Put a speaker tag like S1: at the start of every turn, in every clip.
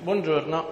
S1: Buongiorno.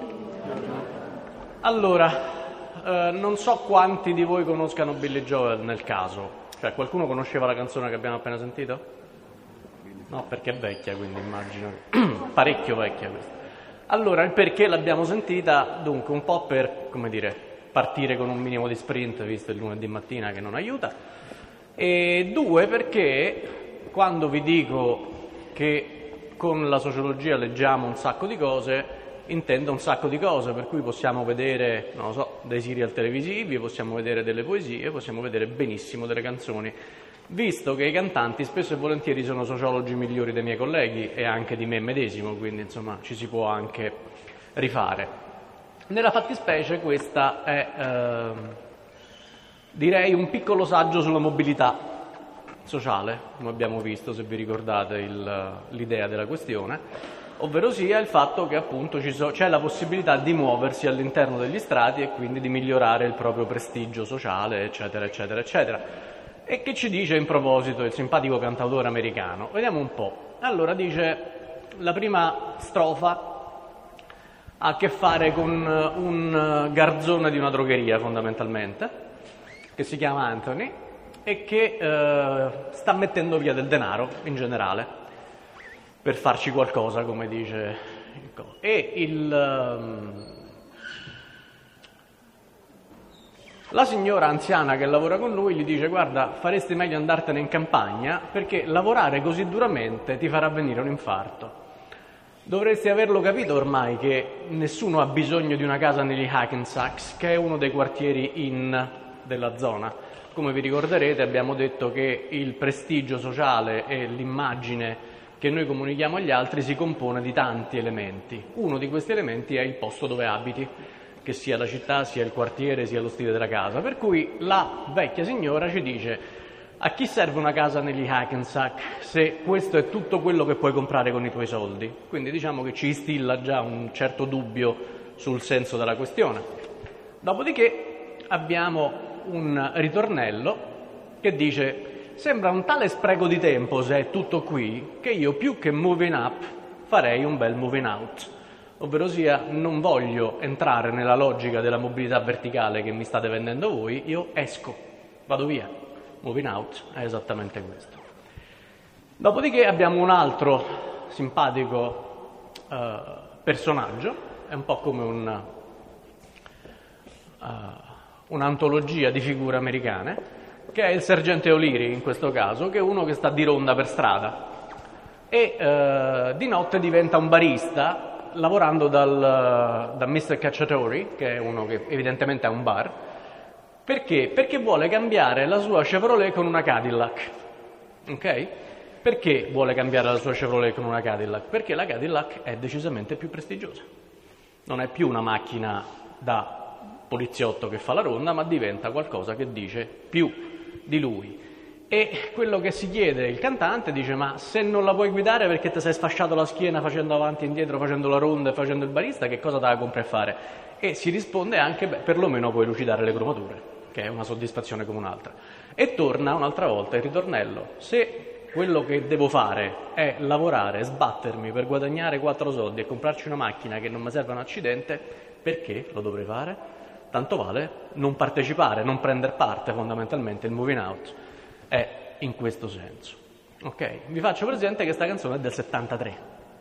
S1: Allora, non so quanti di voi conoscano Billy Joel nel caso. Cioè, qualcuno conosceva la canzone che abbiamo appena sentito? No, perché è vecchia, quindi immagino. Parecchio vecchia questa. Allora, il perché l'abbiamo sentita, dunque, un po' per, come dire, partire con un minimo di sprint, visto il lunedì mattina che non aiuta, e due, perché quando vi dico che con la sociologia leggiamo un sacco di cose, intendo un sacco di cose, per cui possiamo vedere, non lo so, dei serial televisivi, possiamo vedere delle poesie, possiamo vedere benissimo delle canzoni, visto che i cantanti spesso e volentieri sono sociologi migliori dei miei colleghi e anche di me medesimo, quindi insomma ci si può anche rifare. Nella fattispecie questa è, direi, un piccolo saggio sulla mobilità sociale, come abbiamo visto, se vi ricordate l'idea della questione, ovvero sia il fatto che appunto c'è la possibilità di muoversi all'interno degli strati e quindi di migliorare il proprio prestigio sociale, eccetera, eccetera, eccetera. E che ci dice in proposito il simpatico cantautore americano? Vediamo un po'. Allora dice, la prima strofa ha a che fare con un garzone di una drogheria fondamentalmente, che si chiama Anthony e che sta mettendo via del denaro in generale per farci qualcosa, come dice il co. E la signora anziana che lavora con lui gli dice: guarda, faresti meglio andartene in campagna perché lavorare così duramente ti farà venire un infarto. Dovresti averlo capito ormai che nessuno ha bisogno di una casa negli Hackensack, che è uno dei quartieri in della zona. Come vi ricorderete, abbiamo detto che il prestigio sociale e l'immagine che noi comunichiamo agli altri si compone di tanti elementi. Uno di questi elementi è il posto dove abiti, che sia la città, sia il quartiere, sia lo stile della casa. Per cui la vecchia signora ci dice: a chi serve una casa negli Hackensack se questo è tutto quello che puoi comprare con i tuoi soldi? Quindi diciamo che ci instilla già un certo dubbio sul senso della questione. Dopodiché abbiamo un ritornello che dice: sembra un tale spreco di tempo se è tutto qui che io più che moving up farei un bel moving out. Ovvero sia, non voglio entrare nella logica della mobilità verticale che mi state vendendo voi, io esco, vado via. Moving out è esattamente questo. Dopodiché abbiamo un altro simpatico personaggio, è un po' come un'antologia di figure americane, che è il sergente O'Leary in questo caso, che è uno che sta di ronda per strada e di notte diventa un barista lavorando da Mr. Cacciatori, che è uno che evidentemente ha un bar. Perché? Perché vuole cambiare la sua Chevrolet con una Cadillac. Ok? Perché vuole cambiare la sua Chevrolet con una Cadillac? Perché la Cadillac è decisamente più prestigiosa. Non è più una macchina da poliziotto che fa la ronda, ma diventa qualcosa che dice più di lui. E quello che si chiede il cantante dice: ma se non la puoi guidare perché ti sei sfasciato la schiena facendo avanti e indietro, facendo la ronda e facendo il barista, che cosa te la compri a fare? E si risponde anche: beh, perlomeno puoi lucidare le cromature, che è una soddisfazione come un'altra. E torna un'altra volta il ritornello: se quello che devo fare è lavorare, sbattermi per guadagnare 4 soldi e comprarci una macchina che non mi serve a un accidente, perché lo dovrei fare? Tanto vale non partecipare, non prendere parte fondamentalmente. Il moving out è in questo senso. Ok? Vi faccio presente che questa canzone è del 73.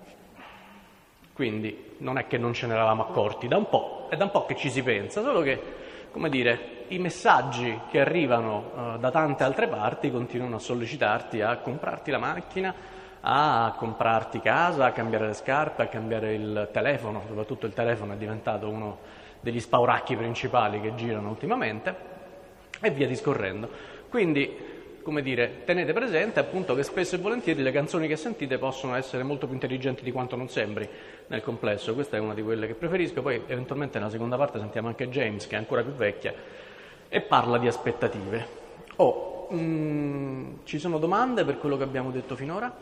S1: Quindi non è che non ce ne eravamo accorti, da un po', è da un po' che ci si pensa, solo che, come dire, i messaggi che arrivano da tante altre parti continuano a sollecitarti a comprarti la macchina, a comprarti casa, a cambiare le scarpe, a cambiare il telefono. Soprattutto il telefono è diventato uno degli spauracchi principali che girano ultimamente, e via discorrendo. Quindi, come dire, tenete presente appunto che spesso e volentieri le canzoni che sentite possono essere molto più intelligenti di quanto non sembri nel complesso. Questa è una di quelle che preferisco. Poi eventualmente nella seconda parte sentiamo anche James, che è ancora più vecchia e parla di aspettative. Ci sono domande per quello che abbiamo detto finora?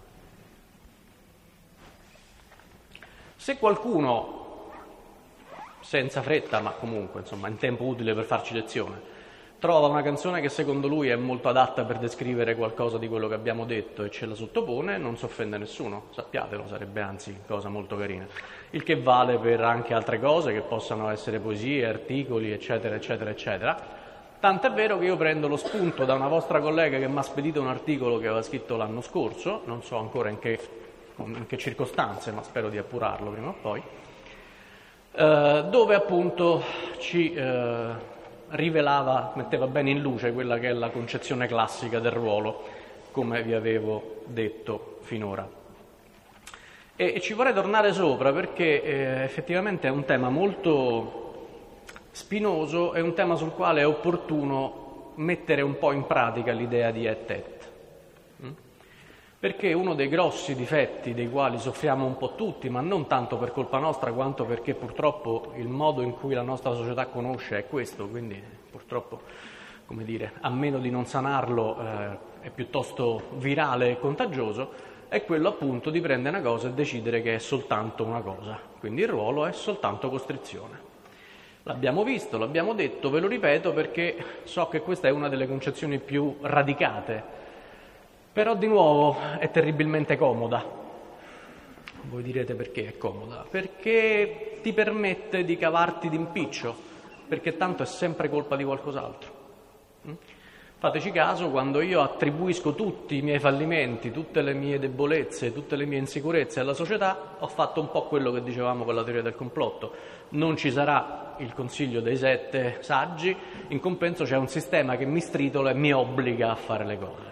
S1: Se qualcuno, senza fretta ma comunque insomma in tempo utile per farci lezione, trova una canzone che secondo lui è molto adatta per descrivere qualcosa di quello che abbiamo detto e ce la sottopone, non si offende nessuno, sappiatelo, sarebbe anzi cosa molto carina. Il che vale per anche altre cose che possano essere poesie, articoli, eccetera, eccetera, eccetera. Tant'è vero che io prendo lo spunto da una vostra collega che mi ha spedito un articolo che aveva scritto l'anno scorso, non so ancora in che circostanze, ma spero di appurarlo prima o poi, dove appunto ci rivelava, metteva bene in luce quella che è la concezione classica del ruolo, come vi avevo detto finora. E ci vorrei tornare sopra perché effettivamente è un tema molto spinoso, è un tema sul quale è opportuno mettere un po' in pratica l'idea di et. Perché uno dei grossi difetti dei quali soffriamo un po' tutti, ma non tanto per colpa nostra quanto perché purtroppo il modo in cui la nostra società conosce è questo, quindi purtroppo, come dire, a meno di non sanarlo è piuttosto virale e contagioso, è quello appunto di prendere una cosa e decidere che è soltanto una cosa. Quindi il ruolo è soltanto costrizione. L'abbiamo visto, l'abbiamo detto, ve lo ripeto perché so che questa è una delle concezioni più radicate. Però di nuovo è terribilmente comoda. Voi direte perché è comoda? Perché ti permette di cavarti d'impiccio, perché tanto è sempre colpa di qualcos'altro. Fateci caso, quando io attribuisco tutti i miei fallimenti, tutte le mie debolezze, tutte le mie insicurezze alla società, ho fatto un po' quello che dicevamo con la teoria del complotto. Non ci sarà il consiglio dei 7 saggi, in compenso c'è un sistema che mi stritola e mi obbliga a fare le cose.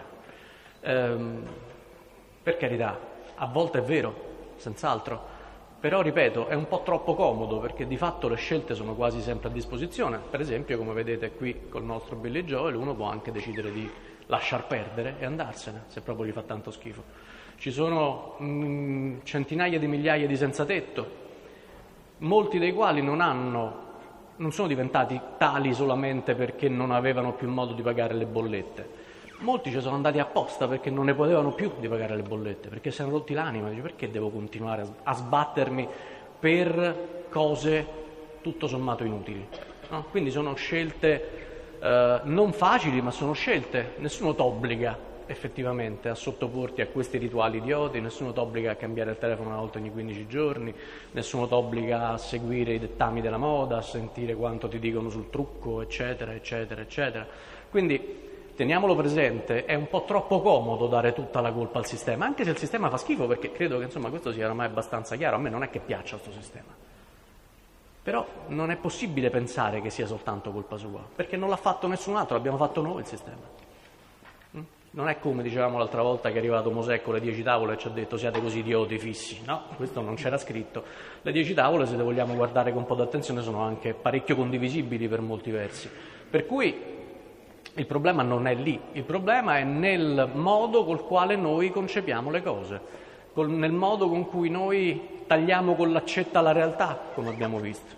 S1: Per carità, a volte è vero, senz'altro, però ripeto, è un po' troppo comodo perché di fatto le scelte sono quasi sempre a disposizione. Per esempio, come vedete qui col nostro Billy Joel, uno può anche decidere di lasciar perdere e andarsene se proprio gli fa tanto schifo. Ci sono centinaia di migliaia di senza tetto, molti dei quali non sono diventati tali solamente perché non avevano più modo di pagare le bollette. Molti ci sono andati apposta perché non ne potevano più di pagare le bollette, perché si erano rotti l'anima, dice perché devo continuare a sbattermi per cose tutto sommato inutili. No? Quindi sono scelte non facili, ma sono scelte, nessuno t'obbliga effettivamente a sottoporti a questi rituali idioti, nessuno t'obbliga a cambiare il telefono una volta ogni 15 giorni, nessuno t'obbliga a seguire i dettami della moda, a sentire quanto ti dicono sul trucco, eccetera, eccetera, eccetera. Quindi teniamolo presente, è un po' troppo comodo dare tutta la colpa al sistema, anche se il sistema fa schifo, perché credo che insomma questo sia ormai abbastanza chiaro, a me non è che piaccia questo sistema. Però non è possibile pensare che sia soltanto colpa sua, perché non l'ha fatto nessun altro, l'abbiamo fatto noi il sistema. Non è come dicevamo l'altra volta che è arrivato Mosè con le 10 tavole e ci ha detto siate così idioti fissi, no, questo non c'era scritto. Le 10 tavole, se le vogliamo guardare con un po' d'attenzione, sono anche parecchio condivisibili per molti versi, per cui il problema non è lì, il problema è nel modo col quale noi concepiamo le cose, nel modo con cui noi tagliamo con l'accetta la realtà, come abbiamo visto.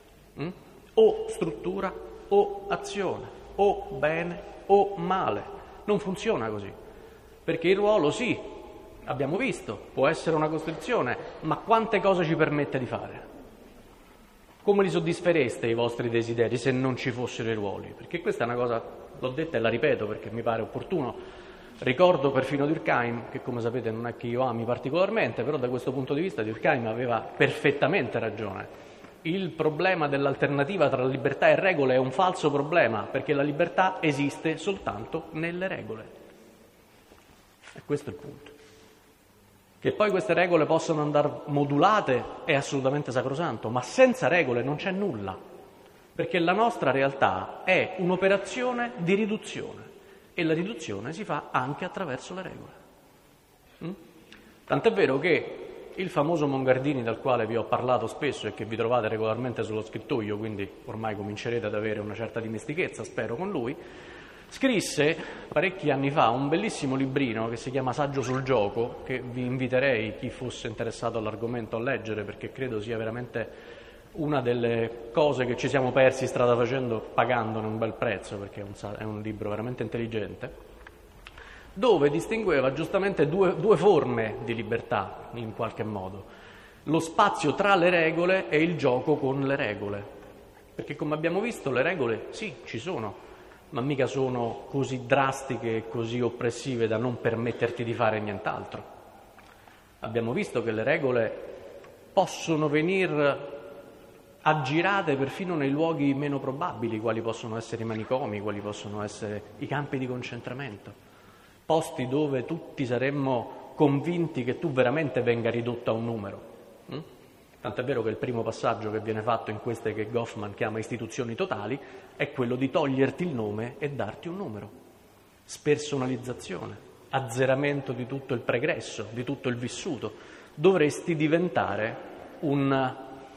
S1: O struttura o azione, o bene o male. Non funziona così, perché il ruolo sì, abbiamo visto, può essere una costrizione, ma quante cose ci permette di fare? Come li soddisfereste i vostri desideri se non ci fossero i ruoli? Perché questa è una cosa, l'ho detta e la ripeto perché mi pare opportuno. Ricordo perfino Durkheim, che come sapete non è che io ami particolarmente, però da questo punto di vista Durkheim aveva perfettamente ragione. Il problema dell'alternativa tra libertà e regole è un falso problema, perché la libertà esiste soltanto nelle regole. E questo è il punto. Che poi queste regole possano andare modulate è assolutamente sacrosanto, ma senza regole non c'è nulla, perché la nostra realtà è un'operazione di riduzione e la riduzione si fa anche attraverso le regole. Tant'è vero che il famoso Mongardini, dal quale vi ho parlato spesso e che vi trovate regolarmente sullo scrittoio, quindi ormai comincerete ad avere una certa dimestichezza, spero, con lui, scrisse parecchi anni fa un bellissimo librino che si chiama Saggio sul gioco, che vi inviterei, chi fosse interessato all'argomento, a leggere, perché credo sia veramente una delle cose che ci siamo persi strada facendo, pagandone un bel prezzo, perché è un libro veramente intelligente, dove distingueva giustamente due forme di libertà, in qualche modo. Lo spazio tra le regole e il gioco con le regole. Perché come abbiamo visto le regole sì, ci sono, ma mica sono così drastiche e così oppressive da non permetterti di fare nient'altro. Abbiamo visto che le regole possono venire aggirate perfino nei luoghi meno probabili, quali possono essere i manicomi, quali possono essere i campi di concentramento, posti dove tutti saremmo convinti che tu veramente venga ridotto a un numero. Tant'è vero che il primo passaggio che viene fatto in queste che Goffman chiama istituzioni totali è quello di toglierti il nome e darti un numero. Spersonalizzazione, azzeramento di tutto il pregresso, di tutto il vissuto. Dovresti diventare un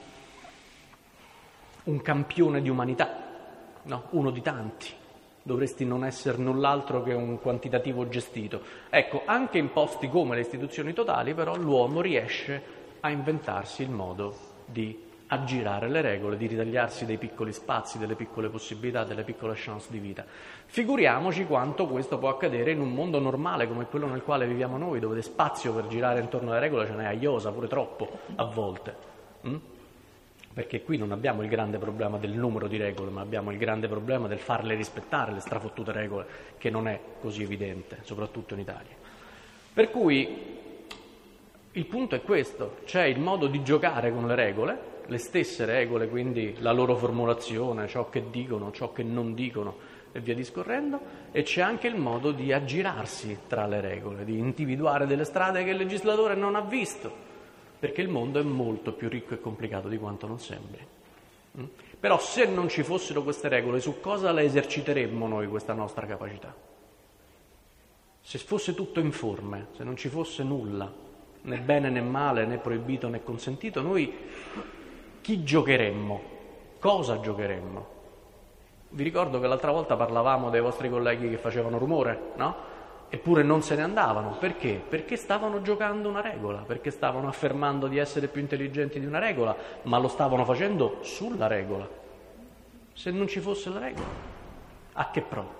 S1: campione di umanità, no? Uno di tanti. Dovresti non essere null'altro che un quantitativo gestito. Ecco, anche in posti come le istituzioni totali, però, l'uomo riesce a inventarsi il modo di aggirare le regole, di ritagliarsi dei piccoli spazi, delle piccole possibilità, delle piccole chance di vita. Figuriamoci quanto questo può accadere in un mondo normale come quello nel quale viviamo noi, dove spazio per girare intorno alle regole ce n'è a iosa, pure troppo, a volte. Perché qui non abbiamo il grande problema del numero di regole, ma abbiamo il grande problema del farle rispettare, le strafottute regole, che non è così evidente, soprattutto in Italia. Per cui il punto è questo: c'è il modo di giocare con le regole, le stesse regole, quindi la loro formulazione, ciò che dicono, ciò che non dicono e via discorrendo, e c'è anche il modo di aggirarsi tra le regole, di individuare delle strade che il legislatore non ha visto, perché il mondo è molto più ricco e complicato di quanto non sembri. Però se non ci fossero queste regole, su cosa le eserciteremmo noi questa nostra capacità? Se fosse tutto informe, se non ci fosse nulla, né bene né male, né proibito né consentito, noi chi giocheremmo? Cosa giocheremmo? Vi ricordo che l'altra volta parlavamo dei vostri colleghi che facevano rumore, no? Eppure non se ne andavano. Perché? Perché stavano giocando una regola, perché stavano affermando di essere più intelligenti di una regola, ma lo stavano facendo sulla regola. Se non ci fosse la regola, a che pro?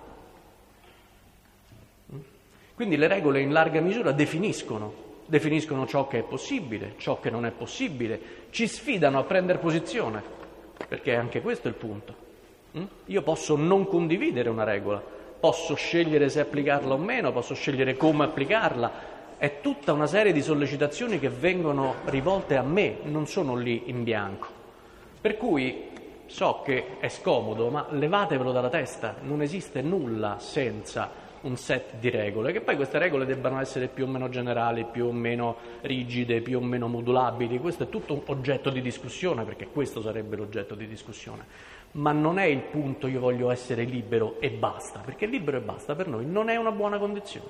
S1: Quindi le regole in larga misura definiscono ciò che è possibile, ciò che non è possibile, ci sfidano a prendere posizione, perché anche questo è il punto. Io posso non condividere una regola, posso scegliere se applicarla o meno, posso scegliere come applicarla, è tutta una serie di sollecitazioni che vengono rivolte a me, non sono lì in bianco. Per cui so che è scomodo, ma levatevelo dalla testa, non esiste nulla senza un set di regole, che poi queste regole debbano essere più o meno generali, più o meno rigide, più o meno modulabili. Questo è tutto un oggetto di discussione, perché questo sarebbe l'oggetto di discussione. Ma non è il punto io voglio essere libero e basta, perché libero e basta per noi non è una buona condizione.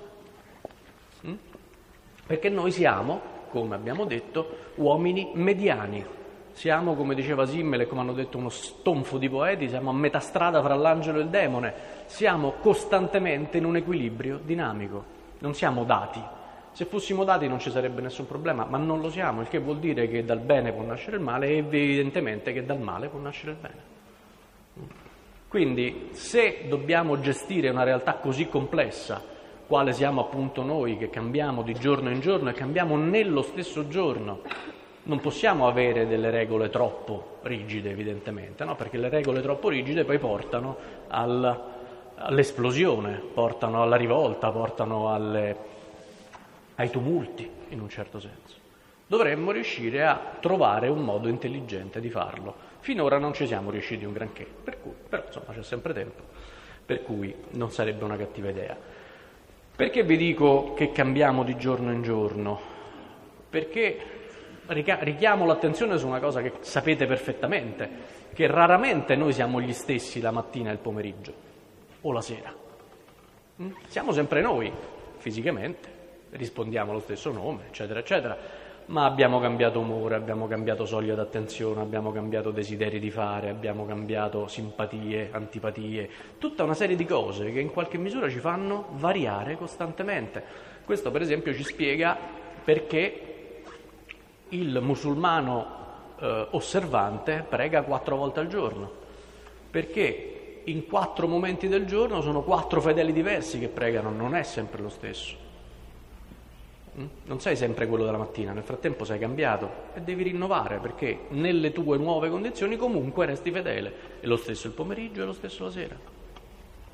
S1: Perché noi siamo, come abbiamo detto, uomini mediani. Siamo, come diceva Simmel e come hanno detto uno stonfo di poeti, siamo a metà strada fra l'angelo e il demone, siamo costantemente in un equilibrio dinamico, non siamo dati. Se fossimo dati non ci sarebbe nessun problema, ma non lo siamo, il che vuol dire che dal bene può nascere il male e evidentemente che dal male può nascere il bene. Quindi se dobbiamo gestire una realtà così complessa, quale siamo appunto noi, che cambiamo di giorno in giorno e cambiamo nello stesso giorno, non possiamo avere delle regole troppo rigide, evidentemente, no? Perché le regole troppo rigide poi portano all'esplosione, portano alla rivolta, portano ai tumulti, in un certo senso. Dovremmo riuscire a trovare un modo intelligente di farlo. Finora non ci siamo riusciti un granché, però insomma c'è sempre tempo, per cui non sarebbe una cattiva idea. Perché vi dico che cambiamo di giorno in giorno? Perché richiamo l'attenzione su una cosa che sapete perfettamente, che raramente noi siamo gli stessi la mattina e il pomeriggio o la sera. Siamo sempre noi, fisicamente, rispondiamo allo stesso nome, eccetera, eccetera, ma abbiamo cambiato umore, abbiamo cambiato soglia d'attenzione, abbiamo cambiato desideri di fare, abbiamo cambiato simpatie, antipatie, tutta una serie di cose che in qualche misura ci fanno variare costantemente. Questo, per esempio, ci spiega perché il musulmano osservante prega 4 volte al giorno, perché in 4 momenti del giorno sono 4 fedeli diversi che pregano, non è sempre lo stesso. Non sei sempre quello della mattina, nel frattempo sei cambiato e devi rinnovare, perché nelle tue nuove condizioni comunque resti fedele. È lo stesso il pomeriggio e lo stesso la sera.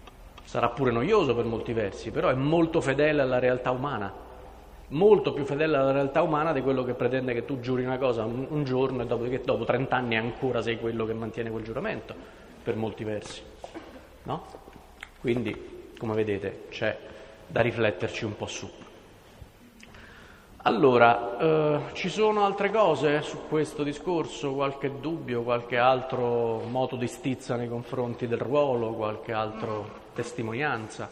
S1: sarà pure noioso per molti versi, però è molto fedele alla realtà umana, molto più fedele alla realtà umana di quello che pretende che tu giuri una cosa un giorno e dopo 30 anni ancora sei quello che mantiene quel giuramento, per molti versi, no? Quindi, come vedete, c'è da rifletterci un po' su. Allora, ci sono altre cose su questo discorso? Qualche dubbio, qualche altro moto di stizza nei confronti del ruolo, qualche altro testimonianza?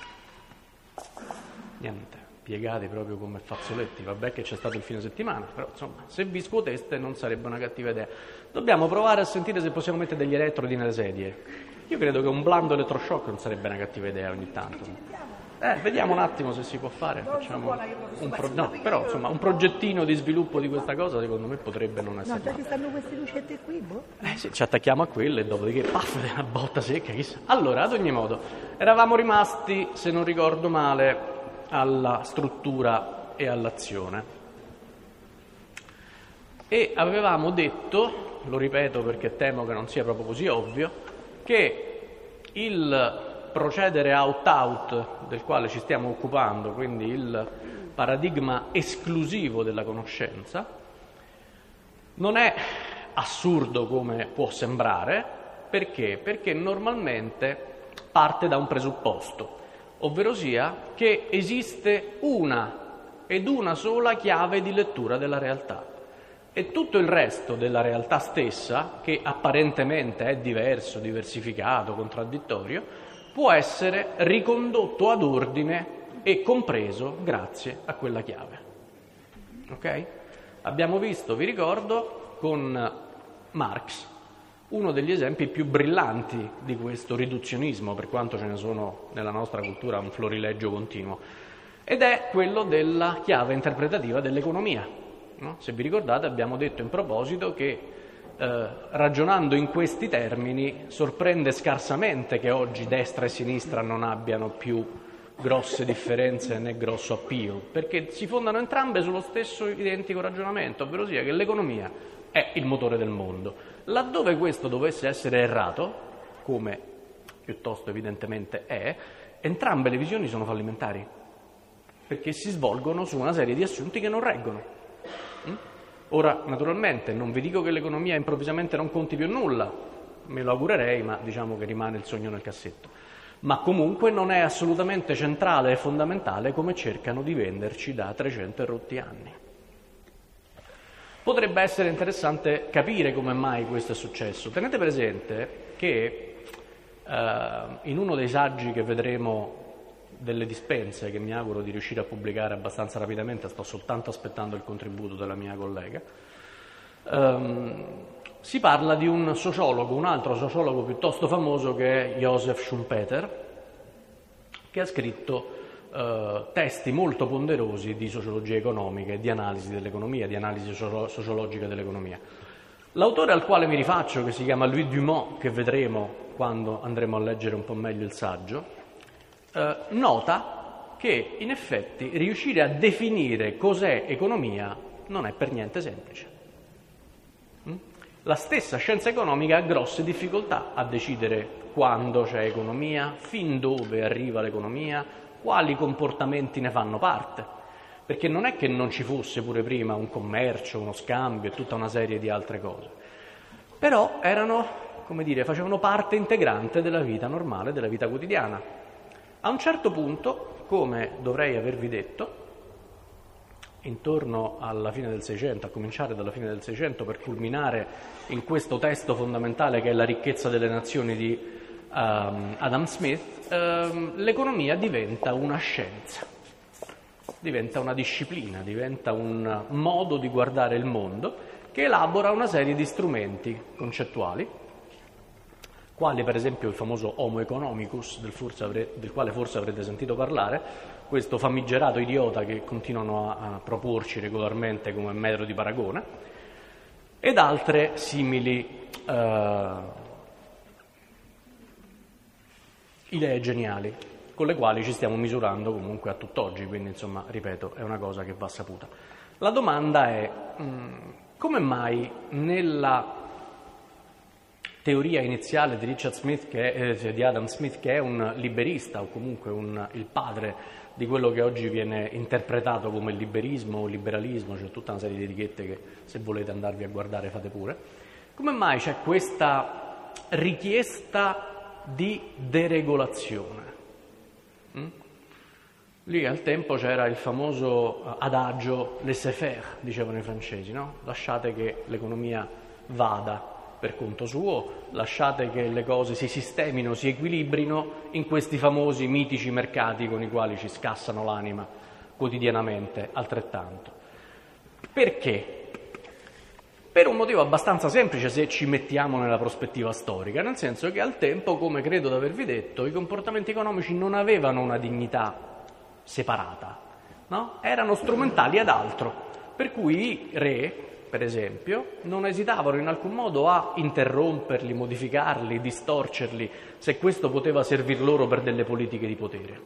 S1: Niente, piegati proprio come fazzoletti. Vabbè che c'è stato il fine settimana, però insomma, se vi scuoteste non sarebbe una cattiva idea. Dobbiamo provare a sentire se possiamo mettere degli elettrodi nelle sedie. Io credo che un blando elettroshock non sarebbe una cattiva idea ogni tanto. Vediamo un attimo se si può fare. Facciamo però insomma un progettino di sviluppo di questa cosa secondo me potrebbe non essere.
S2: No, già che stanno queste lucette qui, boh.
S1: Sì, ci attacchiamo a quelle e dopodiché paf, una botta secca, chissà. Allora, ad ogni modo, eravamo rimasti, se non ricordo male, alla struttura e all'azione. E avevamo detto, lo ripeto perché temo che non sia proprio così ovvio, che il procedere out-out del quale ci stiamo occupando, quindi il paradigma esclusivo della conoscenza, non è assurdo come può sembrare. Perché? Perché normalmente parte da un presupposto, ovverosia che esiste una ed una sola chiave di lettura della realtà e tutto il resto della realtà stessa, che apparentemente è diverso, diversificato, contraddittorio, può essere ricondotto ad ordine e compreso grazie a quella chiave. Ok? Abbiamo visto, vi ricordo, con Marx, uno degli esempi più brillanti di questo riduzionismo, per quanto ce ne sono nella nostra cultura un florileggio continuo, ed è quello della chiave interpretativa dell'economia. No? Se vi ricordate abbiamo detto in proposito che ragionando in questi termini sorprende scarsamente che oggi destra e sinistra non abbiano più grosse differenze né grosso appeal, perché si fondano entrambe sullo stesso identico ragionamento, ovvero sia che l'economia è il motore del mondo. Laddove questo dovesse essere errato, come piuttosto evidentemente è, entrambe le visioni sono fallimentari, perché si svolgono su una serie di assunti che non reggono. Ora, naturalmente, non vi dico che l'economia improvvisamente non conti più nulla, me lo augurerei, ma diciamo che rimane il sogno nel cassetto. Ma comunque non è assolutamente centrale e fondamentale come cercano di venderci da 300 e rotti anni. Potrebbe essere interessante capire come mai questo è successo. Tenete presente che in uno dei saggi che vedremo delle dispense, che mi auguro di riuscire a pubblicare abbastanza rapidamente, sto soltanto aspettando il contributo della mia collega, si parla di un sociologo, un altro sociologo piuttosto famoso che è Joseph Schumpeter, che ha scritto testi molto ponderosi di sociologia economica e di analisi dell'economia, di analisi sociologica dell'economia. L'autore al quale mi rifaccio, che si chiama Louis Dumont, che vedremo quando andremo a leggere un po' meglio il saggio, nota che in effetti riuscire a definire cos'è economia non è per niente semplice. La stessa scienza economica ha grosse difficoltà a decidere quando c'è economia, fin dove arriva l'economia, quali comportamenti ne fanno parte, perché non è che non ci fosse pure prima un commercio, uno scambio e tutta una serie di altre cose, però erano, come dire, facevano parte integrante della vita normale, della vita quotidiana. A un certo punto, come dovrei avervi detto, intorno alla fine del Seicento, a cominciare dalla fine del Seicento per culminare in questo testo fondamentale che è La ricchezza delle nazioni di Adam Smith, l'economia diventa una scienza, diventa una disciplina, diventa un modo di guardare il mondo che elabora una serie di strumenti concettuali, quali per esempio il famoso Homo economicus, del quale forse avrete sentito parlare, questo famigerato idiota che continuano a proporci regolarmente come metodo di paragone, ed altre simili idee geniali, con le quali ci stiamo misurando comunque a tutt'oggi, quindi insomma, ripeto, è una cosa che va saputa. La domanda è, come mai nella teoria iniziale di Richard Smith, di Adam Smith, che è un liberista o comunque il padre di quello che oggi viene interpretato come il liberismo o liberalismo, c'è tutta una serie di etichette che se volete andarvi a guardare fate pure. Come mai c'è questa richiesta di deregolazione? Lì al tempo c'era il famoso adagio laissez-faire, dicevano i francesi, no? Lasciate che l'economia vada per conto suo, lasciate che le cose si sistemino, si equilibrino in questi famosi mitici mercati con i quali ci scassano l'anima quotidianamente altrettanto. Perché? Per un motivo abbastanza semplice se ci mettiamo nella prospettiva storica, nel senso che al tempo, come credo di avervi detto, i comportamenti economici non avevano una dignità separata, no? Erano strumentali ad altro, per cui i re, per esempio, non esitavano in alcun modo a interromperli, modificarli, distorcerli, se questo poteva servir loro per delle politiche di potere.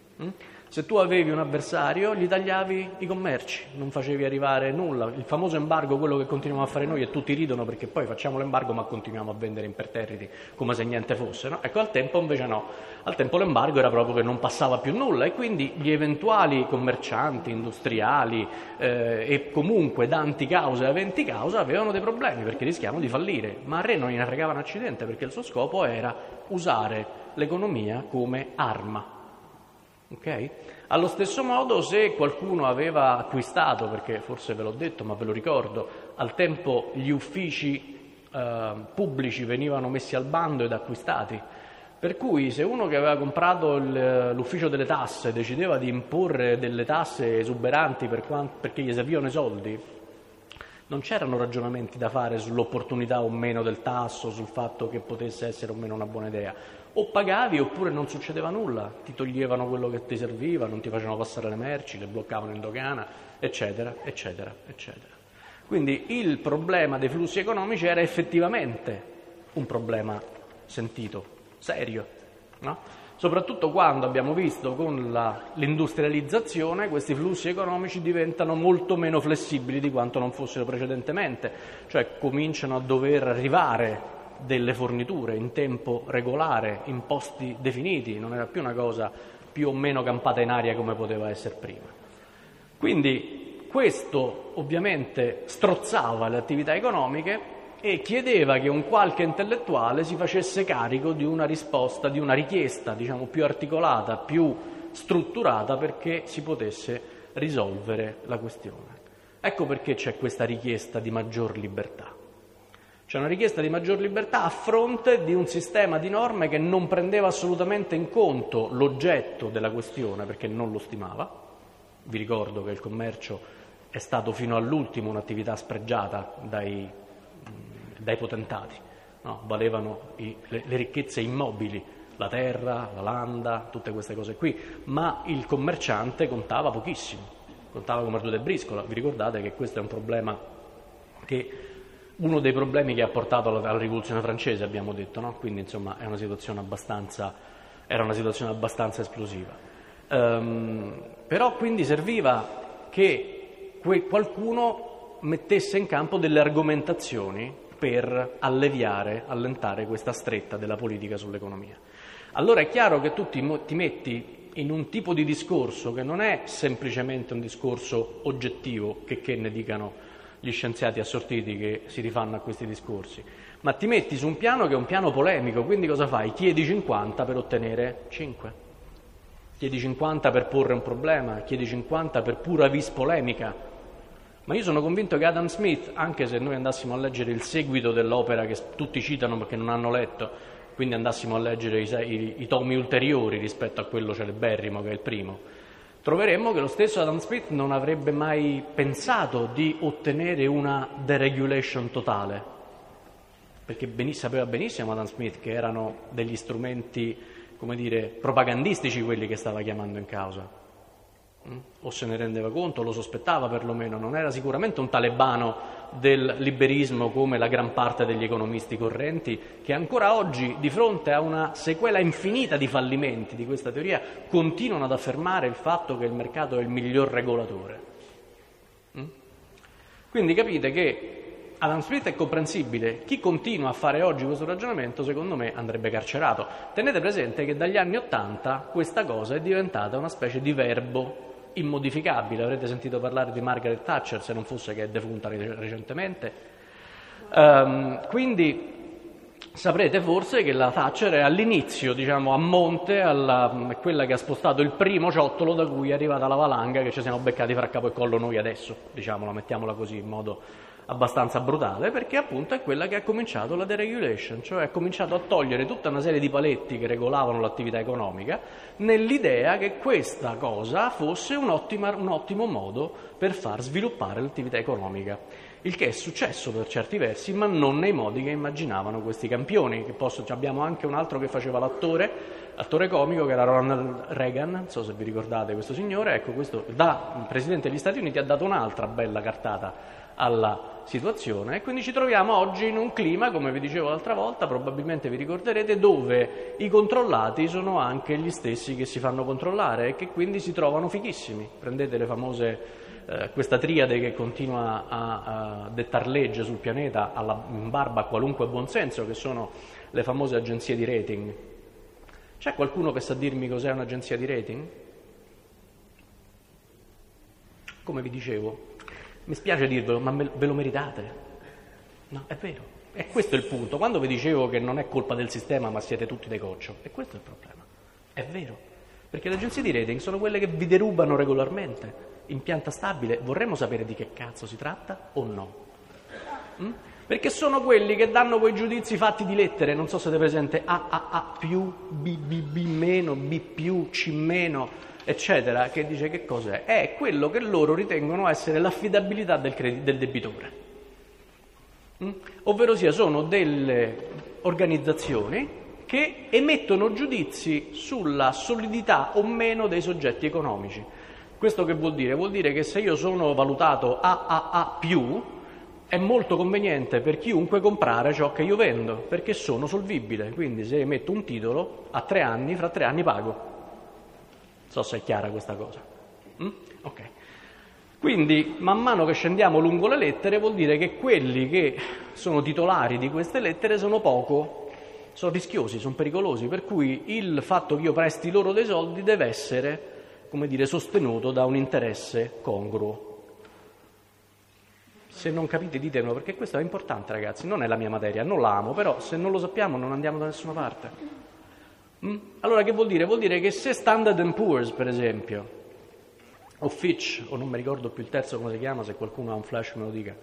S1: Se tu avevi un avversario, gli tagliavi i commerci, non facevi arrivare nulla. Il famoso embargo, quello che continuiamo a fare noi, e tutti ridono perché poi facciamo l'embargo ma continuiamo a vendere imperterriti come se niente fosse, no? Ecco, al tempo invece no. Al tempo l'embargo era proprio che non passava più nulla e quindi gli eventuali commercianti, industriali e comunque danti causa e aventi causa avevano dei problemi perché rischiavano di fallire. Ma al re non gliene fregava un accidente perché il suo scopo era usare l'economia come arma. Okay? Allo stesso modo, se qualcuno aveva acquistato, perché forse ve l'ho detto ma ve lo ricordo, al tempo gli uffici pubblici venivano messi al bando ed acquistati, per cui se uno che aveva comprato l'ufficio delle tasse decideva di imporre delle tasse esuberanti perché gli servivano i soldi, non c'erano ragionamenti da fare sull'opportunità o meno del tasso, sul fatto che potesse essere o meno una buona idea. O pagavi oppure non succedeva nulla, ti toglievano quello che ti serviva, non ti facevano passare le merci, le bloccavano in dogana, eccetera, eccetera, eccetera. Quindi il problema dei flussi economici era effettivamente un problema sentito, serio, no? Soprattutto quando abbiamo visto con l'industrializzazione questi flussi economici diventano molto meno flessibili di quanto non fossero precedentemente, cioè cominciano a dover arrivare delle forniture in tempo regolare, in posti definiti, non era più una cosa più o meno campata in aria come poteva essere prima. Quindi questo ovviamente strozzava le attività economiche e chiedeva che un qualche intellettuale si facesse carico di una risposta, di una richiesta, diciamo, più articolata, più strutturata perché si potesse risolvere la questione. Ecco perché c'è questa richiesta di maggior libertà. C'è una richiesta di maggior libertà a fronte di un sistema di norme che non prendeva assolutamente in conto l'oggetto della questione perché non lo stimava. Vi ricordo che il commercio è stato fino all'ultimo un'attività spregiata dai potentati, no? Valevano le ricchezze immobili, la terra, la landa, tutte queste cose qui, ma il commerciante contava pochissimo, contava come ardute e briscola. Vi ricordate che questo è un problema uno dei problemi che ha portato alla rivoluzione francese, abbiamo detto, no? Quindi insomma era una situazione abbastanza esplosiva. Però quindi serviva che qualcuno mettesse in campo delle argomentazioni per allentare questa stretta della politica sull'economia. Allora è chiaro che tu ti metti in un tipo di discorso che non è semplicemente un discorso oggettivo, che ne dicano gli scienziati assortiti che si rifanno a questi discorsi, ma ti metti su un piano che è un piano polemico, quindi cosa fai? Chiedi 50 per ottenere 5, chiedi 50 per porre un problema, chiedi 50 per pura vis polemica. Ma io sono convinto che Adam Smith, anche se noi andassimo a leggere il seguito dell'opera che tutti citano perché non hanno letto, quindi andassimo a leggere i tomi ulteriori rispetto a quello celeberrimo che è il primo, troveremmo che lo stesso Adam Smith non avrebbe mai pensato di ottenere una deregulation totale, perché sapeva benissimo Adam Smith che erano degli strumenti, come dire, propagandistici quelli che stava chiamando in causa. O se ne rendeva conto, lo sospettava perlomeno, non era sicuramente un talebano del liberismo come la gran parte degli economisti correnti che ancora oggi, di fronte a una sequela infinita di fallimenti di questa teoria, continuano ad affermare il fatto che il mercato è il miglior regolatore. Quindi capite che Adam Smith è comprensibile, chi continua a fare oggi questo ragionamento secondo me andrebbe carcerato. Tenete presente che dagli anni '80 questa cosa è diventata una specie di verbo immodificabile. Avrete sentito parlare di Margaret Thatcher, se non fosse che è defunta recentemente. Quindi saprete forse che la Thatcher è all'inizio, diciamo, a monte, è quella che ha spostato il primo ciottolo da cui è arrivata la valanga che ci siamo beccati fra capo e collo noi adesso, diciamola, mettiamola così in modo abbastanza brutale, perché appunto è quella che ha cominciato la deregulation, cioè ha cominciato a togliere tutta una serie di paletti che regolavano l'attività economica nell'idea che questa cosa fosse un ottimo modo per far sviluppare l'attività economica, il che è successo per certi versi, ma non nei modi che immaginavano questi campioni. Abbiamo anche un altro che faceva attore comico, che era Ronald Reagan, non so se vi ricordate questo signore. Ecco, questo da Presidente degli Stati Uniti ha dato un'altra bella cartata alla situazione, e quindi ci troviamo oggi in un clima, come vi dicevo l'altra volta, probabilmente vi ricorderete, dove i controllati sono anche gli stessi che si fanno controllare e che quindi si trovano fighissimi. Prendete le famose questa triade che continua a dettar legge sul pianeta in barba a qualunque buonsenso, che sono le famose agenzie di rating. C'è qualcuno che sa dirmi cos'è un'agenzia di rating? Come vi dicevo, mi spiace dirvelo, ma ve lo meritate. No, è vero. E questo è il punto. Quando vi dicevo che non è colpa del sistema, ma siete tutti dei coccio, e questo è il problema. È vero. Perché le agenzie di rating sono quelle che vi derubano regolarmente. In pianta stabile vorremmo sapere di che cazzo si tratta o no? Perché sono quelli che danno quei giudizi fatti di lettere, non so se avete presente, A più, B meno, B più, C meno, eccetera, che dice che cos'è? È quello che loro ritengono essere l'affidabilità del debitore. Ovvero sia, sono delle organizzazioni che emettono giudizi sulla solidità o meno dei soggetti economici. Questo che vuol dire? Vuol dire che se io sono valutato AAA+, è molto conveniente per chiunque comprare ciò che io vendo, perché sono solvibile. Quindi se emetto un titolo a 3 anni, fra 3 anni pago. Non so se è chiara questa cosa. Ok. Quindi man mano che scendiamo lungo le lettere vuol dire che quelli che sono titolari di queste lettere sono rischiosi, sono pericolosi, per cui il fatto che io presti loro dei soldi deve essere, come dire, sostenuto da un interesse congruo. Se non capite ditemelo, perché questo è importante, ragazzi, non è la mia materia, non la amo, però se non lo sappiamo non andiamo da nessuna parte. Allora che vuol dire? Vuol dire che se Standard & Poor's, per esempio, o Fitch, o non mi ricordo più il terzo come si chiama, se qualcuno ha un flash me lo dica,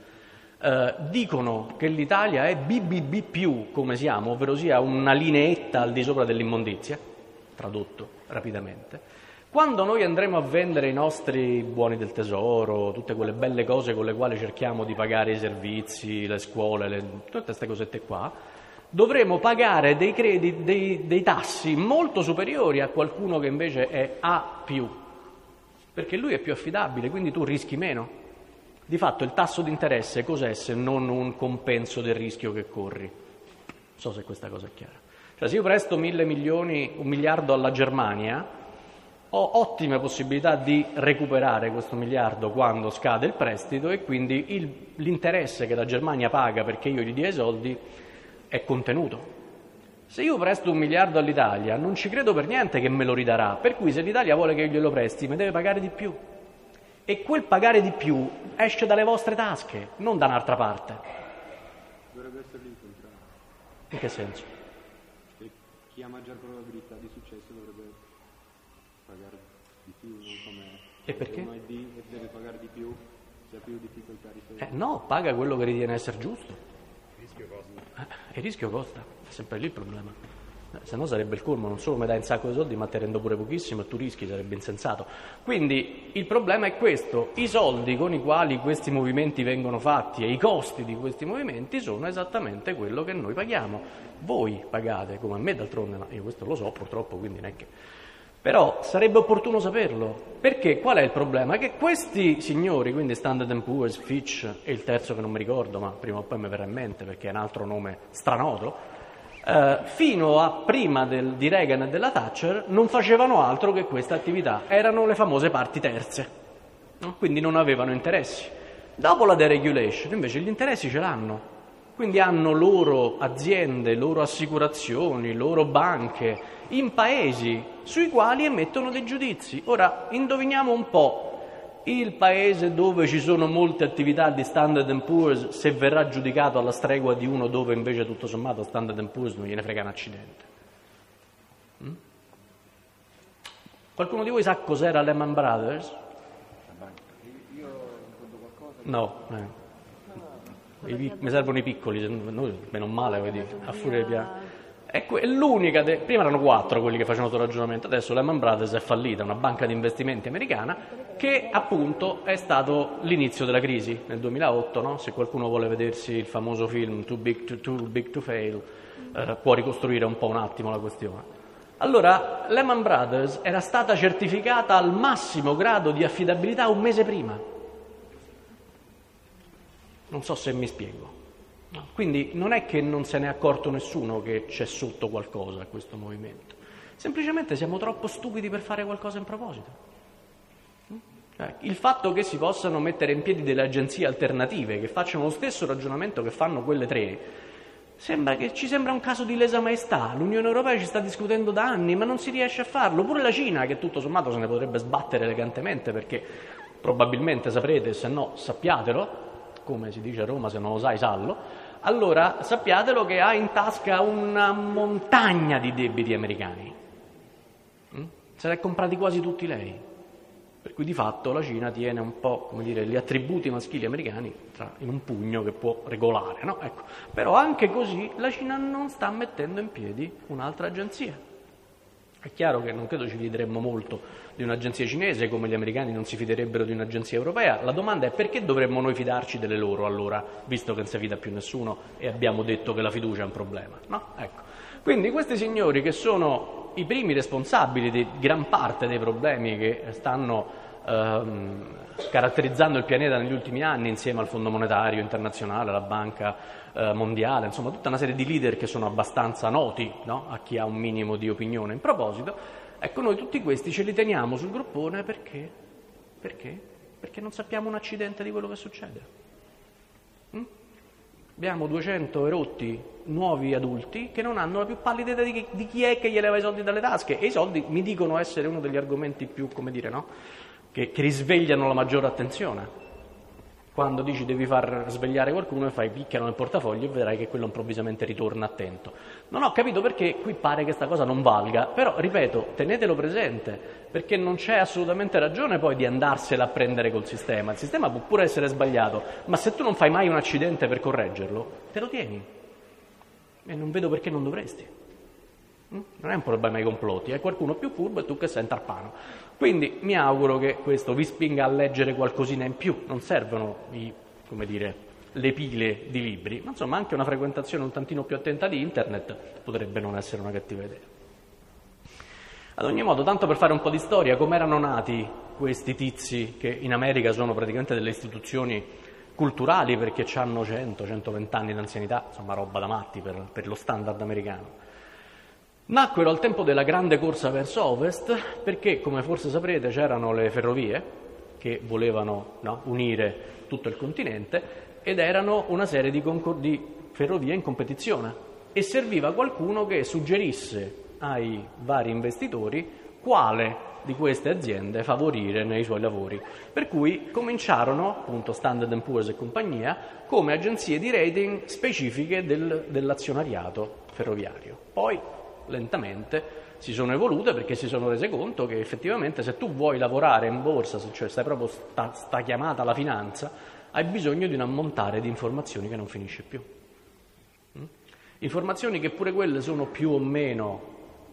S1: dicono che l'Italia è BBB+, come siamo, ovvero sia una lineetta al di sopra dell'immondizia, tradotto rapidamente. Quando noi andremo a vendere i nostri buoni del tesoro, tutte quelle belle cose con le quali cerchiamo di pagare i servizi, le scuole, tutte queste cosette qua, dovremo pagare dei crediti, dei tassi molto superiori a qualcuno che invece è A+, perché lui è più affidabile, quindi tu rischi meno. Di fatto il tasso di interesse cos'è se non un compenso del rischio che corri? Non so se questa cosa è chiara. Cioè, se io presto 1.000 milioni, 1 miliardo alla Germania, ho ottime possibilità di recuperare questo miliardo quando scade il prestito, e quindi l'interesse che la Germania paga perché io gli dia i soldi è contenuto. Se io presto 1 miliardo all'Italia, non ci credo per niente che me lo ridarà, per cui se l'Italia vuole che io glielo presti, mi deve pagare di più. E quel pagare di più esce dalle vostre tasche, non da un'altra parte.
S3: Dovrebbe essere l'incontrario.
S1: In che senso?
S3: E chi ha maggior probabilità di successo dovrebbe pagare di più, non come...
S1: E perché?
S3: Uno è D e deve pagare di più, se ha più difficoltà di soldi.
S1: No, paga quello che ritiene essere giusto. Il rischio costa. Il rischio costa, è sempre lì il problema. Se no sarebbe il colmo, non solo mi dai un sacco di soldi ma te rendo pure pochissimo e tu rischi, sarebbe insensato. Quindi il problema è questo: i soldi con i quali questi movimenti vengono fatti e i costi di questi movimenti sono esattamente quello che noi paghiamo. Voi pagate, come a me d'altronde, ma io questo lo so purtroppo, quindi non è che... Però sarebbe opportuno saperlo, perché qual è il problema? Che questi signori, quindi Standard & Poor's, Fitch e il terzo che non mi ricordo, ma prima o poi mi verrà in mente perché è un altro nome stranoto, fino a prima di Reagan e della Thatcher non facevano altro che questa attività, erano le famose parti terze, no? Quindi non avevano interessi. Dopo la deregulation, invece, gli interessi ce l'hanno. Quindi hanno loro aziende, loro assicurazioni, loro banche, in paesi sui quali emettono dei giudizi. Ora, indoviniamo un po', il paese dove ci sono molte attività di Standard & Poor's, se verrà giudicato alla stregua di uno dove invece tutto sommato Standard & Poor's non gliene frega un accidente. Qualcuno di voi sa cos'era Lehman Brothers?
S3: Io ricordo qualcosa.
S1: No. Mi servono i piccoli, noi meno male, vedi, a furia di piano. È l'unica, prima erano 4 quelli che facevano questo ragionamento, adesso Lehman Brothers è fallita, una banca di investimenti americana che appunto è stato l'inizio della crisi nel 2008, no? Se qualcuno vuole vedersi il famoso film Too Big to Fail, può ricostruire un po' un attimo la questione. Allora, Lehman Brothers era stata certificata al massimo grado di affidabilità un mese prima. Non so se mi spiego. No. Quindi non è che non se ne è accorto nessuno che c'è sotto qualcosa a questo movimento. Semplicemente siamo troppo stupidi per fare qualcosa in proposito. Il fatto che si possano mettere in piedi delle agenzie alternative che facciano lo stesso ragionamento che fanno quelle 3, ci sembra un caso di lesa maestà. L'Unione Europea ci sta discutendo da anni, ma non si riesce a farlo. Pure la Cina, che tutto sommato se ne potrebbe sbattere elegantemente, perché probabilmente saprete, se no sappiatelo, come si dice a Roma, se non lo sai sallo, allora sappiatelo che ha in tasca una montagna di debiti americani. Se li ha comprati quasi tutti lei. Per cui di fatto la Cina tiene un po', come dire, gli attributi maschili americani in un pugno che può regolare, no? Ecco. Però anche così la Cina non sta mettendo in piedi un'altra agenzia. È chiaro che non credo ci fideremmo molto di un'agenzia cinese, come gli americani non si fiderebbero di un'agenzia europea. La domanda è: perché dovremmo noi fidarci delle loro allora, visto che non si fida più nessuno e abbiamo detto che la fiducia è un problema, no? Ecco. Quindi questi signori, che sono i primi responsabili di gran parte dei problemi che stanno caratterizzando il pianeta negli ultimi anni, insieme al Fondo Monetario Internazionale, alla Banca Mondiale, insomma tutta una serie di leader che sono abbastanza noti, no? A chi ha un minimo di opinione in proposito. Ecco, noi tutti questi ce li teniamo sul groppone perché? Perché non sappiamo un accidente di quello che succede. Abbiamo 200 erotti nuovi adulti che non hanno la più pallida idea di chi è che gli leva i soldi dalle tasche, e i soldi mi dicono essere uno degli argomenti più, come dire, no? Che risvegliano la maggiore attenzione. Quando dici devi far svegliare qualcuno e picchiano nel portafoglio e vedrai che quello improvvisamente ritorna attento. Non ho capito perché qui pare che sta cosa non valga, però ripeto, tenetelo presente, perché non c'è assolutamente ragione poi di andarsela a prendere col sistema. Il sistema può pure essere sbagliato, ma se tu non fai mai un accidente per correggerlo, te lo tieni. E non vedo perché non dovresti. Non è un problema ai complotti, è qualcuno più furbo e tu che sei un tarpano. Quindi mi auguro che questo vi spinga a leggere qualcosina in più. Non servono le pile di libri, ma insomma anche una frequentazione un tantino più attenta di internet potrebbe non essere una cattiva idea. Ad ogni modo, tanto per fare un po' di storia, come erano nati questi tizi che in America sono praticamente delle istituzioni culturali perché hanno 100-120 anni di anzianità, insomma roba da matti per lo standard americano. Nacquero al tempo della grande corsa verso ovest perché, come forse saprete, c'erano le ferrovie che volevano unire tutto il continente ed erano una serie di ferrovie in competizione e serviva qualcuno che suggerisse ai vari investitori quale di queste aziende favorire nei suoi lavori. Per cui cominciarono, appunto, Standard & Poor's e compagnia, come agenzie di rating specifiche dell'azionariato ferroviario. Poi lentamente si sono evolute perché si sono rese conto che effettivamente se tu vuoi lavorare in borsa, cioè stai proprio sta chiamata alla finanza, hai bisogno di un ammontare di informazioni che non finisce più. Informazioni che pure quelle sono più o meno,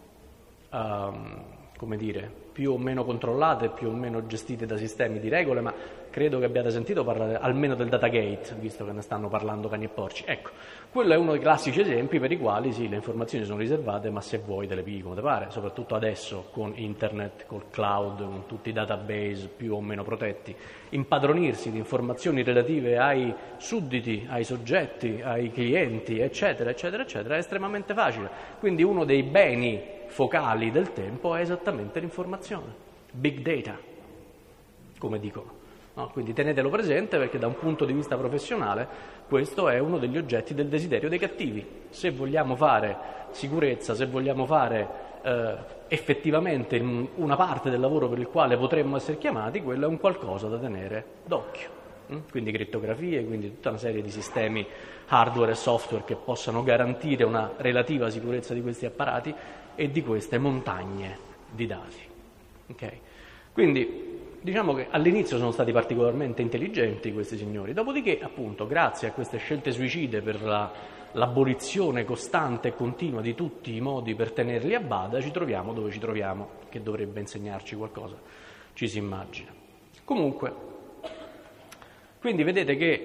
S1: più o meno controllate, più o meno gestite da sistemi di regole, ma credo che abbiate sentito parlare almeno del Datagate, visto che ne stanno parlando cani e porci. Ecco, quello è uno dei classici esempi per i quali sì, le informazioni sono riservate, ma se vuoi te le pigli come te pare, soprattutto adesso con internet, col cloud, con tutti i database più o meno protetti. Impadronirsi di informazioni relative ai sudditi, ai soggetti, ai clienti, eccetera, eccetera, eccetera, è estremamente facile. Quindi uno dei beni focali del tempo è esattamente l'informazione, big data, come dicono. no? Quindi tenetelo presente, perché da un punto di vista professionale questo è uno degli oggetti del desiderio dei cattivi. Se vogliamo fare sicurezza, se vogliamo fare effettivamente una parte del lavoro per il quale potremmo essere chiamati, quello è un qualcosa da tenere d'occhio. Quindi crittografie, quindi tutta una serie di sistemi hardware e software che possano garantire una relativa sicurezza di questi apparati e di queste montagne di dati. Okay? Quindi diciamo che all'inizio sono stati particolarmente intelligenti questi signori, dopodiché appunto grazie a queste scelte suicide per l'abolizione costante e continua di tutti i modi per tenerli a bada, ci troviamo dove ci troviamo, che dovrebbe insegnarci qualcosa, ci si immagina. Comunque, quindi vedete che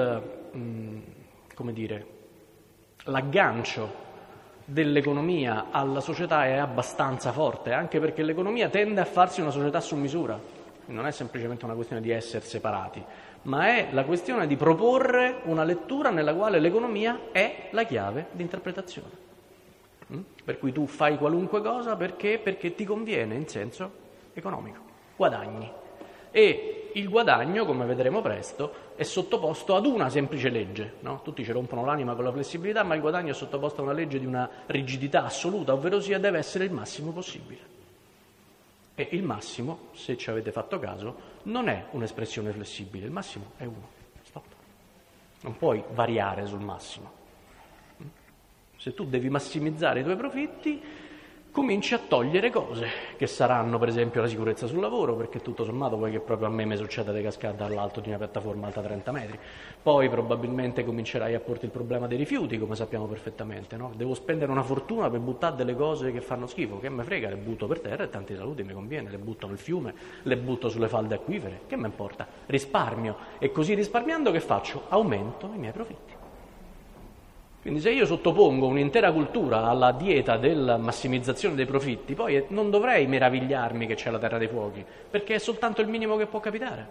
S1: l'aggancio dell'economia alla società è abbastanza forte, anche perché l'economia tende a farsi una società su misura. Non è semplicemente una questione di essere separati, ma è la questione di proporre una lettura nella quale l'economia è la chiave di interpretazione. Per cui tu fai qualunque cosa perché ti conviene in senso economico, guadagni. E il guadagno, come vedremo presto, è sottoposto ad una semplice legge, no? Tutti ci rompono l'anima con la flessibilità, ma il guadagno è sottoposto a una legge di una rigidità assoluta, ovvero sia deve essere il massimo possibile. E il massimo, se ci avete fatto caso, non è un'espressione flessibile, il massimo è 1. Stop. Non puoi variare sul massimo. Se tu devi massimizzare i tuoi profitti, cominci a togliere cose, che saranno per esempio la sicurezza sul lavoro, perché tutto sommato poi che proprio a me mi succede di cascare dall'alto di una piattaforma alta 30 metri. Poi probabilmente comincerai a porti il problema dei rifiuti, come sappiamo perfettamente, no? Devo spendere una fortuna per buttare delle cose che fanno schifo, che me frega, le butto per terra e tanti saluti, mi conviene, le butto nel fiume, le butto sulle falde acquifere, che me importa? Risparmio, e così risparmiando che faccio? Aumento i miei profitti. Quindi se io sottopongo un'intera cultura alla dieta della massimizzazione dei profitti, poi non dovrei meravigliarmi che c'è la terra dei fuochi, perché è soltanto il minimo che può capitare.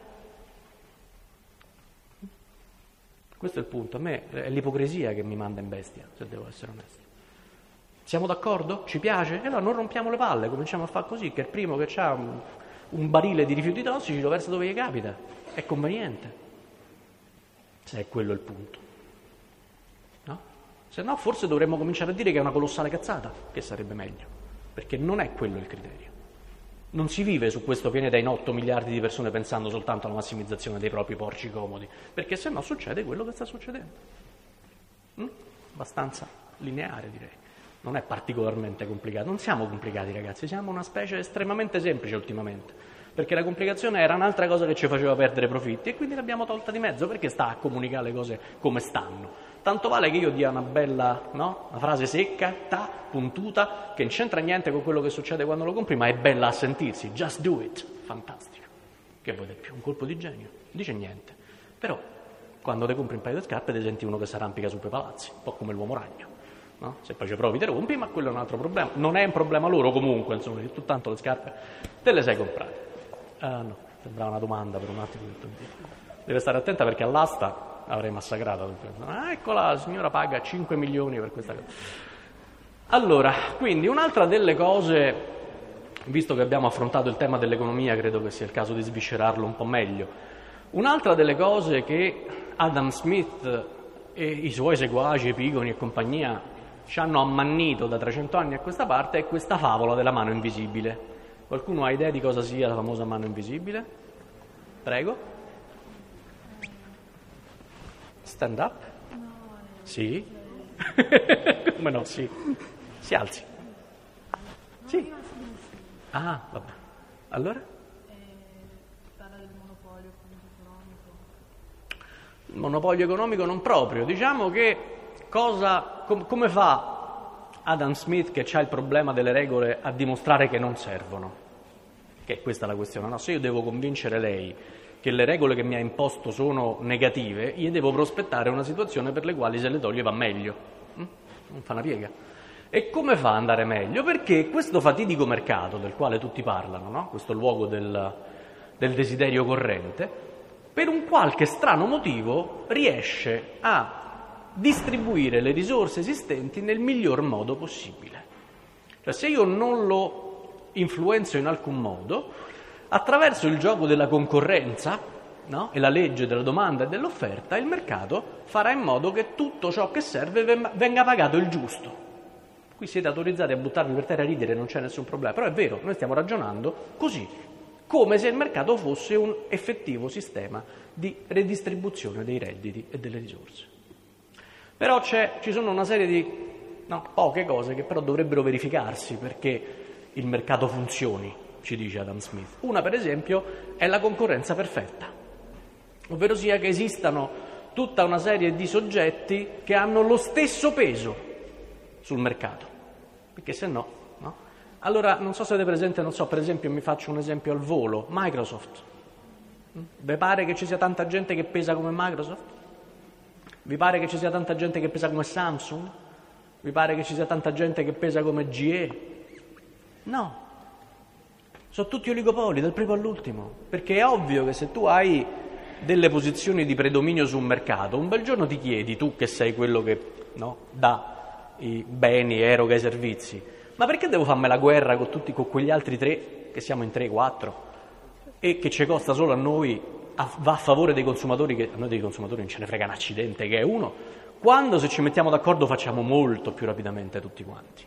S1: Questo è il punto. A me è l'ipocrisia che mi manda in bestia, se devo essere onesto. Siamo d'accordo? Ci piace? E allora non rompiamo le palle, cominciamo a fare così, che il primo che ha un barile di rifiuti tossici lo versa dove gli capita. È conveniente, se è quello il punto. Se no, forse dovremmo cominciare a dire che è una colossale cazzata, che sarebbe meglio, perché non è quello il criterio. Non si vive su questo pianeta in 8 miliardi di persone pensando soltanto alla massimizzazione dei propri porci comodi, perché se no succede quello che sta succedendo. Abbastanza lineare, direi. Non è particolarmente complicato. Non siamo complicati, ragazzi, siamo una specie estremamente semplice ultimamente, perché la complicazione era un'altra cosa che ci faceva perdere profitti e quindi l'abbiamo tolta di mezzo, perché sta a comunicare le cose come stanno. Tanto vale che io dia una bella, no? Una frase secca, puntuta, che non c'entra niente con quello che succede quando lo compri, ma è bella a sentirsi. Just do it. Fantastico. Che vuoi di più? Un colpo di genio. Non dice niente. Però, quando te compri un paio di scarpe, ti senti uno che si arrampica su quei palazzi, un po' come l'uomo ragno. No? Se poi ci provi te rompi, ma quello è un altro problema. Non è un problema loro comunque, insomma, tu tanto le scarpe te le sei comprate. No, sembrava una domanda per un attimo. Deve stare attenta perché all'asta avrei massacrato. Eccola, la signora paga 5 milioni per questa cosa. Allora, quindi un'altra delle cose, visto che abbiamo affrontato il tema dell'economia, credo che sia il caso di sviscerarlo un po' meglio. Un'altra delle cose che Adam Smith e i suoi seguaci, Epigoni e compagnia, ci hanno ammannito da 300 anni a questa parte è questa favola della mano invisibile. Qualcuno ha idea di cosa sia la famosa mano invisibile? Prego. Stand up?
S4: No.
S1: Sì? Come no, sì. Si alzi. Sì. Ah, vabbè. Allora?
S4: Parla del monopolio economico.
S1: Il monopolio economico non proprio. Diciamo che come fa Adam Smith, che ha il problema delle regole, a dimostrare che non servono? Che questa è la questione, no? Se io devo convincere lei che le regole che mi ha imposto sono negative, io devo prospettare una situazione per le quali se le toglie va meglio. Non fa una piega. E come fa ad andare meglio? Perché questo fatidico mercato del quale tutti parlano, no? Questo luogo del desiderio corrente, per un qualche strano motivo riesce a distribuire le risorse esistenti nel miglior modo possibile. Cioè, se io non lo influenzo in alcun modo, attraverso il gioco della concorrenza, no? E la legge della domanda e dell'offerta, il mercato farà in modo che tutto ciò che serve venga pagato il giusto. Qui siete autorizzati a buttarvi per terra a ridere, non c'è nessun problema, però è vero, noi stiamo ragionando così, come se il mercato fosse un effettivo sistema di redistribuzione dei redditi e delle risorse. Però ci sono una serie di poche cose che però dovrebbero verificarsi perché il mercato funzioni, ci dice Adam Smith. Una, per esempio, è la concorrenza perfetta, ovvero sia che esistano tutta una serie di soggetti che hanno lo stesso peso sul mercato, perché se no. Allora, non so se avete presente, per esempio, mi faccio un esempio al volo, Microsoft. Vi pare che ci sia tanta gente che pesa come Microsoft? Vi pare che ci sia tanta gente che pesa come Samsung? Vi pare che ci sia tanta gente che pesa come GE? No. Sono tutti oligopoli, dal primo all'ultimo, perché è ovvio che se tu hai delle posizioni di predominio su un mercato, un bel giorno ti chiedi, tu che sei quello che dà i beni, eroga i servizi, ma perché devo farmi la guerra con quegli altri 3, che siamo in 3-4, e che ci costa solo a noi, va a favore dei consumatori, che a noi dei consumatori non ce ne frega un accidente, che è uno, quando se ci mettiamo d'accordo facciamo molto più rapidamente tutti quanti.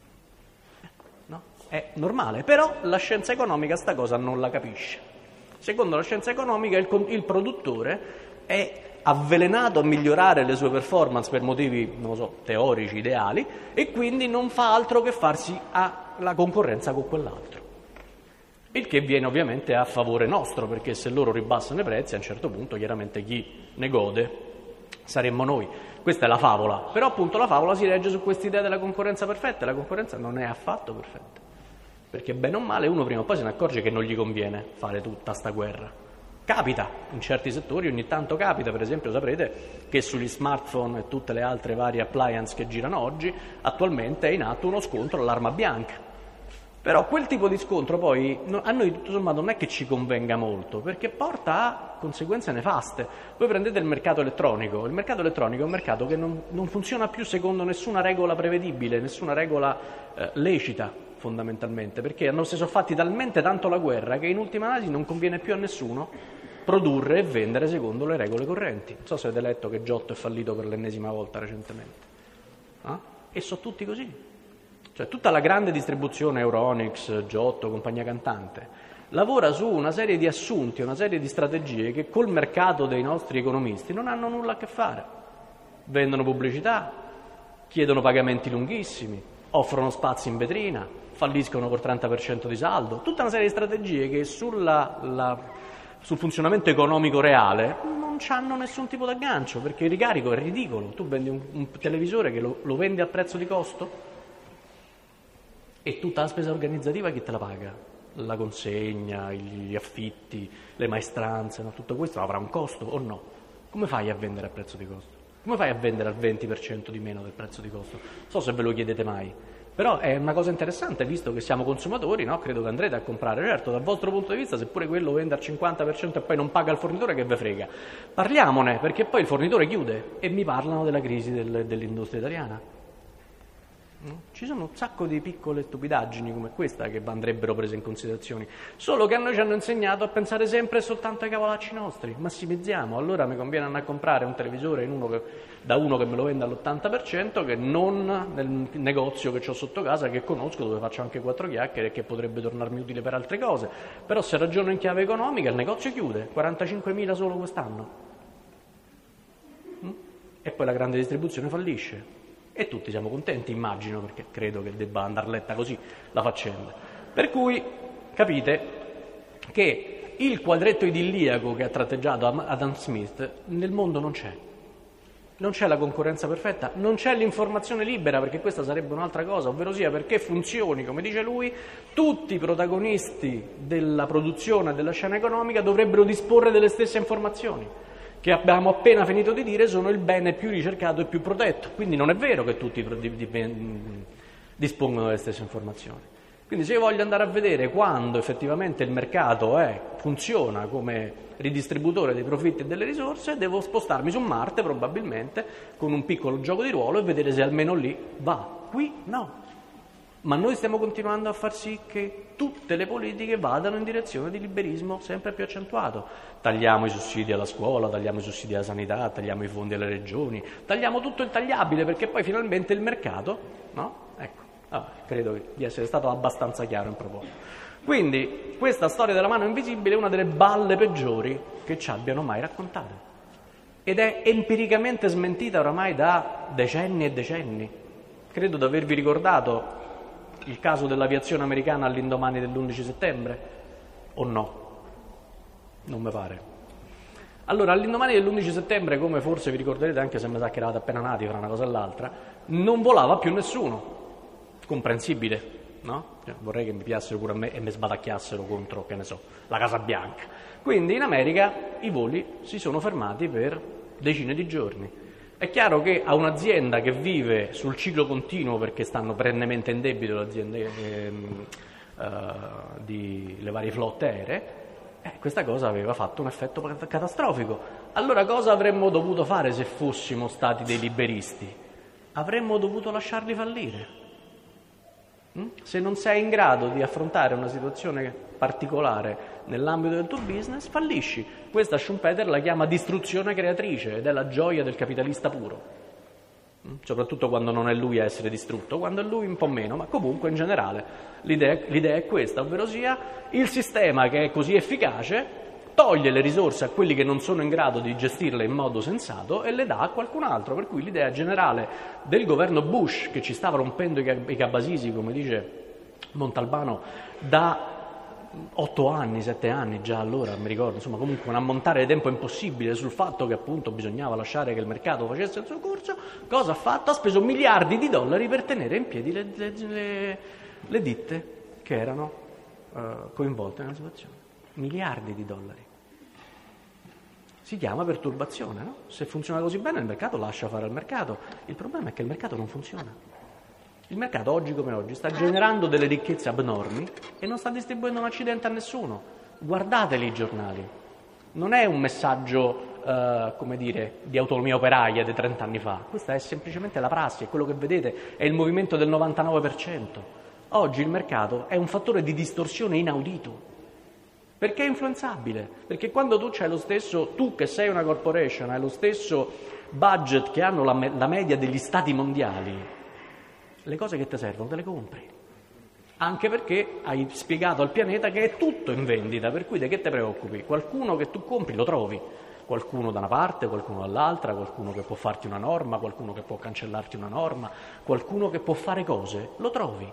S1: No? È normale, però la scienza economica sta cosa non la capisce. Secondo la scienza economica il produttore è avvelenato a migliorare le sue performance per motivi, teorici, ideali, e quindi non fa altro che farsi alla concorrenza con quell'altro. Il che viene ovviamente a favore nostro, perché se loro ribassano i prezzi, a un certo punto chiaramente chi ne gode saremmo noi. Questa è la favola, però appunto la favola si regge su quest'idea della concorrenza perfetta, e la concorrenza non è affatto perfetta, perché bene o male uno prima o poi se ne accorge che non gli conviene fare tutta sta guerra. Capita, in certi settori ogni tanto capita, per esempio saprete che sugli smartphone e tutte le altre varie appliance che girano oggi, attualmente è in atto uno scontro all'arma bianca. Però quel tipo di scontro poi a noi tutto sommato non è che ci convenga molto, perché porta a conseguenze nefaste. Voi prendete il mercato elettronico è un mercato che non funziona più secondo nessuna regola prevedibile, nessuna regola lecita fondamentalmente, perché si sono fatti talmente tanto la guerra che in ultima analisi non conviene più a nessuno produrre e vendere secondo le regole correnti. Non so se avete letto che Giotto è fallito per l'ennesima volta recentemente. E sono tutti così. Cioè tutta la grande distribuzione Euronics, Giotto, compagnia cantante, lavora su una serie di assunti, una serie di strategie che col mercato dei nostri economisti non hanno nulla a che fare. Vendono pubblicità, chiedono pagamenti lunghissimi, offrono spazi in vetrina, falliscono col 30% di saldo, tutta una serie di strategie che sul funzionamento economico reale non hanno nessun tipo di aggancio, perché il ricarico è ridicolo. Tu vendi un televisore che lo vendi a prezzo di costo e tutta la spesa organizzativa chi te la paga? La consegna, gli affitti, le maestranze, tutto questo avrà un costo o no? Come fai a vendere a prezzo di costo? Come fai a vendere al 20% di meno del prezzo di costo? Non so se ve lo chiedete mai, però è una cosa interessante, visto che siamo consumatori, no? Credo che andrete a comprare. Certo, dal vostro punto di vista, seppure quello vende al 50% e poi non paga il fornitore, che ve frega. Parliamone, perché poi il fornitore chiude e mi parlano della crisi dell'industria italiana. Ci sono un sacco di piccole stupidaggini come questa che andrebbero prese in considerazione, solo che a noi ci hanno insegnato a pensare sempre e soltanto ai cavolacci nostri. Massimizziamo, allora mi conviene andare a comprare un televisore da uno che me lo vende all'80% che non nel negozio che ho sotto casa, che conosco, dove faccio anche 4 chiacchiere e che potrebbe tornarmi utile per altre cose. Però se ragiono in chiave economica, il negozio chiude, 45.000 solo quest'anno, e poi la grande distribuzione fallisce. E tutti siamo contenti, immagino, perché credo che debba andar letta così la faccenda. Per cui capite che il quadretto idilliaco che ha tratteggiato Adam Smith nel mondo non c'è. Non c'è la concorrenza perfetta, non c'è l'informazione libera, perché questa sarebbe un'altra cosa, ovvero sia perché funzioni, come dice lui, tutti i protagonisti della produzione e della scena economica dovrebbero disporre delle stesse informazioni, che abbiamo appena finito di dire sono il bene più ricercato e più protetto. Quindi non è vero che tutti dispongono delle stesse informazioni. Quindi se io voglio andare a vedere quando effettivamente il mercato funziona come ridistributore dei profitti e delle risorse, devo spostarmi su Marte probabilmente con un piccolo gioco di ruolo e vedere se almeno lì va. Qui no. Ma noi stiamo continuando a far sì che tutte le politiche vadano in direzione di liberismo sempre più accentuato. Tagliamo i sussidi alla scuola, tagliamo i sussidi alla sanità, tagliamo i fondi alle regioni, tagliamo tutto il tagliabile perché poi finalmente il mercato, no? Ecco, credo di essere stato abbastanza chiaro in proposito. Quindi questa storia della mano invisibile è una delle balle peggiori che ci abbiano mai raccontato. Ed è empiricamente smentita oramai da decenni e decenni. Credo di avervi ricordato il caso dell'aviazione americana all'indomani dell'11 settembre, o no? Non mi pare. Allora, all'indomani dell'11 settembre, come forse vi ricorderete, anche se mi sa che eravate appena nati fra una cosa e l'altra, non volava più nessuno. Comprensibile, no? Vorrei che mi piassero pure a me e mi sbatacchiassero contro, che ne so, la Casa Bianca. Quindi in America i voli si sono fermati per decine di giorni. È chiaro che a un'azienda che vive sul ciclo continuo, perché stanno perennemente in debito le aziende le varie flotte aeree, questa cosa aveva fatto un effetto catastrofico. Allora cosa avremmo dovuto fare se fossimo stati dei liberisti? Avremmo dovuto lasciarli fallire. Se non sei in grado di affrontare una situazione particolare nell'ambito del tuo business, fallisci. Questa Schumpeter la chiama distruzione creatrice ed è la gioia del capitalista puro. Soprattutto quando non è lui a essere distrutto, quando è lui un po' meno, ma comunque in generale l'idea è questa, ovvero sia il sistema che è così efficace toglie le risorse a quelli che non sono in grado di gestirle in modo sensato e le dà a qualcun altro, per cui l'idea generale del governo Bush, che ci stava rompendo i cabasisi, come dice Montalbano, da 8 anni, 7 anni già allora, mi ricordo, insomma comunque un ammontare di tempo impossibile sul fatto che appunto bisognava lasciare che il mercato facesse il suo corso, cosa ha fatto? Ha speso miliardi di dollari per tenere in piedi le ditte che erano coinvolte nella situazione. Miliardi di dollari. Si chiama perturbazione, no? Se funziona così bene il mercato lascia fare al mercato. Il problema è che il mercato non funziona. Il mercato oggi come oggi sta generando delle ricchezze abnormi e non sta distribuendo un accidente a nessuno. Guardateli i giornali. Non è un messaggio, come dire, di autonomia operaia di 30 anni fa. Questa è semplicemente la prassi, è quello che vedete, è il movimento del 99%. Oggi il mercato è un fattore di distorsione inaudito. Perché è influenzabile? Perché quando tu c'hai lo stesso, tu che sei una corporation, hai lo stesso budget che hanno la media degli stati mondiali, le cose che ti servono te le compri. Anche perché hai spiegato al pianeta che è tutto in vendita, per cui di che te preoccupi? Qualcuno che tu compri lo trovi, qualcuno da una parte, qualcuno dall'altra, qualcuno che può farti una norma, qualcuno che può cancellarti una norma, qualcuno che può fare cose, lo trovi.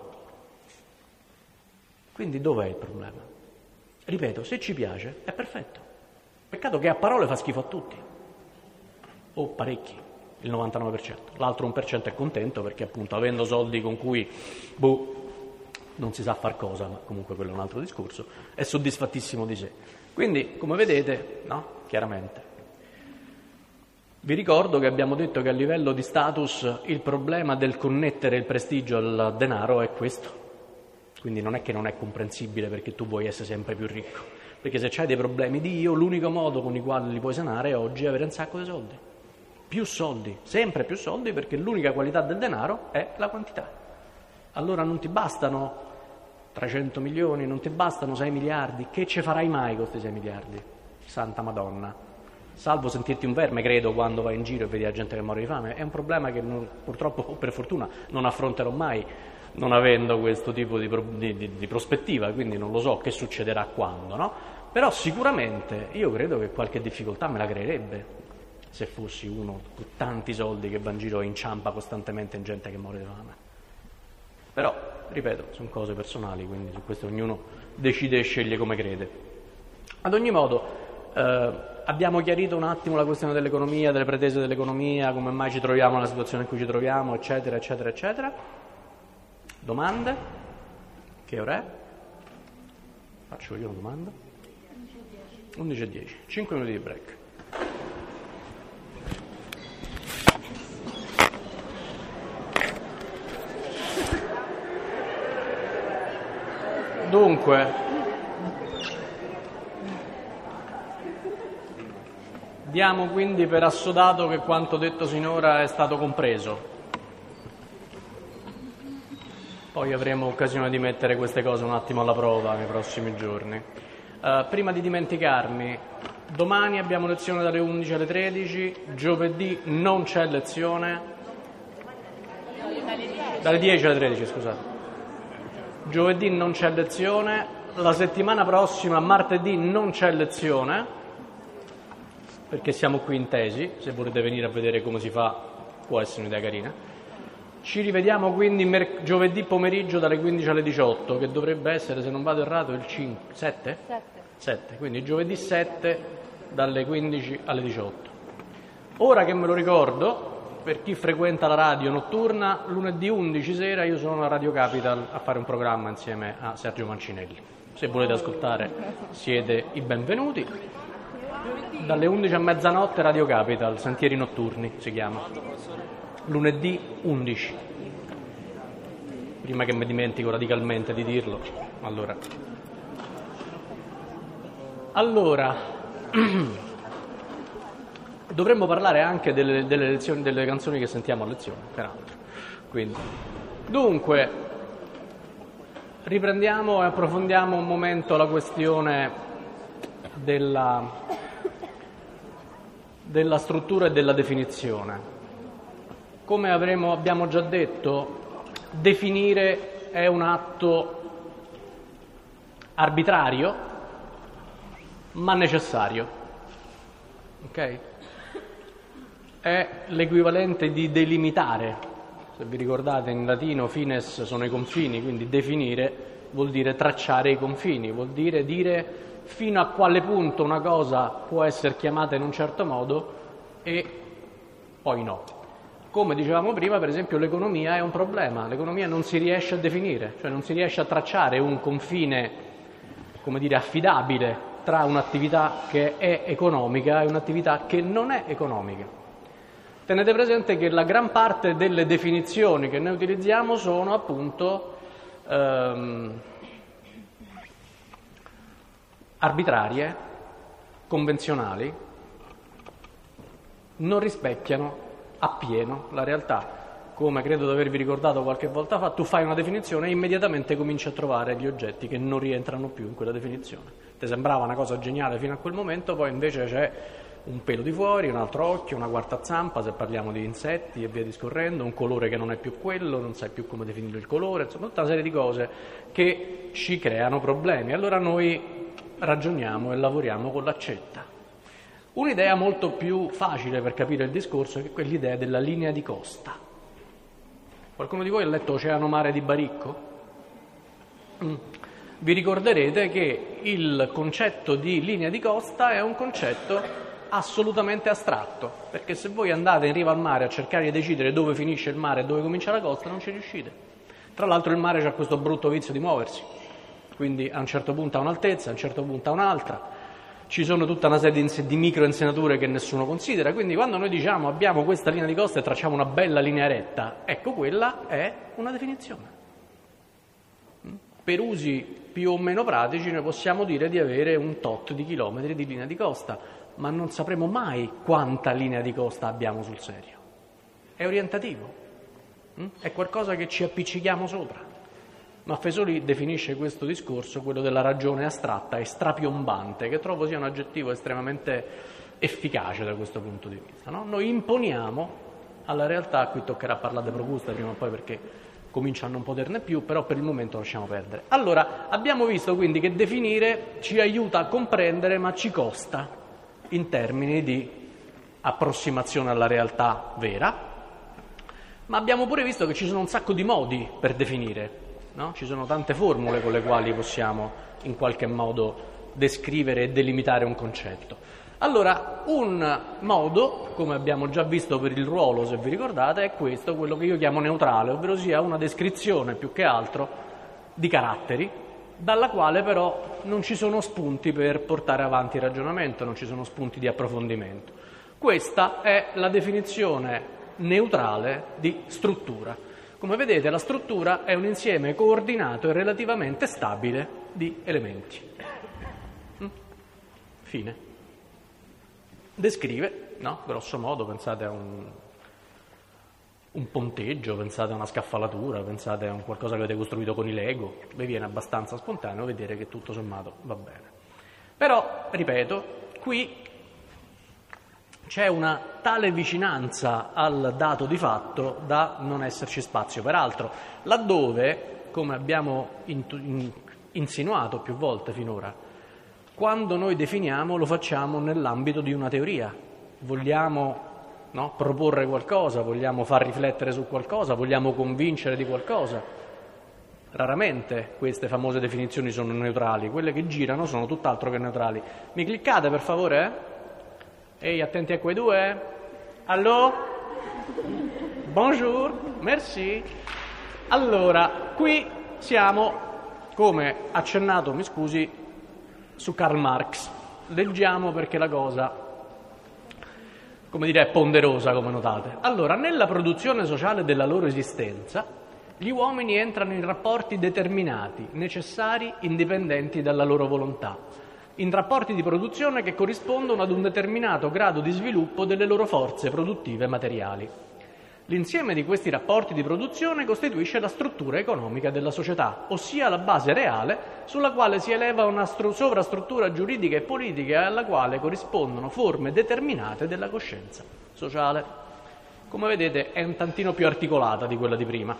S1: Quindi dov'è il problema? Ripeto, se ci piace è perfetto. Peccato che a parole fa schifo a tutti. O parecchi, il 99%. L'altro 1% è contento perché appunto avendo soldi con cui non si sa far cosa, ma comunque quello è un altro discorso, è soddisfattissimo di sé. Quindi, come vedete, no? Chiaramente. Vi ricordo che abbiamo detto che a livello di status il problema del connettere il prestigio al denaro è questo. Quindi non è che non è comprensibile perché tu vuoi essere sempre più ricco, perché se c'hai dei problemi di io, l'unico modo con i quali li puoi sanare oggi è avere un sacco di soldi. Più soldi, sempre più soldi, perché l'unica qualità del denaro è la quantità. Allora non ti bastano 300 milioni, non ti bastano 6 miliardi, che ce farai mai con questi 6 miliardi? Santa Madonna. Salvo sentirti un verme, credo, quando vai in giro e vedi la gente che muore di fame. È un problema che purtroppo o per fortuna non affronterò mai, non avendo questo tipo di prospettiva, quindi non lo so che succederà quando, no? Però sicuramente io credo che qualche difficoltà me la creerebbe se fossi uno con tanti soldi che va in giro e inciampa costantemente in gente che muore di fame. Però, ripeto, sono cose personali, quindi su questo ognuno decide e sceglie come crede. Ad ogni modo, abbiamo chiarito un attimo la questione dell'economia, delle pretese dell'economia, come mai ci troviamo nella situazione in cui ci troviamo, eccetera, eccetera, eccetera. Domande? Che ora è? Faccio io una domanda? 11:10. 5 minuti di break. Dunque, diamo quindi per assodato che quanto detto sinora è stato compreso. Poi avremo occasione di mettere queste cose un attimo alla prova nei prossimi giorni. Prima di dimenticarmi, domani abbiamo lezione dalle 11 alle 13, giovedì non c'è lezione, dalle 10 alle 13, scusate. Giovedì non c'è lezione, la settimana prossima, martedì, non c'è lezione, perché siamo qui in tesi, se volete venire a vedere come si fa può essere un'idea carina. Ci rivediamo quindi giovedì pomeriggio dalle 15 alle 18, che dovrebbe essere, se non vado errato, il 7? 7, quindi giovedì 7 dalle 15 alle 18. Ora che me lo ricordo, per chi frequenta la radio notturna, lunedì 11 sera io sono a Radio Capital a fare un programma insieme a Sergio Mancinelli. Se volete ascoltare siete i benvenuti. Dalle 11 a mezzanotte Radio Capital, Sentieri Notturni si chiama. Lunedì 11. Prima che mi dimentico radicalmente di dirlo. Allora dovremmo parlare anche delle canzoni che sentiamo a lezione, peraltro. Dunque, riprendiamo e approfondiamo un momento la questione della struttura e della definizione. Come abbiamo già detto, definire è un atto arbitrario, ma necessario. Ok? È l'equivalente di delimitare. Se vi ricordate, in latino fines sono i confini, quindi definire vuol dire tracciare i confini, vuol dire fino a quale punto una cosa può essere chiamata in un certo modo e poi no. Come dicevamo prima, per esempio, l'economia è un problema. L'economia non si riesce a definire, cioè non si riesce a tracciare un confine, affidabile tra un'attività che è economica e un'attività che non è economica. Tenete presente che la gran parte delle definizioni che noi utilizziamo sono appunto arbitrarie, convenzionali, non rispecchiano appieno la realtà. Come credo di avervi ricordato qualche volta fa, tu fai una definizione e immediatamente cominci a trovare gli oggetti che non rientrano più in quella definizione. Ti sembrava una cosa geniale fino a quel momento, poi invece c'è un pelo di fuori, un altro occhio, una quarta zampa, se parliamo di insetti e via discorrendo, un colore che non è più quello, non sai più come definire il colore, insomma tutta una serie di cose che ci creano problemi. Allora noi ragioniamo e lavoriamo con l'accetta. Un'idea molto più facile per capire il discorso è quell'idea della linea di costa. Qualcuno di voi ha letto Oceano Mare di Baricco? Vi ricorderete che il concetto di linea di costa è un concetto assolutamente astratto, perché se voi andate in riva al mare a cercare di decidere dove finisce il mare e dove comincia la costa non ci riuscite. Tra l'altro il mare ha questo brutto vizio di muoversi, quindi a un certo punto ha un'altezza, a un certo punto ha un'altra. Ci sono tutta una serie di microinsenature che nessuno considera, quindi quando noi diciamo abbiamo questa linea di costa e tracciamo una bella linea retta, ecco, quella è una definizione. Per usi più o meno pratici noi possiamo dire di avere un tot di chilometri di linea di costa, ma non sapremo mai quanta linea di costa abbiamo sul serio. È orientativo, è qualcosa che ci appiccichiamo sopra. Maffesoli definisce questo discorso, quello della ragione astratta e strapiombante, che trovo sia un aggettivo estremamente efficace da questo punto di vista. No? Noi imponiamo alla realtà, qui toccherà parlare di Procusta prima o poi perché comincia a non poterne più, però per il momento lasciamo perdere. Allora, abbiamo visto quindi che definire ci aiuta a comprendere, ma ci costa in termini di approssimazione alla realtà vera, ma abbiamo pure visto che ci sono un sacco di modi per definire. No? Ci sono tante formule con le quali possiamo in qualche modo descrivere e delimitare un concetto. Allora, un modo, come abbiamo già visto per il ruolo, se vi ricordate, è questo, quello che io chiamo neutrale, ovvero sia una descrizione più che altro di caratteri, dalla quale però non ci sono spunti per portare avanti il ragionamento, non ci sono spunti di approfondimento. Questa è la definizione neutrale di struttura. Come vedete, la struttura è un insieme coordinato e relativamente stabile di elementi. Fine. Descrive, no? Grosso modo, pensate a un ponteggio, pensate a una scaffalatura, pensate a un qualcosa che avete costruito con i Lego, vi viene abbastanza spontaneo vedere che tutto sommato va bene. Però, ripeto, qui c'è una tale vicinanza al dato di fatto da non esserci spazio. Peraltro, laddove, come abbiamo insinuato più volte finora, quando noi definiamo lo facciamo nell'ambito di una teoria. Vogliamo proporre qualcosa, vogliamo far riflettere su qualcosa, vogliamo convincere di qualcosa. Raramente queste famose definizioni sono neutrali, quelle che girano sono tutt'altro che neutrali. Mi cliccate per favore? Ehi, attenti a quei due? Allô? Bonjour, merci. Allora, qui siamo, come accennato, mi scusi, su Karl Marx. Leggiamo perché la cosa, come dire, è ponderosa, come notate. Allora, nella produzione sociale della loro esistenza, gli uomini entrano in rapporti determinati, necessari, indipendenti dalla loro volontà, in rapporti di produzione che corrispondono ad un determinato grado di sviluppo delle loro forze produttive materiali. L'insieme di questi rapporti di produzione costituisce la struttura economica della società, ossia la base reale sulla quale si eleva una sovrastruttura giuridica e politica e alla quale corrispondono forme determinate della coscienza sociale. Come vedete è un tantino più articolata di quella di prima.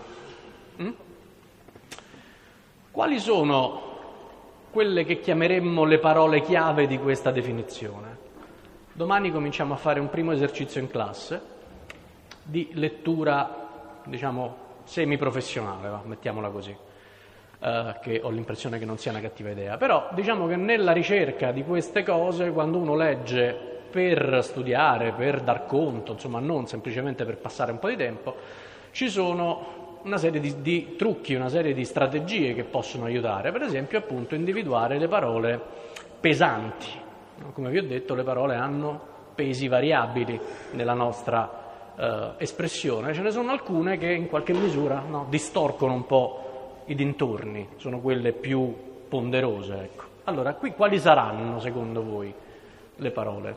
S1: Quali sono quelle che chiameremmo le parole chiave di questa definizione? Domani cominciamo a fare un primo esercizio in classe di lettura, diciamo, semiprofessionale, mettiamola così, che ho l'impressione che non sia una cattiva idea. Però diciamo che nella ricerca di queste cose, quando uno legge per studiare, per dar conto, insomma non semplicemente per passare un po' di tempo, ci sono una serie di trucchi, una serie di strategie che possono aiutare. Per esempio, appunto, individuare le parole pesanti. Come vi ho detto, le parole hanno pesi variabili nella nostra espressione. Ce ne sono alcune che in qualche misura distorcono un po' i dintorni, sono quelle più ponderose. Ecco. Allora, qui quali saranno secondo voi le parole?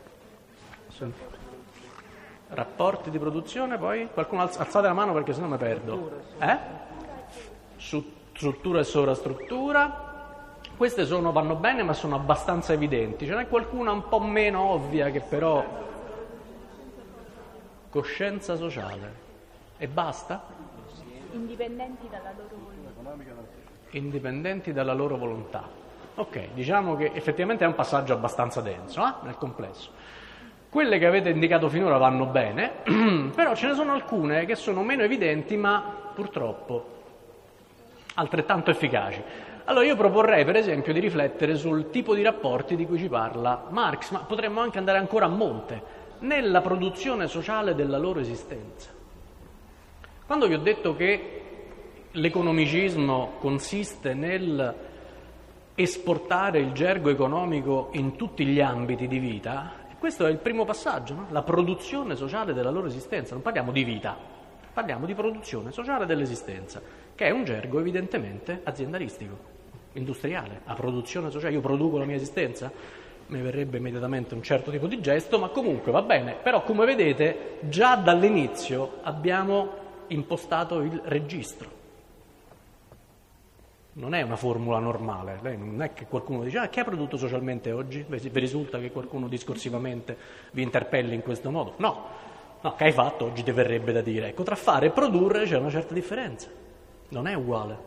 S1: Rapporti di produzione, poi? Qualcuno alzate la mano perché sennò mi perdo. Struttura e sovrastruttura. Queste vanno bene ma sono abbastanza evidenti. Ce n'è qualcuna un po' meno ovvia che però... Coscienza sociale. E basta?
S5: Indipendenti dalla loro volontà.
S1: Indipendenti dalla loro volontà. Ok, diciamo che effettivamente è un passaggio abbastanza denso, nel complesso. Quelle che avete indicato finora vanno bene, però ce ne sono alcune che sono meno evidenti, ma purtroppo altrettanto efficaci. Allora io proporrei per esempio di riflettere sul tipo di rapporti di cui ci parla Marx, ma potremmo anche andare ancora a monte, nella produzione sociale della loro esistenza. Quando vi ho detto che l'economicismo consiste nel esportare il gergo economico in tutti gli ambiti di vita, questo è il primo passaggio, la produzione sociale della loro esistenza. Non parliamo di vita, parliamo di produzione sociale dell'esistenza, che è un gergo evidentemente aziendalistico, industriale. La produzione sociale, io produco la mia esistenza? Mi verrebbe immediatamente un certo tipo di gesto, ma comunque va bene. Però come vedete già dall'inizio abbiamo impostato il registro. Non è una formula normale, non è che qualcuno dice che ha prodotto socialmente oggi? Vi risulta che qualcuno discorsivamente vi interpelli in questo modo? No, che hai fatto oggi ti verrebbe da dire. Ecco, tra fare e produrre c'è una certa differenza, non è uguale.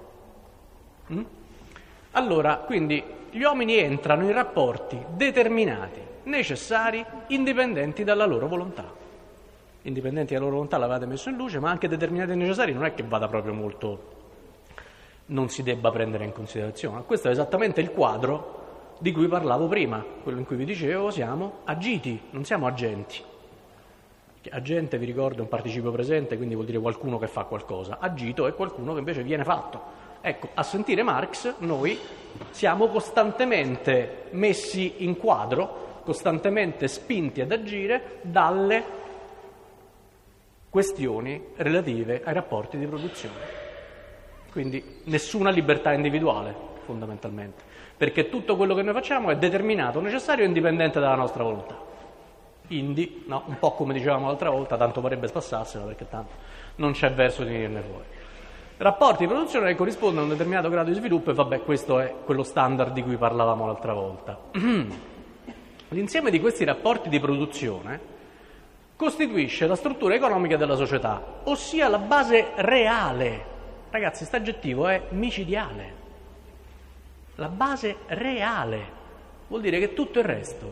S1: Allora, quindi gli uomini entrano in rapporti determinati, necessari, indipendenti dalla loro volontà. Indipendenti dalla loro volontà l'avete messo in luce, ma anche determinati e necessari non è che vada proprio molto, non si debba prendere in considerazione. Questo è esattamente il quadro di cui parlavo prima, quello in cui vi dicevo siamo agiti, non siamo agenti. Agente, vi ricordo, è un participio presente, quindi vuol dire qualcuno che fa qualcosa. Agito è qualcuno che invece viene fatto. Ecco, a sentire Marx noi siamo costantemente messi in quadro, costantemente spinti ad agire dalle questioni relative ai rapporti di produzione. Quindi nessuna libertà individuale, fondamentalmente, perché tutto quello che noi facciamo è determinato, necessario e indipendente dalla nostra volontà. indie, no? Un po' come dicevamo l'altra volta, tanto vorrebbe spassarsela perché tanto non c'è verso di venirne fuori. Rapporti di produzione che corrispondono a un determinato grado di sviluppo e vabbè, questo è quello standard di cui parlavamo l'altra volta. L'insieme di questi rapporti di produzione costituisce la struttura economica della società, ossia la base reale. Ragazzi, questo aggettivo è micidiale. La base reale vuol dire che tutto il resto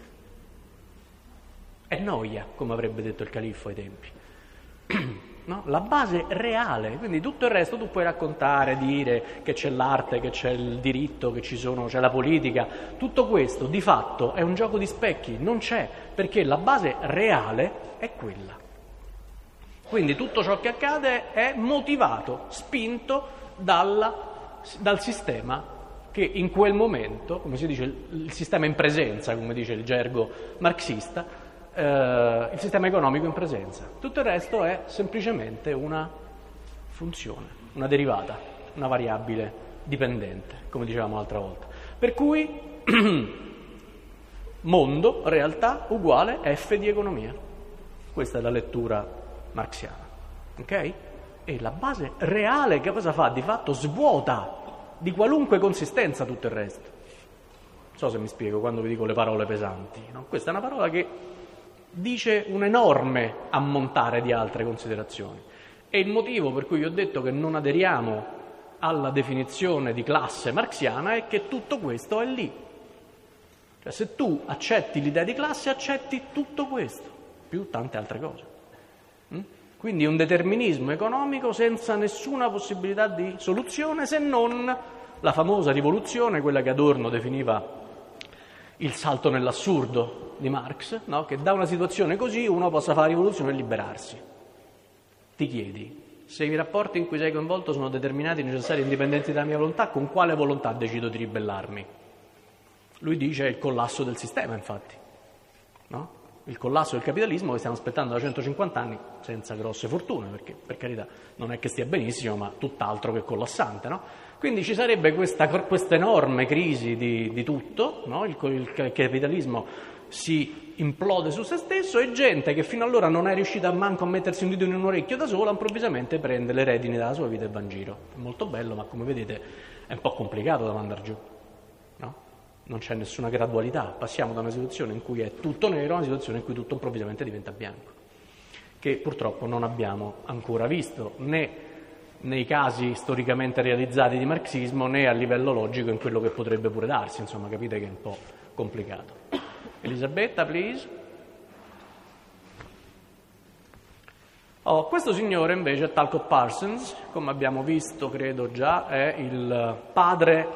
S1: è noia, come avrebbe detto il califfo ai tempi. No? La base reale, quindi tutto il resto tu puoi raccontare, dire che c'è l'arte, che c'è il diritto, che c'è la politica, tutto questo di fatto è un gioco di specchi, non c'è, perché la base reale è quella. Quindi tutto ciò che accade è motivato, spinto dal sistema che in quel momento, come si dice, il sistema in presenza, come dice il gergo marxista, il sistema economico in presenza. Tutto il resto è semplicemente una funzione, una derivata, una variabile dipendente, come dicevamo l'altra volta. Per cui mondo, realtà, uguale F di economia. Questa è la lettura marxiana. Ok? E la base reale che cosa fa? Di fatto svuota di qualunque consistenza tutto il resto. Non so se mi spiego quando vi dico le parole pesanti, no? Questa è una parola che dice un enorme ammontare di altre considerazioni. E il motivo per cui vi ho detto che non aderiamo alla definizione di classe marxiana è che tutto questo è lì. Cioè, se tu accetti l'idea di classe, accetti tutto questo, più tante altre cose. Quindi un determinismo economico senza nessuna possibilità di soluzione, se non la famosa rivoluzione, quella che Adorno definiva il salto nell'assurdo di Marx, no? Che da una situazione così uno possa fare la rivoluzione e liberarsi. Ti chiedi, se i rapporti in cui sei coinvolto sono determinati, necessari e indipendenti dalla mia volontà, con quale volontà decido di ribellarmi? Lui dice il collasso del sistema, infatti, no? Il collasso del capitalismo che stiamo aspettando da 150 anni senza grosse fortune, perché per carità non è che stia benissimo, ma tutt'altro che collassante, no? Quindi ci sarebbe questa enorme crisi di tutto, no? Il capitalismo si implode su se stesso e gente che fino allora non è riuscita manco a mettersi un dito in un orecchio da sola, improvvisamente prende le redini della sua vita e va in giro. È molto bello, ma come vedete è un po' complicato da mandare giù, no? Non c'è nessuna gradualità, passiamo da una situazione in cui è tutto nero a una situazione in cui tutto improvvisamente diventa bianco, che purtroppo non abbiamo ancora visto, né nei casi storicamente realizzati di marxismo, né a livello logico in quello che potrebbe pure darsi, insomma, capite che è un po' complicato. Elisabetta, please. Questo signore invece è Talcott Parsons, come abbiamo visto, credo già, è il padre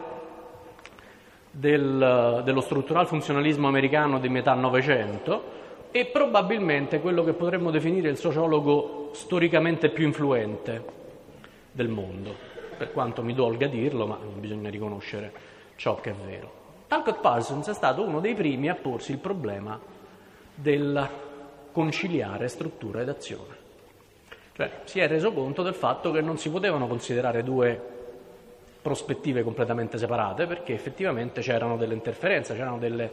S1: dello struttural funzionalismo americano di metà Novecento e probabilmente quello che potremmo definire il sociologo storicamente più influente del mondo, per quanto mi dolga dirlo, ma bisogna riconoscere ciò che è vero. Talcott Parsons è stato uno dei primi a porsi il problema del conciliare struttura ed azione. Cioè, si è reso conto del fatto che non si potevano considerare due prospettive completamente separate, perché effettivamente c'erano delle interferenze, c'erano delle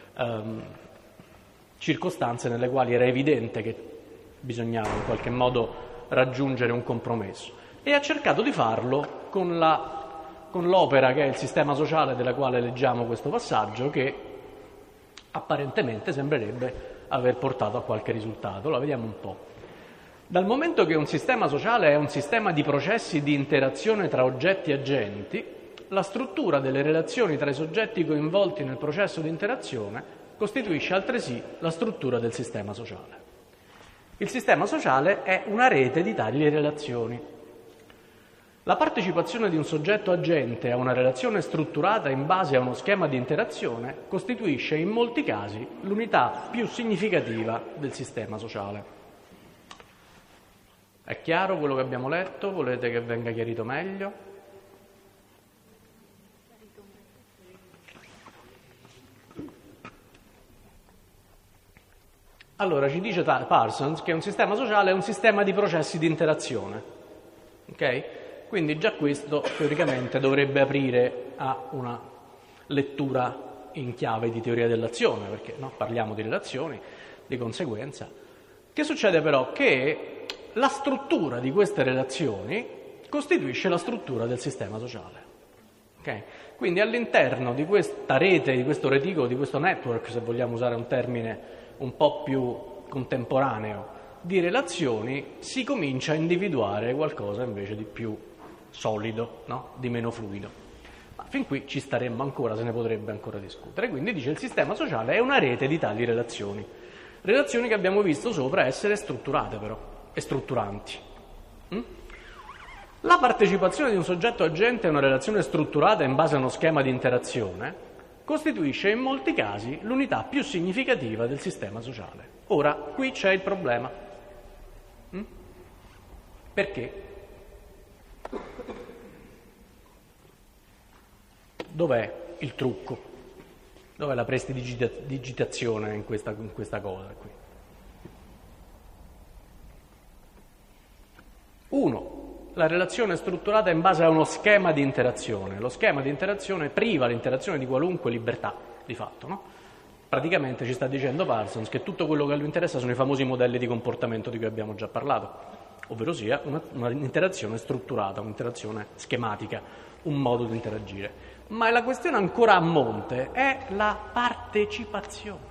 S1: circostanze nelle quali era evidente che bisognava in qualche modo raggiungere un compromesso. E ha cercato di farlo con l'opera che è il sistema sociale della quale leggiamo questo passaggio, che apparentemente sembrerebbe aver portato a qualche risultato. La vediamo un po'. Dal momento che un sistema sociale è un sistema di processi di interazione tra oggetti e agenti, la struttura delle relazioni tra i soggetti coinvolti nel processo di interazione costituisce altresì la struttura del sistema sociale. Il sistema sociale è una rete di tali relazioni. La partecipazione di un soggetto agente a una relazione strutturata in base a uno schema di interazione costituisce in molti casi l'unità più significativa del sistema sociale. È chiaro quello che abbiamo letto? Volete che venga chiarito meglio? Allora, ci dice Parsons che un sistema sociale è un sistema di processi di interazione. Ok? Quindi già questo teoricamente dovrebbe aprire a una lettura in chiave di teoria dell'azione, perché no, parliamo di relazioni, di conseguenza. Che succede però? Che la struttura di queste relazioni costituisce la struttura del sistema sociale. Okay? Quindi all'interno di questa rete, di questo reticolo, di questo network, se vogliamo usare un termine un po' più contemporaneo, di relazioni, si comincia a individuare qualcosa invece di più solido, no? Di meno fluido. Ma fin qui ci staremmo ancora, se ne potrebbe ancora discutere. Quindi dice il sistema sociale è una rete di tali relazioni. Relazioni che abbiamo visto sopra essere strutturate però, e strutturanti. La partecipazione di un soggetto agente a una relazione strutturata in base a uno schema di interazione costituisce in molti casi l'unità più significativa del sistema sociale. Ora, qui c'è il problema. Perché? Dov'è il trucco? Dov'è la prestidigitazione in questa cosa qui? 1. La relazione è strutturata in base a uno schema di interazione. Lo schema di interazione priva l'interazione di qualunque libertà, di fatto, no? Praticamente ci sta dicendo Parsons che tutto quello che a lui interessa sono i famosi modelli di comportamento di cui abbiamo già parlato, ovvero sia un'interazione strutturata, un'interazione schematica, un modo di interagire. Ma la questione ancora a monte è la partecipazione.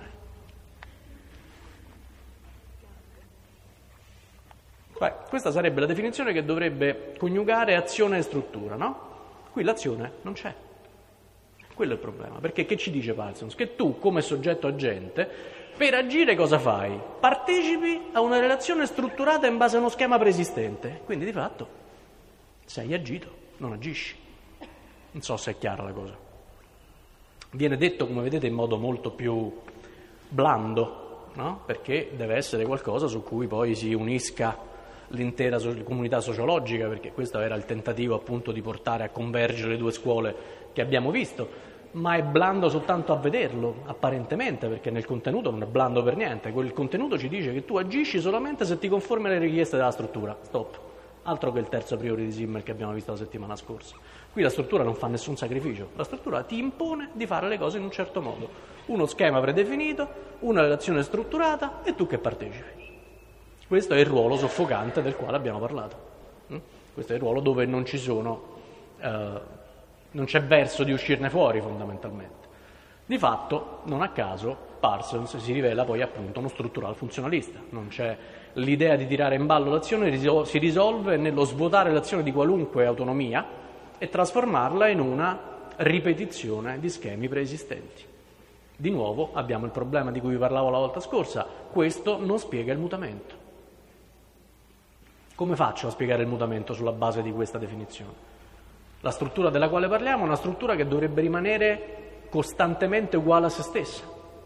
S1: Beh, questa sarebbe la definizione che dovrebbe coniugare azione e struttura, no? Qui l'azione non c'è. Quello è il problema, perché che ci dice Parsons? Che tu, come soggetto agente, per agire cosa fai? Partecipi a una relazione strutturata in base a uno schema preesistente, quindi di fatto sei agito, non agisci. Non so se è chiara la cosa. Viene detto, come vedete, in modo molto più blando, no? Perché deve essere qualcosa su cui poi si unisca l'intera comunità sociologica, perché questo era il tentativo appunto di portare a convergere le due scuole che abbiamo visto, ma è blando soltanto a vederlo, apparentemente, perché nel contenuto non è blando per niente. Quel contenuto ci dice che tu agisci solamente se ti conformi alle richieste della struttura. Stop. Altro che il terzo a priori di Simmel che abbiamo visto la settimana scorsa. Qui la struttura non fa nessun sacrificio, la struttura ti impone di fare le cose in un certo modo. Uno schema predefinito, una relazione strutturata e tu che partecipi. Questo è il ruolo soffocante del quale abbiamo parlato. Questo è il ruolo dove non c'è verso di uscirne fuori fondamentalmente. Di fatto, non a caso, Parsons si rivela poi appunto uno struttural funzionalista. Non c'è l'idea di tirare in ballo l'azione, si risolve nello svuotare l'azione di qualunque autonomia e trasformarla in una ripetizione di schemi preesistenti. Di nuovo abbiamo il problema di cui vi parlavo la volta scorsa, questo non spiega il mutamento. Come faccio a spiegare il mutamento sulla base di questa definizione? La struttura della quale parliamo è una struttura che dovrebbe rimanere costantemente uguale a se stessa.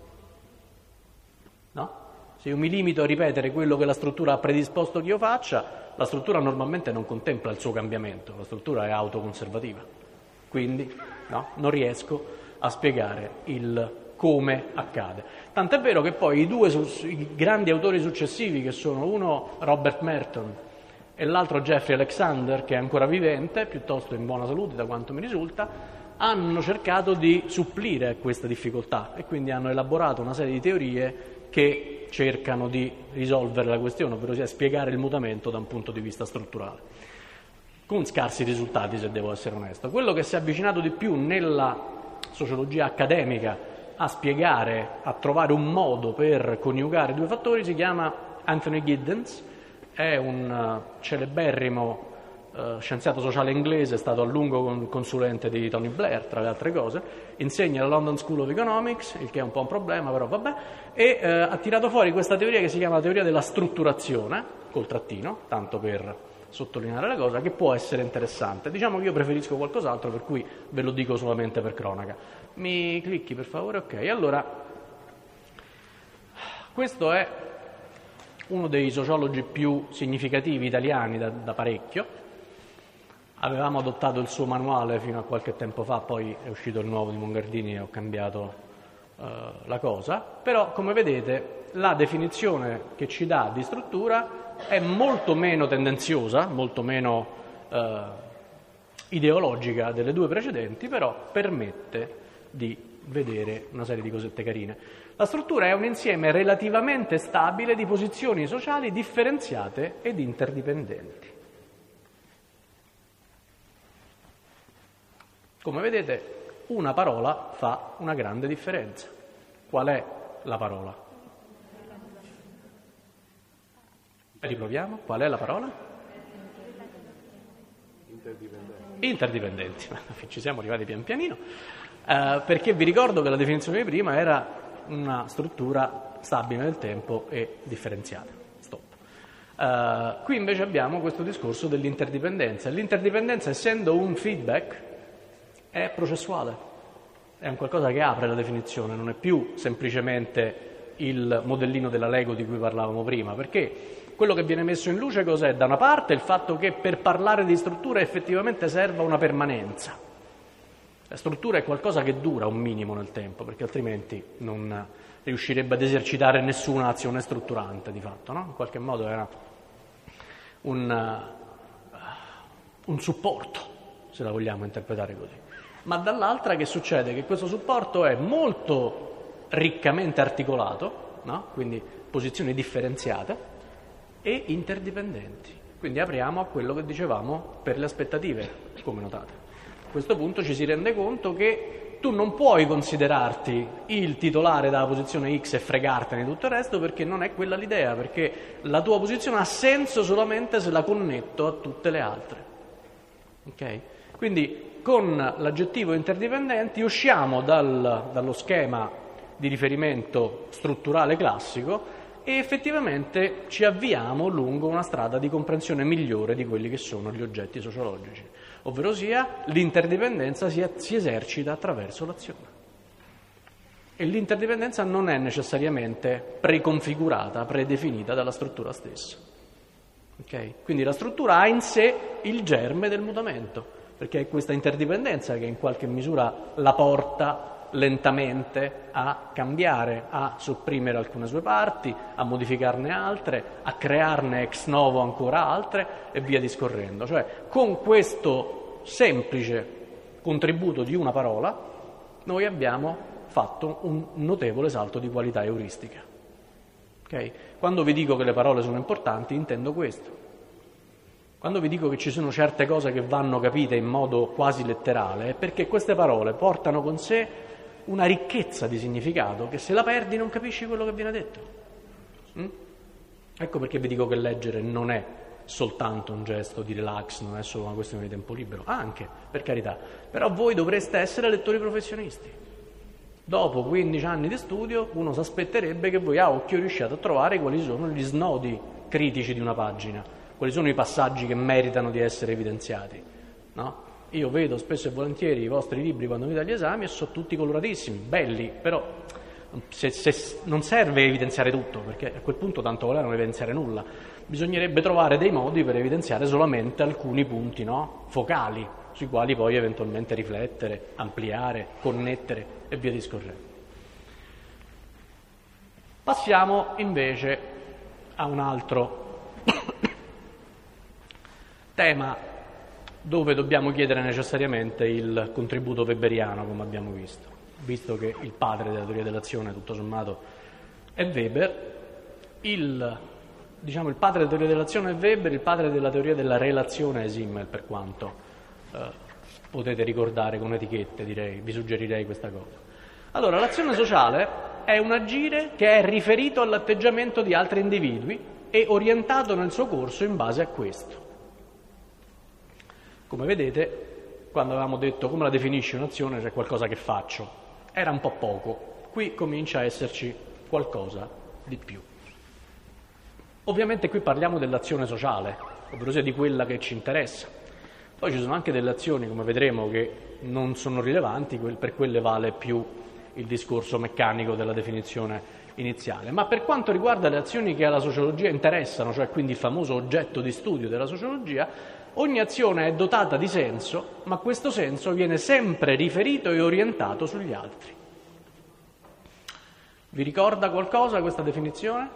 S1: No? Se io mi limito a ripetere quello che la struttura ha predisposto che io faccia, la struttura normalmente non contempla il suo cambiamento, la struttura è autoconservativa. Quindi non riesco a spiegare il come accade. Tant'è vero che poi i grandi autori successivi, che sono uno Robert Merton e l'altro Jeffrey Alexander, che è ancora vivente, piuttosto in buona salute da quanto mi risulta, hanno cercato di supplire questa difficoltà e quindi hanno elaborato una serie di teorie che cercano di risolvere la questione, ovvero sia spiegare il mutamento da un punto di vista strutturale, con scarsi risultati, se devo essere onesto. Quello che si è avvicinato di più nella sociologia accademica a spiegare, a trovare un modo per coniugare due fattori si chiama Anthony Giddens. È un celeberrimo scienziato sociale inglese, è stato a lungo consulente di Tony Blair, tra le altre cose, insegna alla London School of Economics, il che è un po' un problema, però vabbè, e ha tirato fuori questa teoria che si chiama la teoria della strutturazione, col trattino, tanto per sottolineare la cosa, che può essere interessante. Diciamo che io preferisco qualcos'altro, per cui ve lo dico solamente per cronaca. Mi clicchi per favore? Ok, allora, questo è uno dei sociologi più significativi italiani da parecchio. Avevamo adottato il suo manuale fino a qualche tempo fa, poi è uscito il nuovo di Mongardini e ho cambiato la cosa, però come vedete la definizione che ci dà di struttura è molto meno tendenziosa, molto meno ideologica delle due precedenti, però permette di vedere una serie di cosette carine. La struttura è un insieme relativamente stabile di posizioni sociali differenziate ed interdipendenti. Come vedete, una parola fa una grande differenza. Qual è la parola? Riproviamo. Qual è la parola? Interdipendenti. Ci siamo arrivati pian pianino, perché vi ricordo che la definizione di prima era una struttura stabile nel tempo e differenziata. Stop. Qui invece abbiamo questo discorso dell'interdipendenza. L'interdipendenza, essendo un feedback, è processuale, è un qualcosa che apre la definizione, non è più semplicemente il modellino della Lego di cui parlavamo prima, perché quello che viene messo in luce cos'è? Da una parte il fatto che per parlare di struttura effettivamente serva una permanenza. La struttura è qualcosa che dura un minimo nel tempo, perché altrimenti non riuscirebbe ad esercitare nessuna azione strutturante di fatto, no? In qualche modo era un supporto, se la vogliamo interpretare così. Ma dall'altra che succede? Che questo supporto è molto riccamente articolato, no? Quindi posizioni differenziate e interdipendenti. Quindi apriamo a quello che dicevamo per le aspettative, come notate. A questo punto ci si rende conto che tu non puoi considerarti il titolare dalla posizione X e fregartene di tutto il resto, perché non è quella l'idea, perché la tua posizione ha senso solamente se la connetto a tutte le altre. Ok? Quindi con l'aggettivo interdipendenti usciamo dallo schema di riferimento strutturale classico e effettivamente ci avviamo lungo una strada di comprensione migliore di quelli che sono gli oggetti sociologici, ovverosia l'interdipendenza si esercita attraverso l'azione. E l'interdipendenza non è necessariamente preconfigurata, predefinita dalla struttura stessa. Okay? Quindi la struttura ha in sé il germe del mutamento, perché è questa interdipendenza che in qualche misura la porta lentamente a cambiare, a sopprimere alcune sue parti, a modificarne altre, a crearne ex novo ancora altre e via discorrendo. Cioè, con questo semplice contributo di una parola, noi abbiamo fatto un notevole salto di qualità euristica. Okay? Quando vi dico che le parole sono importanti, intendo questo. Quando vi dico che ci sono certe cose che vanno capite in modo quasi letterale, è perché queste parole portano con sé una ricchezza di significato che se la perdi non capisci quello che viene detto. Ecco perché vi dico che leggere non è soltanto un gesto di relax, non è solo una questione di tempo libero, anche, per carità, però voi dovreste essere lettori professionisti. Dopo 15 anni di studio uno si aspetterebbe che voi a occhio riusciate a trovare quali sono gli snodi critici di una pagina, quali sono i passaggi che meritano di essere evidenziati, no? Io vedo spesso e volentieri i vostri libri quando mi date gli esami e sono tutti coloratissimi, belli, però se non serve evidenziare tutto, perché a quel punto tanto vale non evidenziare nulla. Bisognerebbe trovare dei modi per evidenziare solamente alcuni punti, no? Focali, sui quali poi eventualmente riflettere, ampliare, connettere e via discorrendo. Passiamo invece a un altro tema dove dobbiamo chiedere necessariamente il contributo weberiano, come abbiamo visto che il padre della teoria dell'azione, tutto sommato, è Weber, il padre della teoria dell'azione è Weber, il padre della teoria della relazione è Simmel, per quanto potete ricordare con etichette, direi, vi suggerirei questa cosa. Allora, l'azione sociale è un agire che è riferito all'atteggiamento di altri individui e orientato nel suo corso in base a questo. Come vedete, quando avevamo detto come la definisci un'azione, c'è qualcosa che faccio, era un po' poco, qui comincia a esserci qualcosa di più. Ovviamente qui parliamo dell'azione sociale, ovvero di quella che ci interessa. Poi ci sono anche delle azioni, come vedremo, che non sono rilevanti, per quelle vale più il discorso meccanico della definizione iniziale. Ma per quanto riguarda le azioni che alla sociologia interessano, cioè quindi il famoso oggetto di studio della sociologia, ogni azione è dotata di senso, ma questo senso viene sempre riferito e orientato sugli altri. Vi ricorda qualcosa questa definizione?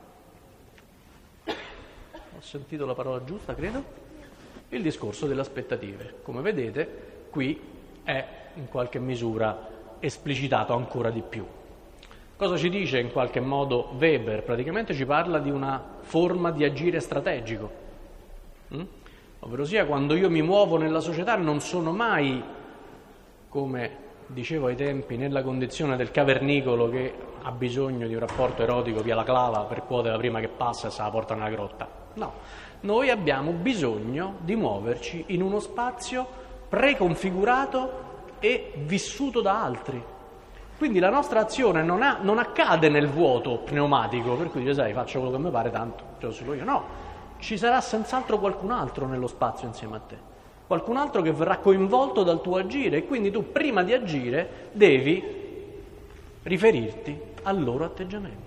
S1: Ho sentito la parola giusta, credo? Il discorso delle aspettative. Come vedete, qui è in qualche misura esplicitato ancora di più. Cosa ci dice in qualche modo Weber? Praticamente ci parla di una forma di agire strategico. Ovvero sia, quando io mi muovo nella società non sono mai, come dicevo ai tempi, nella condizione del cavernicolo che ha bisogno di un rapporto erotico via la clava per cuotere la prima che passa e se la porta nella grotta. No, noi abbiamo bisogno di muoverci in uno spazio preconfigurato e vissuto da altri. Quindi la nostra azione non accade nel vuoto pneumatico, per cui sai, faccio quello che mi pare, tanto ce lo sono io. No, ci sarà senz'altro qualcun altro nello spazio insieme a te, qualcun altro che verrà coinvolto dal tuo agire, e quindi tu prima di agire devi riferirti al loro atteggiamento.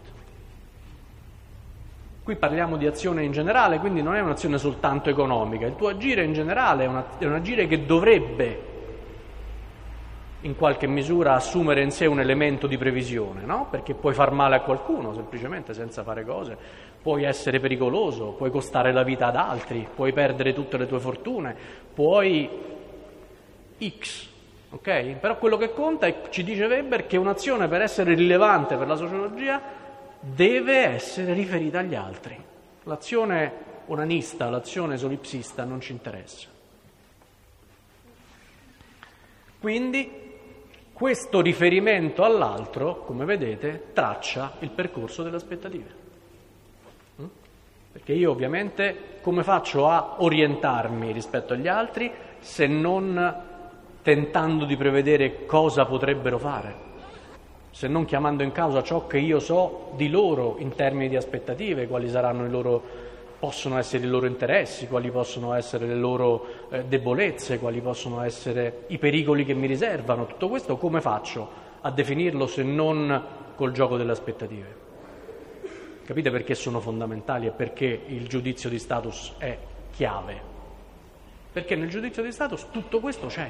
S1: Qui parliamo di azione in generale, quindi non è un'azione soltanto economica. Il tuo agire in generale è un agire che dovrebbe in qualche misura assumere in sé un elemento di previsione, no? Perché puoi far male a qualcuno semplicemente senza fare cose, puoi essere pericoloso, puoi costare la vita ad altri, puoi perdere tutte le tue fortune, puoi X, ok? Però quello che conta è, ci dice Weber, che un'azione per essere rilevante per la sociologia deve essere riferita agli altri. L'azione onanista, l'azione solipsista non ci interessa. Quindi questo riferimento all'altro, come vedete, traccia il percorso delle aspettative. Perché io ovviamente come faccio a orientarmi rispetto agli altri se non tentando di prevedere cosa potrebbero fare, se non chiamando in causa ciò che io so di loro in termini di aspettative, quali saranno possono essere i loro interessi, quali possono essere le loro debolezze, quali possono essere i pericoli che mi riservano. Tutto questo come faccio a definirlo se non col gioco delle aspettative? Capite perché sono fondamentali e perché il giudizio di status è chiave? Perché nel giudizio di status tutto questo c'è.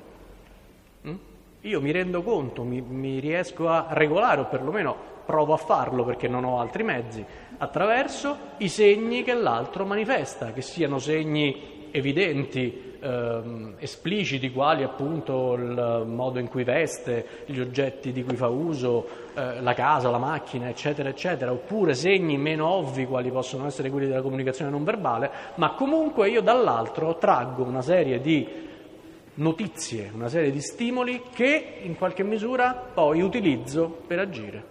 S1: Io mi rendo conto, mi riesco a regolare, o perlomeno provo a farlo perché non ho altri mezzi, attraverso i segni che l'altro manifesta, che siano segni evidenti, espliciti, quali appunto il modo in cui veste, gli oggetti di cui fa uso, la casa, la macchina, eccetera, eccetera, oppure segni meno ovvi, quali possono essere quelli della comunicazione non verbale, ma comunque io dall'altro traggo una serie di notizie, una serie di stimoli che in qualche misura poi utilizzo per agire.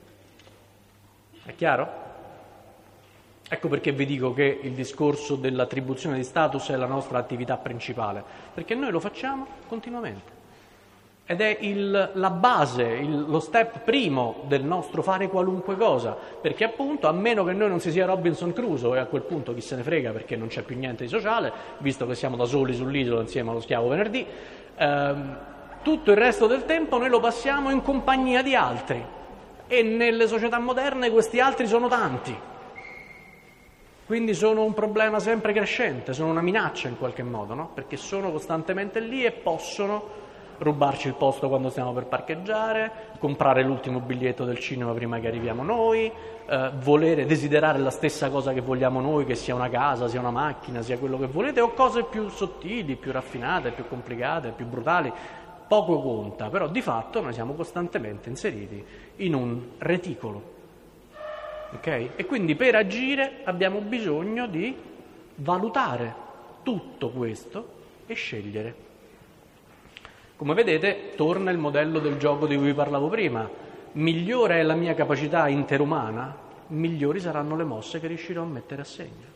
S1: È chiaro? Ecco perché vi dico che il discorso dell'attribuzione di status è la nostra attività principale, perché noi lo facciamo continuamente. Ed è la base, lo step primo del nostro fare qualunque cosa, perché appunto a meno che noi non si sia Robinson Crusoe, e a quel punto chi se ne frega perché non c'è più niente di sociale, visto che siamo da soli sull'isola insieme allo schiavo venerdì, tutto il resto del tempo noi lo passiamo in compagnia di altri, e nelle società moderne questi altri sono tanti, quindi sono un problema sempre crescente, sono una minaccia in qualche modo, no? Perché sono costantemente lì e possono rubarci il posto quando stiamo per parcheggiare, comprare l'ultimo biglietto del cinema prima che arriviamo noi, desiderare la stessa cosa che vogliamo noi, che sia una casa, sia una macchina, sia quello che volete, o cose più sottili, più raffinate, più complicate, più brutali, poco conta, però di fatto noi siamo costantemente inseriti in un reticolo, ok? E quindi per agire abbiamo bisogno di valutare tutto questo e scegliere. Come vedete, torna il modello del gioco di cui vi parlavo prima. Migliore è la mia capacità interumana, migliori saranno le mosse che riuscirò a mettere a segno.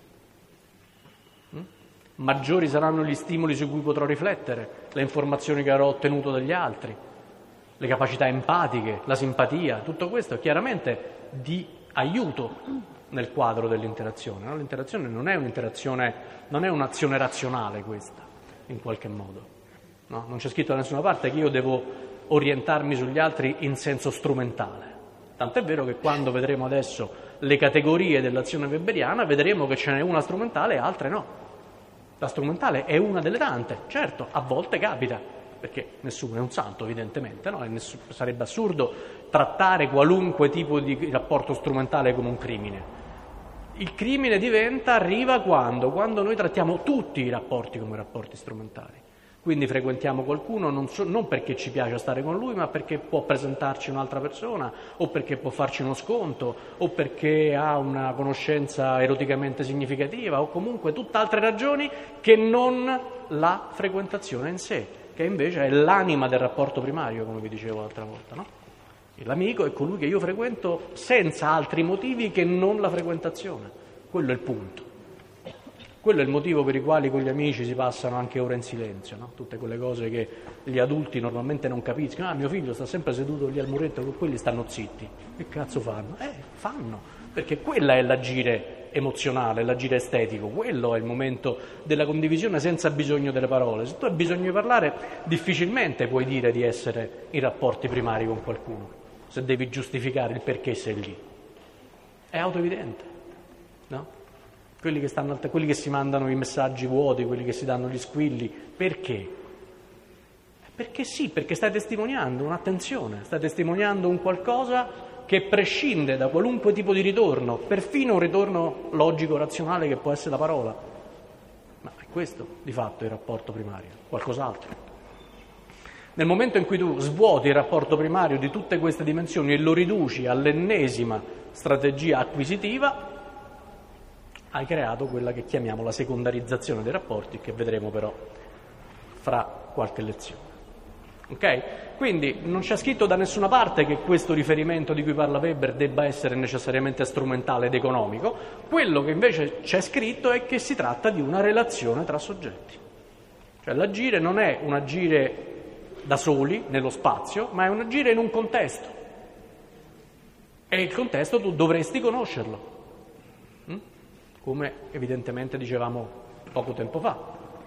S1: Maggiori saranno gli stimoli su cui potrò riflettere, le informazioni che avrò ottenuto dagli altri, le capacità empatiche, la simpatia, tutto questo è chiaramente di aiuto nel quadro dell'interazione, no? L'interazione non è un'interazione, non è un'azione razionale questa, in qualche modo. No? Non c'è scritto da nessuna parte che io devo orientarmi sugli altri in senso strumentale. Tant'è vero che quando vedremo adesso le categorie dell'azione weberiana vedremo che ce n'è una strumentale e altre no. La strumentale è una delle tante, certo, a volte capita, perché nessuno è un santo evidentemente, no? E sarebbe assurdo trattare qualunque tipo di rapporto strumentale come un crimine. Il crimine arriva quando noi trattiamo tutti i rapporti come rapporti strumentali. Quindi frequentiamo qualcuno non perché ci piace stare con lui, ma perché può presentarci un'altra persona, o perché può farci uno sconto, o perché ha una conoscenza eroticamente significativa, o comunque tutt'altre ragioni che non la frequentazione in sé, che invece è l'anima del rapporto primario, come vi dicevo l'altra volta, no? L'amico è colui che io frequento senza altri motivi che non la frequentazione. Quello è il punto. Quello è il motivo per i quali con gli amici si passano anche ore in silenzio, no? Tutte quelle cose che gli adulti normalmente non capiscono. Mio figlio sta sempre seduto lì al muretto, con quelli stanno zitti. Che cazzo fanno? Fanno, perché quella è l'agire emozionale, l'agire estetico. Quello è il momento della condivisione senza bisogno delle parole. Se tu hai bisogno di parlare, difficilmente puoi dire di essere in rapporti primari con qualcuno, se devi giustificare il perché sei lì. È autoevidente, no? Quelli che si mandano i messaggi vuoti, quelli che si danno gli squilli, perché? Perché sì, perché stai testimoniando un'attenzione, stai testimoniando un qualcosa che prescinde da qualunque tipo di ritorno, perfino un ritorno logico-razionale che può essere la parola. Ma è questo, di fatto, il rapporto primario, qualcos'altro. Nel momento in cui tu svuoti il rapporto primario di tutte queste dimensioni e lo riduci all'ennesima strategia acquisitiva, hai creato quella che chiamiamo la secondarizzazione dei rapporti, che vedremo però fra qualche lezione. Ok? Quindi non c'è scritto da nessuna parte che questo riferimento di cui parla Weber debba essere necessariamente strumentale ed economico. Quello che invece c'è scritto è che si tratta di una relazione tra soggetti. Cioè l'agire non è un agire da soli nello spazio, ma è un agire in un contesto. E il contesto tu dovresti conoscerlo. Come evidentemente dicevamo poco tempo fa.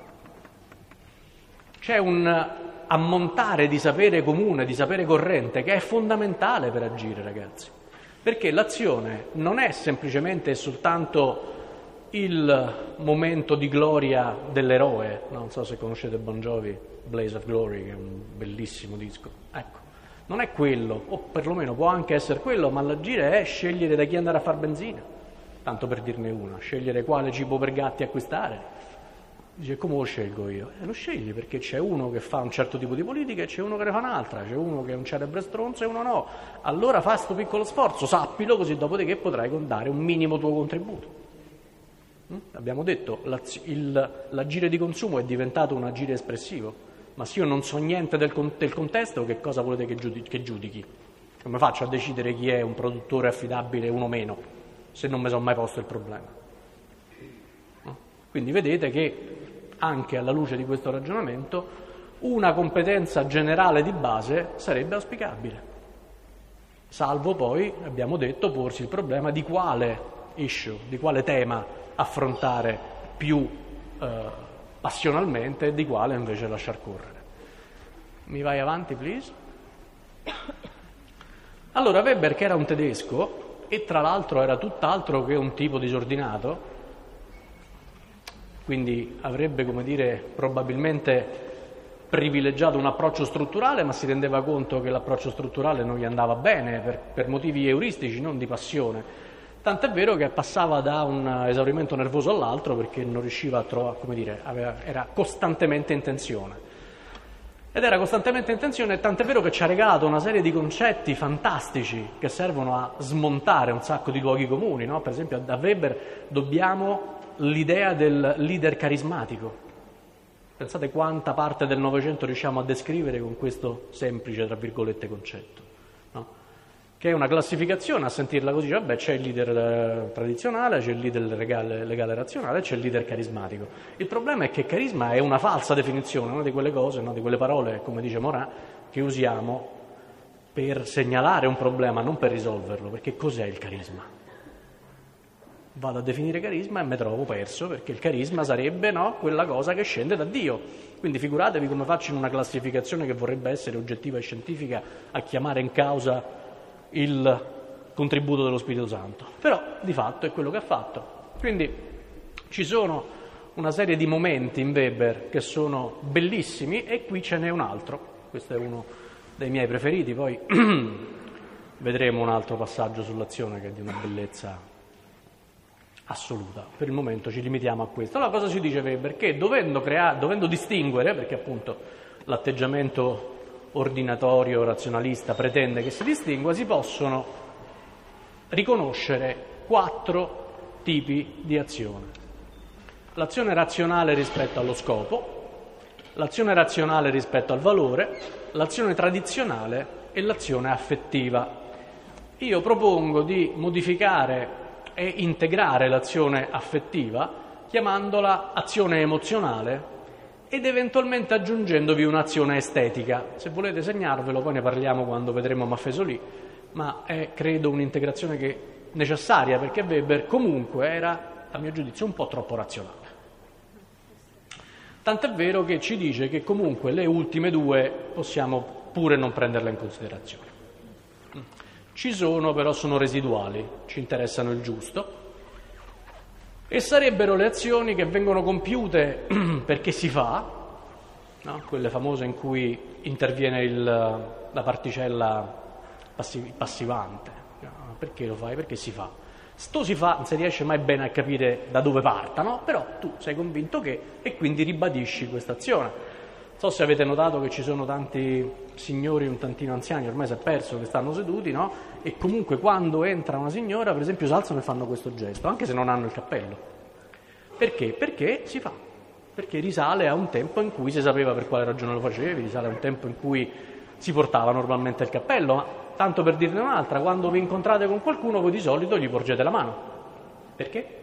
S1: C'è un ammontare di sapere comune, di sapere corrente, che è fondamentale per agire, ragazzi. Perché l'azione non è semplicemente e soltanto il momento di gloria dell'eroe. Non so se conoscete Bon Jovi, Blaze of Glory, che è un bellissimo disco. Ecco, non è quello, o perlomeno può anche essere quello, ma l'agire è scegliere da chi andare a far benzina. Tanto per dirne una, scegliere quale cibo per gatti acquistare. Dice, come lo scelgo io? Lo scegli perché c'è uno che fa un certo tipo di politica e c'è uno che ne fa un'altra, c'è uno che è un celebre stronzo e uno no. Allora fa sto piccolo sforzo, sappilo, così dopodiché potrai dare un minimo tuo contributo. Abbiamo detto, l'agire di consumo è diventato un agire espressivo, ma se io non so niente del contesto, che cosa volete che giudichi? Come faccio a decidere chi è un produttore affidabile e uno meno? Se non mi sono mai posto il problema. No? Quindi vedete che anche alla luce di questo ragionamento una competenza generale di base sarebbe auspicabile, salvo poi, abbiamo detto, porsi il problema di quale issue, di quale tema affrontare più passionalmente e di quale invece lasciar correre. Mi vai avanti, please? Allora Weber, che era un tedesco, e tra l'altro era tutt'altro che un tipo disordinato, quindi avrebbe, come dire, probabilmente privilegiato un approccio strutturale, ma si rendeva conto che l'approccio strutturale non gli andava bene per motivi euristici, non di passione. Tant'è vero che passava da un esaurimento nervoso all'altro perché non riusciva a trovare, come dire, era costantemente in tensione. Ed era costantemente in tensione, tant'è vero che ci ha regalato una serie di concetti fantastici che servono a smontare un sacco di luoghi comuni, no? Per esempio da Weber dobbiamo l'idea del leader carismatico. Pensate quanta parte del Novecento riusciamo a descrivere con questo semplice, tra virgolette, concetto, no? Che è una classificazione, a sentirla così, vabbè, c'è il leader tradizionale, c'è il leader legale razionale, c'è il leader carismatico. Il problema è che carisma è una falsa definizione, una di quelle cose, no? Di quelle parole, come dice Morin, che usiamo per segnalare un problema, non per risolverlo, perché cos'è il carisma? Vado a definire carisma e mi trovo perso, perché il carisma sarebbe, no, quella cosa che scende da Dio. Quindi figuratevi come faccio in una classificazione che vorrebbe essere oggettiva e scientifica a chiamare in causa il contributo dello Spirito Santo. Però di fatto è quello che ha fatto. Quindi ci sono una serie di momenti in Weber che sono bellissimi e qui ce n'è un altro. Questo è uno dei miei preferiti, poi vedremo un altro passaggio sull'azione che è di una bellezza assoluta. Per il momento ci limitiamo a questo. Allora cosa ci dice Weber? Che dovendo distinguere, perché appunto l'atteggiamento ordinatorio razionalista pretende che si distingua, si possono riconoscere 4 tipi di azione. L'azione razionale rispetto allo scopo, l'azione razionale rispetto al valore, l'azione tradizionale e l'azione affettiva. Io propongo di modificare e integrare l'azione affettiva chiamandola azione emozionale ed eventualmente aggiungendovi un'azione estetica. Se volete segnarvelo, poi ne parliamo quando vedremo Maffesoli, ma è credo un'integrazione che necessaria, perché Weber comunque era, a mio giudizio, un po' troppo razionale. Tant'è vero che ci dice che comunque le ultime 2 possiamo pure non prenderle in considerazione. Ci sono, però sono residuali, ci interessano il giusto, e sarebbero le azioni che vengono compiute perché si fa, no? Quelle famose in cui interviene la particella passivante. No? Perché lo fai? Perché si fa. Sto si fa non si riesce mai bene a capire da dove parta, no? Però tu sei convinto che, e quindi ribadisci questa azione. Non so se avete notato che ci sono tanti signori un tantino anziani, ormai si è perso, che stanno seduti, no? E comunque quando entra una signora, per esempio, si alzano e fanno questo gesto, anche se non hanno il cappello. Perché? Perché si fa. Perché risale a un tempo in cui si sapeva per quale ragione lo facevi, risale a un tempo in cui si portava normalmente il cappello, ma tanto per dirne un'altra, quando vi incontrate con qualcuno, voi di solito gli porgete la mano. Perché?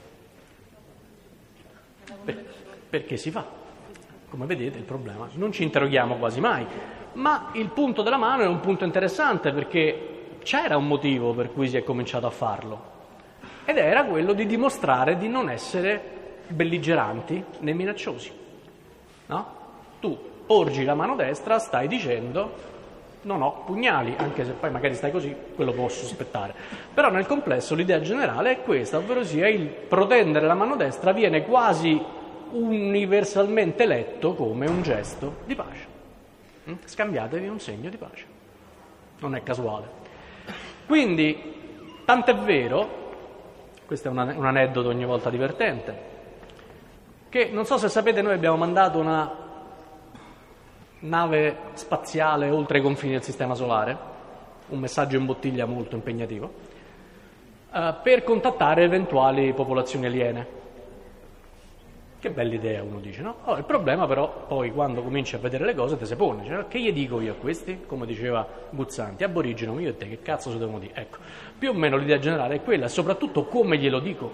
S1: Perché si fa. Come vedete il problema, non ci interroghiamo quasi mai, ma il punto della mano è un punto interessante perché c'era un motivo per cui si è cominciato a farlo ed era quello di dimostrare di non essere belligeranti né minacciosi, no? Tu porgi la mano destra, stai dicendo non ho pugnali, anche se poi magari stai così, quello posso sospettare, però nel complesso l'idea generale è questa, ovvero sia il protendere la mano destra viene quasi universalmente letto come un gesto di pace. Scambiatevi un segno di pace. Non è casuale. Quindi, tant'è vero, questo è un aneddoto ogni volta divertente, che non so se sapete, noi abbiamo mandato una nave spaziale oltre i confini del Sistema Solare, un messaggio in bottiglia molto impegnativo, per contattare eventuali popolazioni aliene. Che bella idea, uno dice, no? Il problema però, poi quando cominci a vedere le cose, te si pone, cioè, che gli dico io a questi? Come diceva Guzzanti, aborigeno, io e te, che cazzo si devono dire? Ecco, più o meno l'idea generale è quella, e soprattutto come glielo dico.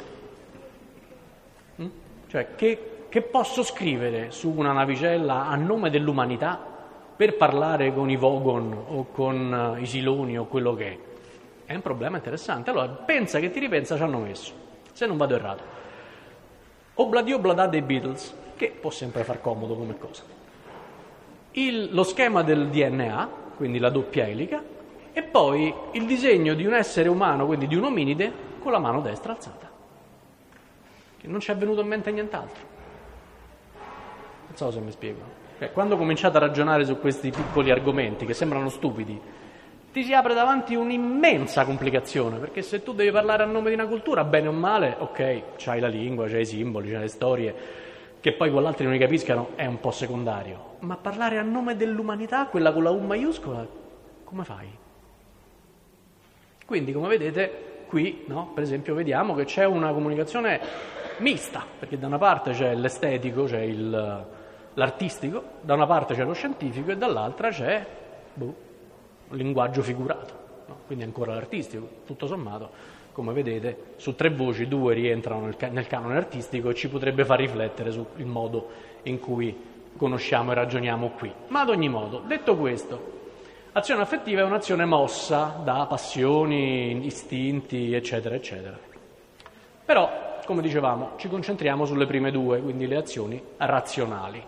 S1: Cioè, che posso scrivere su una navicella a nome dell'umanità per parlare con i Vogon o con i Siloni o quello che è? È un problema interessante. Allora, pensa che ti ripensa ci hanno messo, se non vado errato. Obladi Oblada dei Beatles, che può sempre far comodo come cosa. Lo schema del DNA, quindi la doppia elica, e poi il disegno di un essere umano, quindi di un ominide, con la mano destra alzata. Che non ci è venuto in mente nient'altro. Non so se mi spiego. Quando cominciate a ragionare su questi piccoli argomenti che sembrano stupidi, ti si apre davanti un'immensa complicazione, perché se tu devi parlare a nome di una cultura, bene o male, ok, c'hai la lingua, c'hai i simboli, c'hai le storie, che poi con gli altri non li capiscano è un po' secondario, ma parlare a nome dell'umanità, quella con la U maiuscola, come fai? Quindi, come vedete, qui, no, per esempio, vediamo che c'è una comunicazione mista, perché da una parte c'è l'estetico, c'è l'artistico, da una parte c'è lo scientifico e dall'altra c'è un linguaggio figurato, no? Quindi ancora l'artistico, tutto sommato, come vedete, su 3 voci 2 rientrano nel canone artistico e ci potrebbe far riflettere sul modo in cui conosciamo e ragioniamo qui. Ma ad ogni modo, detto questo, azione affettiva è un'azione mossa da passioni, istinti, eccetera, eccetera. Però, come dicevamo, ci concentriamo sulle prime 2, quindi le azioni razionali.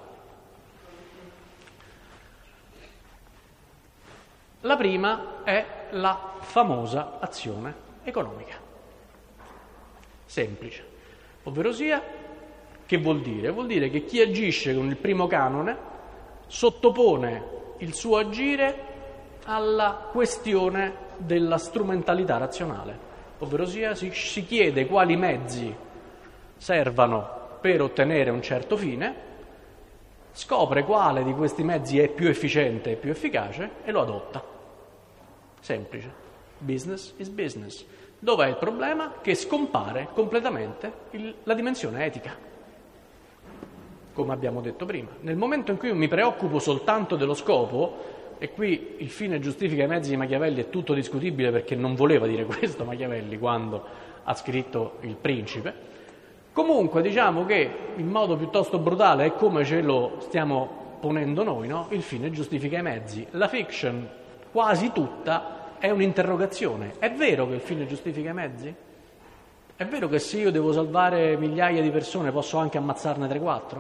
S1: La prima è la famosa azione economica. Semplice. Ovverosia, che vuol dire? Vuol dire che chi agisce con il primo canone sottopone il suo agire alla questione della strumentalità razionale. ovverosia si chiede quali mezzi servano per ottenere un certo fine, scopre quale di questi mezzi è più efficiente e più efficace e lo adotta. Semplice. Business is business. Dov'è il problema? Che scompare completamente la dimensione etica, come abbiamo detto prima. Nel momento in cui io mi preoccupo soltanto dello scopo, e qui il fine giustifica i mezzi di Machiavelli è tutto discutibile, perché non voleva dire questo Machiavelli quando ha scritto Il Principe, comunque diciamo che in modo piuttosto brutale è come ce lo stiamo ponendo noi, no? Il fine giustifica i mezzi. La fiction quasi tutta è un'interrogazione. È vero che il fine giustifica i mezzi? È vero che se io devo salvare migliaia di persone posso anche ammazzarne 3-4?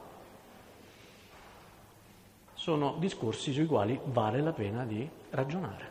S1: Sono discorsi sui quali vale la pena di ragionare.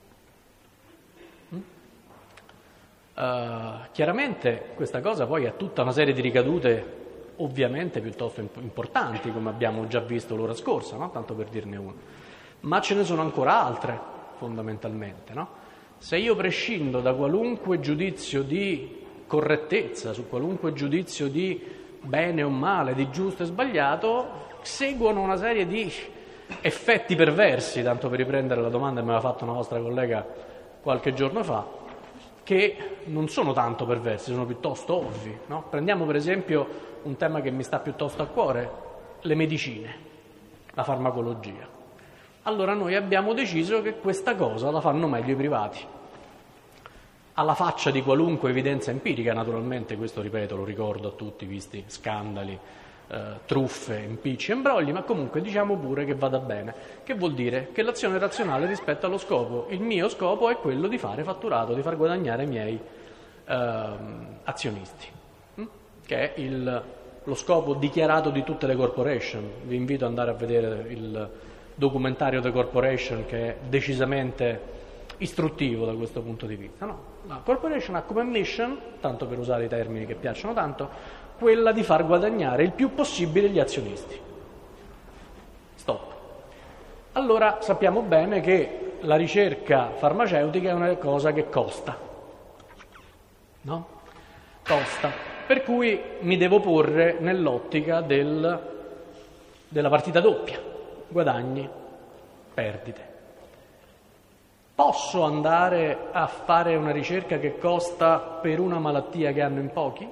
S1: Chiaramente questa cosa poi ha tutta una serie di ricadute ovviamente piuttosto importanti, come abbiamo già visto l'ora scorsa, no? Tanto per dirne una. Ma ce ne sono ancora altre, fondamentalmente, no? Se io prescindo da qualunque giudizio di correttezza, su qualunque giudizio di bene o male, di giusto e sbagliato, seguono una serie di effetti perversi, tanto per riprendere la domanda che mi aveva fatto una vostra collega qualche giorno fa, che non sono tanto perversi, sono piuttosto ovvi, no? Prendiamo per esempio un tema che mi sta piuttosto a cuore, le medicine, la farmacologia. Allora noi abbiamo deciso che questa cosa la fanno meglio i privati, alla faccia di qualunque evidenza empirica, naturalmente, questo ripeto, lo ricordo a tutti, visti scandali, truffe, impicci, imbrogli, ma comunque diciamo pure che vada bene. Che vuol dire? Che l'azione razionale rispetto allo scopo. Il mio scopo è quello di fare fatturato, di far guadagnare i miei azionisti, che è lo scopo dichiarato di tutte le corporation. Vi invito ad andare a vedere il documentario The Corporation, che è decisamente istruttivo da questo punto di vista, no? La corporation ha come mission, tanto per usare i termini che piacciono tanto, quella di far guadagnare il più possibile gli azionisti. Stop. Allora sappiamo bene che la ricerca farmaceutica è una cosa che costa, no? Costa. Per cui mi devo porre nell'ottica della partita doppia, guadagni, perdite. Posso andare a fare una ricerca che costa per una malattia che hanno in pochi?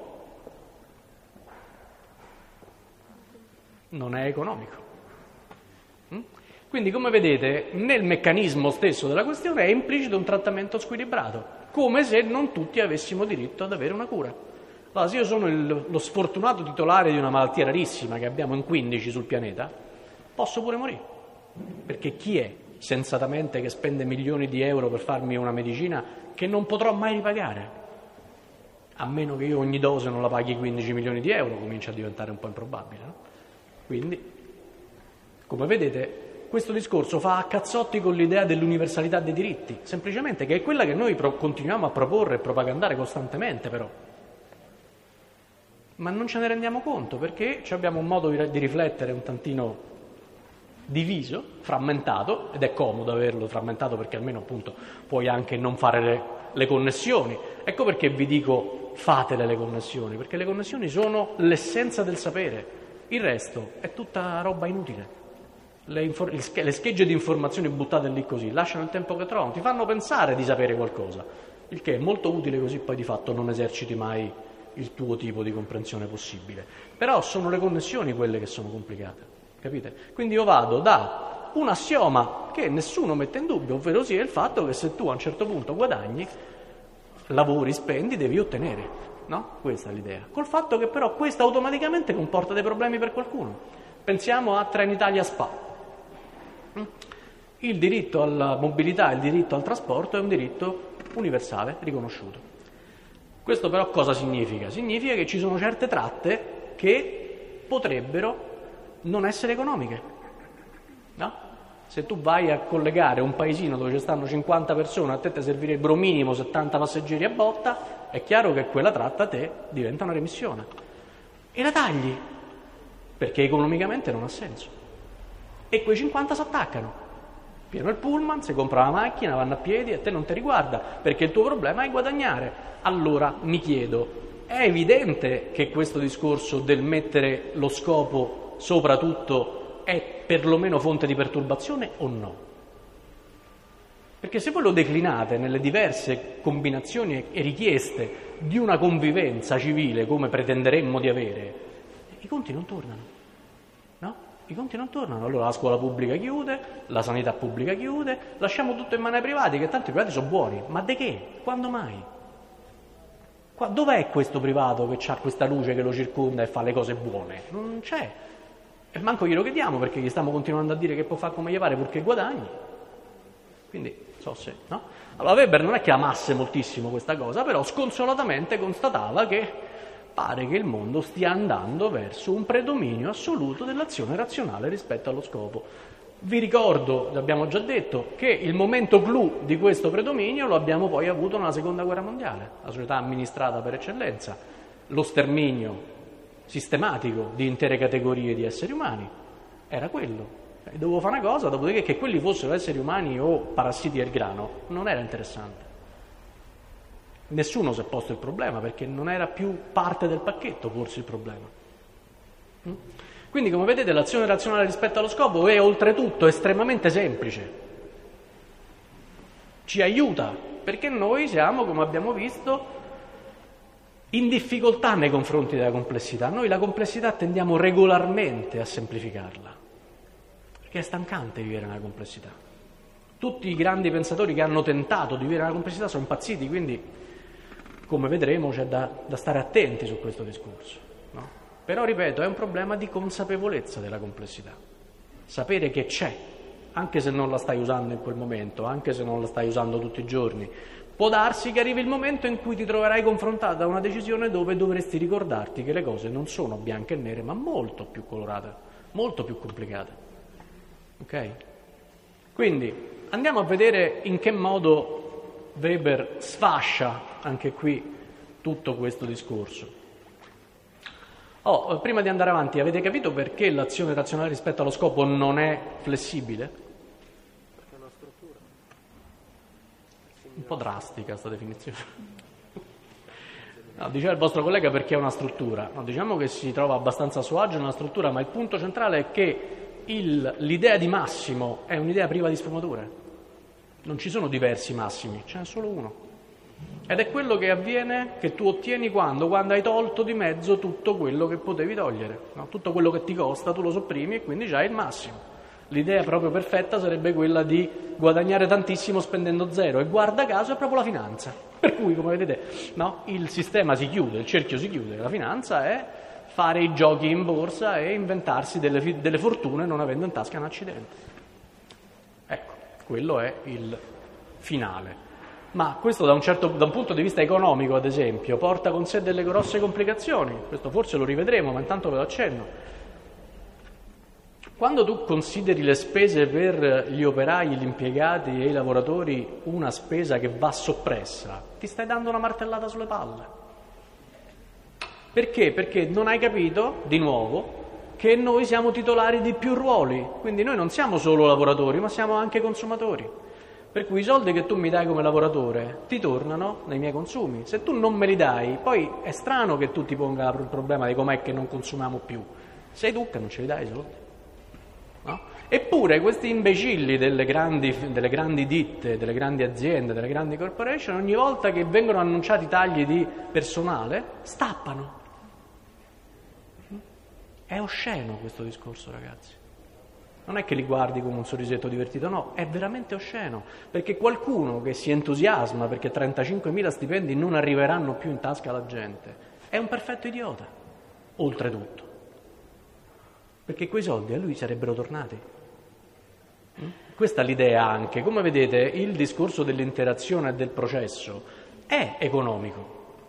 S1: Non è economico. Quindi, come vedete, nel meccanismo stesso della questione è implicito un trattamento squilibrato, come se non tutti avessimo diritto ad avere una cura. Allora, se io sono lo sfortunato titolare di una malattia rarissima che abbiamo in 15 sul pianeta, posso pure morire, perché chi è sensatamente che spende milioni di euro per farmi una medicina che non potrò mai ripagare, a meno che io ogni dose non la paghi 15 milioni di euro, comincia a diventare un po' improbabile, no? Quindi, come vedete, questo discorso fa a cazzotti con l'idea dell'universalità dei diritti, semplicemente, che è quella che noi continuiamo a proporre e propagandare costantemente, però. Ma non ce ne rendiamo conto, perché abbiamo un modo di riflettere un tantino diviso, frammentato, ed è comodo averlo frammentato perché almeno appunto puoi anche non fare le connessioni. Ecco perché vi dico fatele le connessioni, perché le connessioni sono l'essenza del sapere, il resto è tutta roba inutile. Le schegge di informazioni buttate lì così lasciano il tempo che trovano, ti fanno pensare di sapere qualcosa, il che è molto utile, così poi di fatto non eserciti mai il tuo tipo di comprensione possibile. Però sono le connessioni quelle che sono complicate. Capite? Quindi io vado da un assioma che nessuno mette in dubbio, ovvero sia il fatto che se tu a un certo punto guadagni, lavori, spendi, devi ottenere, no? Questa è l'idea. Col fatto che però questo automaticamente comporta dei problemi per qualcuno. Pensiamo a Trenitalia Spa. Il diritto alla mobilità, il diritto al trasporto è un diritto universale, riconosciuto. Questo però cosa significa? Significa che ci sono certe tratte che potrebbero non essere economiche, no? Se tu vai a collegare un paesino dove ci stanno 50 persone, a te servirebbero minimo 70 passeggeri a botta, è chiaro che quella tratta a te diventa una remissione. E la tagli, perché economicamente non ha senso. E quei 50 si attaccano. pieno il pullman, si compra la macchina, vanno a piedi, a te non ti riguarda, perché il tuo problema è guadagnare. Allora mi chiedo, è evidente che questo discorso del mettere lo scopo sopra tutto è perlomeno fonte di perturbazione o no? Perché se voi lo declinate nelle diverse combinazioni e richieste di una convivenza civile come pretenderemmo di avere, i conti non tornano, no? I conti non tornano. Allora la scuola pubblica chiude, la sanità pubblica chiude, lasciamo tutto in mano ai privati, che tanto i privati sono buoni. Ma di che? Quando mai? Dov'è questo privato che ha questa luce che lo circonda e fa le cose buone? Non c'è. E manco glielo chiediamo, perché gli stiamo continuando a dire che può fare come gli pare purché guadagni. Quindi, no? Allora Weber non è che amasse moltissimo questa cosa, però sconsolatamente constatava che pare che il mondo stia andando verso un predominio assoluto dell'azione razionale rispetto allo scopo. Vi ricordo, l'abbiamo già detto, che il momento clou di questo predominio lo abbiamo poi avuto nella Seconda Guerra Mondiale, la società amministrata per eccellenza, lo sterminio sistematico di intere categorie di esseri umani, era quello. Dovevo fare una cosa, dopodiché che quelli fossero esseri umani o parassiti del grano, non era interessante. Nessuno si è posto il problema, perché non era più parte del pacchetto porsi il problema. Quindi, come vedete, l'azione razionale rispetto allo scopo è oltretutto estremamente semplice. Ci aiuta, perché noi siamo, come abbiamo visto, in difficoltà nei confronti della complessità. Noi la complessità tendiamo regolarmente a semplificarla, perché è stancante vivere nella complessità. Tutti i grandi pensatori che hanno tentato di vivere nella complessità sono impazziti, quindi, come vedremo, c'è da stare attenti su questo discorso, no? Però, ripeto, è un problema di consapevolezza della complessità. Sapere che c'è, anche se non la stai usando in quel momento, anche se non la stai usando tutti i giorni, può darsi che arrivi il momento in cui ti troverai confrontata a una decisione dove dovresti ricordarti che le cose non sono bianche e nere, ma molto più colorate, molto più complicate. Ok? Quindi andiamo a vedere in che modo Weber sfascia anche qui tutto questo discorso. Prima di andare avanti, avete capito perché l'azione razionale rispetto allo scopo non è flessibile?
S3: Perché è una struttura.
S1: Un po' drastica questa definizione. No, diceva il vostro collega perché è una struttura. No, diciamo che si trova abbastanza a suo agio nella struttura, ma il punto centrale è che l'idea di massimo è un'idea priva di sfumature. Non ci sono diversi massimi, ce n'è solo uno. Ed è quello che avviene, che tu ottieni quando hai tolto di mezzo tutto quello che potevi togliere, no? Tutto quello che ti costa tu lo sopprimi e quindi già hai il massimo. L'idea proprio perfetta sarebbe quella di guadagnare tantissimo spendendo zero, e guarda caso è proprio la finanza. Per cui, come vedete, no? Il sistema si chiude, il cerchio si chiude. La finanza è fare i giochi in borsa e inventarsi delle fortune non avendo in tasca un accidente. Ecco, quello è il finale. Ma questo da un punto di vista economico, ad esempio, porta con sé delle grosse complicazioni. Questo forse lo rivedremo, ma intanto ve lo accenno. Quando tu consideri le spese per gli operai, gli impiegati e i lavoratori una spesa che va soppressa, ti stai dando una martellata sulle palle. Perché? Perché non hai capito, di nuovo, che noi siamo titolari di più ruoli. Quindi noi non siamo solo lavoratori, ma siamo anche consumatori. Per cui i soldi che tu mi dai come lavoratore ti tornano nei miei consumi. Se tu non me li dai, poi è strano che tu ti ponga il problema di com'è che non consumiamo più. Sei tu che non ce li dai i soldi. No? Eppure questi imbecilli delle grandi ditte, delle grandi aziende, delle grandi corporation, ogni volta che vengono annunciati tagli di personale, stappano. È osceno questo discorso, ragazzi. Non è che li guardi con un sorrisetto divertito, no, è veramente osceno, perché qualcuno che si entusiasma perché 35.000 stipendi non arriveranno più in tasca alla gente è un perfetto idiota, oltretutto, perché quei soldi a lui sarebbero tornati. Questa è l'idea anche. Come vedete, il discorso dell'interazione e del processo è economico.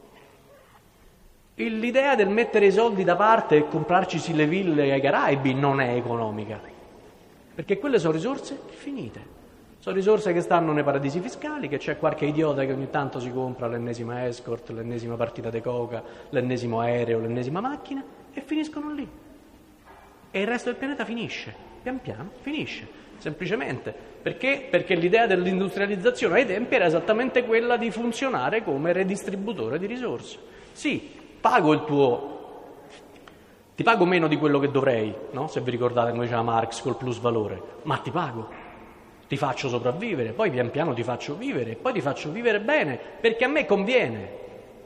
S1: L'idea del mettere i soldi da parte e comprarci le ville ai Caraibi non è economica. Perché quelle sono risorse finite, sono risorse che stanno nei paradisi fiscali, che c'è qualche idiota che ogni tanto si compra l'ennesima escort, l'ennesima partita di coca, l'ennesimo aereo, l'ennesima macchina, e finiscono lì. E il resto del pianeta finisce. pian piano finisce, semplicemente. Perché? Perché l'idea dell'industrializzazione ai tempi era esattamente quella di funzionare come redistributore di risorse. Sì, ti pago meno di quello che dovrei, no? Se vi ricordate come diceva Marx col plus valore, ma ti pago, ti faccio sopravvivere, poi pian piano ti faccio vivere, poi ti faccio vivere bene, perché a me conviene.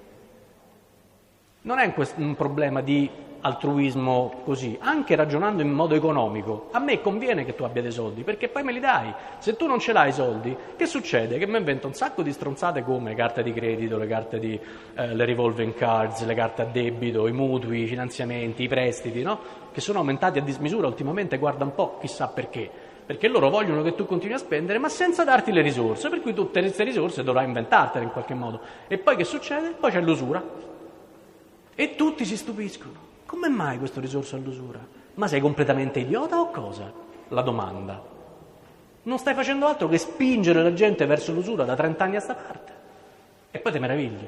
S1: Non è un problema di altruismo così, anche ragionando in modo economico, a me conviene che tu abbia dei soldi, perché poi me li dai. Se tu non ce l'hai i soldi, che succede? Che mi invento un sacco di stronzate come le carte di credito, le revolving cards, le carte a debito, i mutui, i finanziamenti, i prestiti, no? Che sono aumentati a dismisura ultimamente, guarda un po', chissà perché. Perché loro vogliono che tu continui a spendere, ma senza darti le risorse, per cui tutte queste risorse dovrai inventartele in qualche modo. E poi che succede? Poi c'è l'usura. E tutti si stupiscono. Come mai questo risorso all'usura? Ma sei completamente idiota o cosa? La domanda. Non stai facendo altro che spingere la gente verso l'usura da 30 anni a sta parte. E poi te meravigli.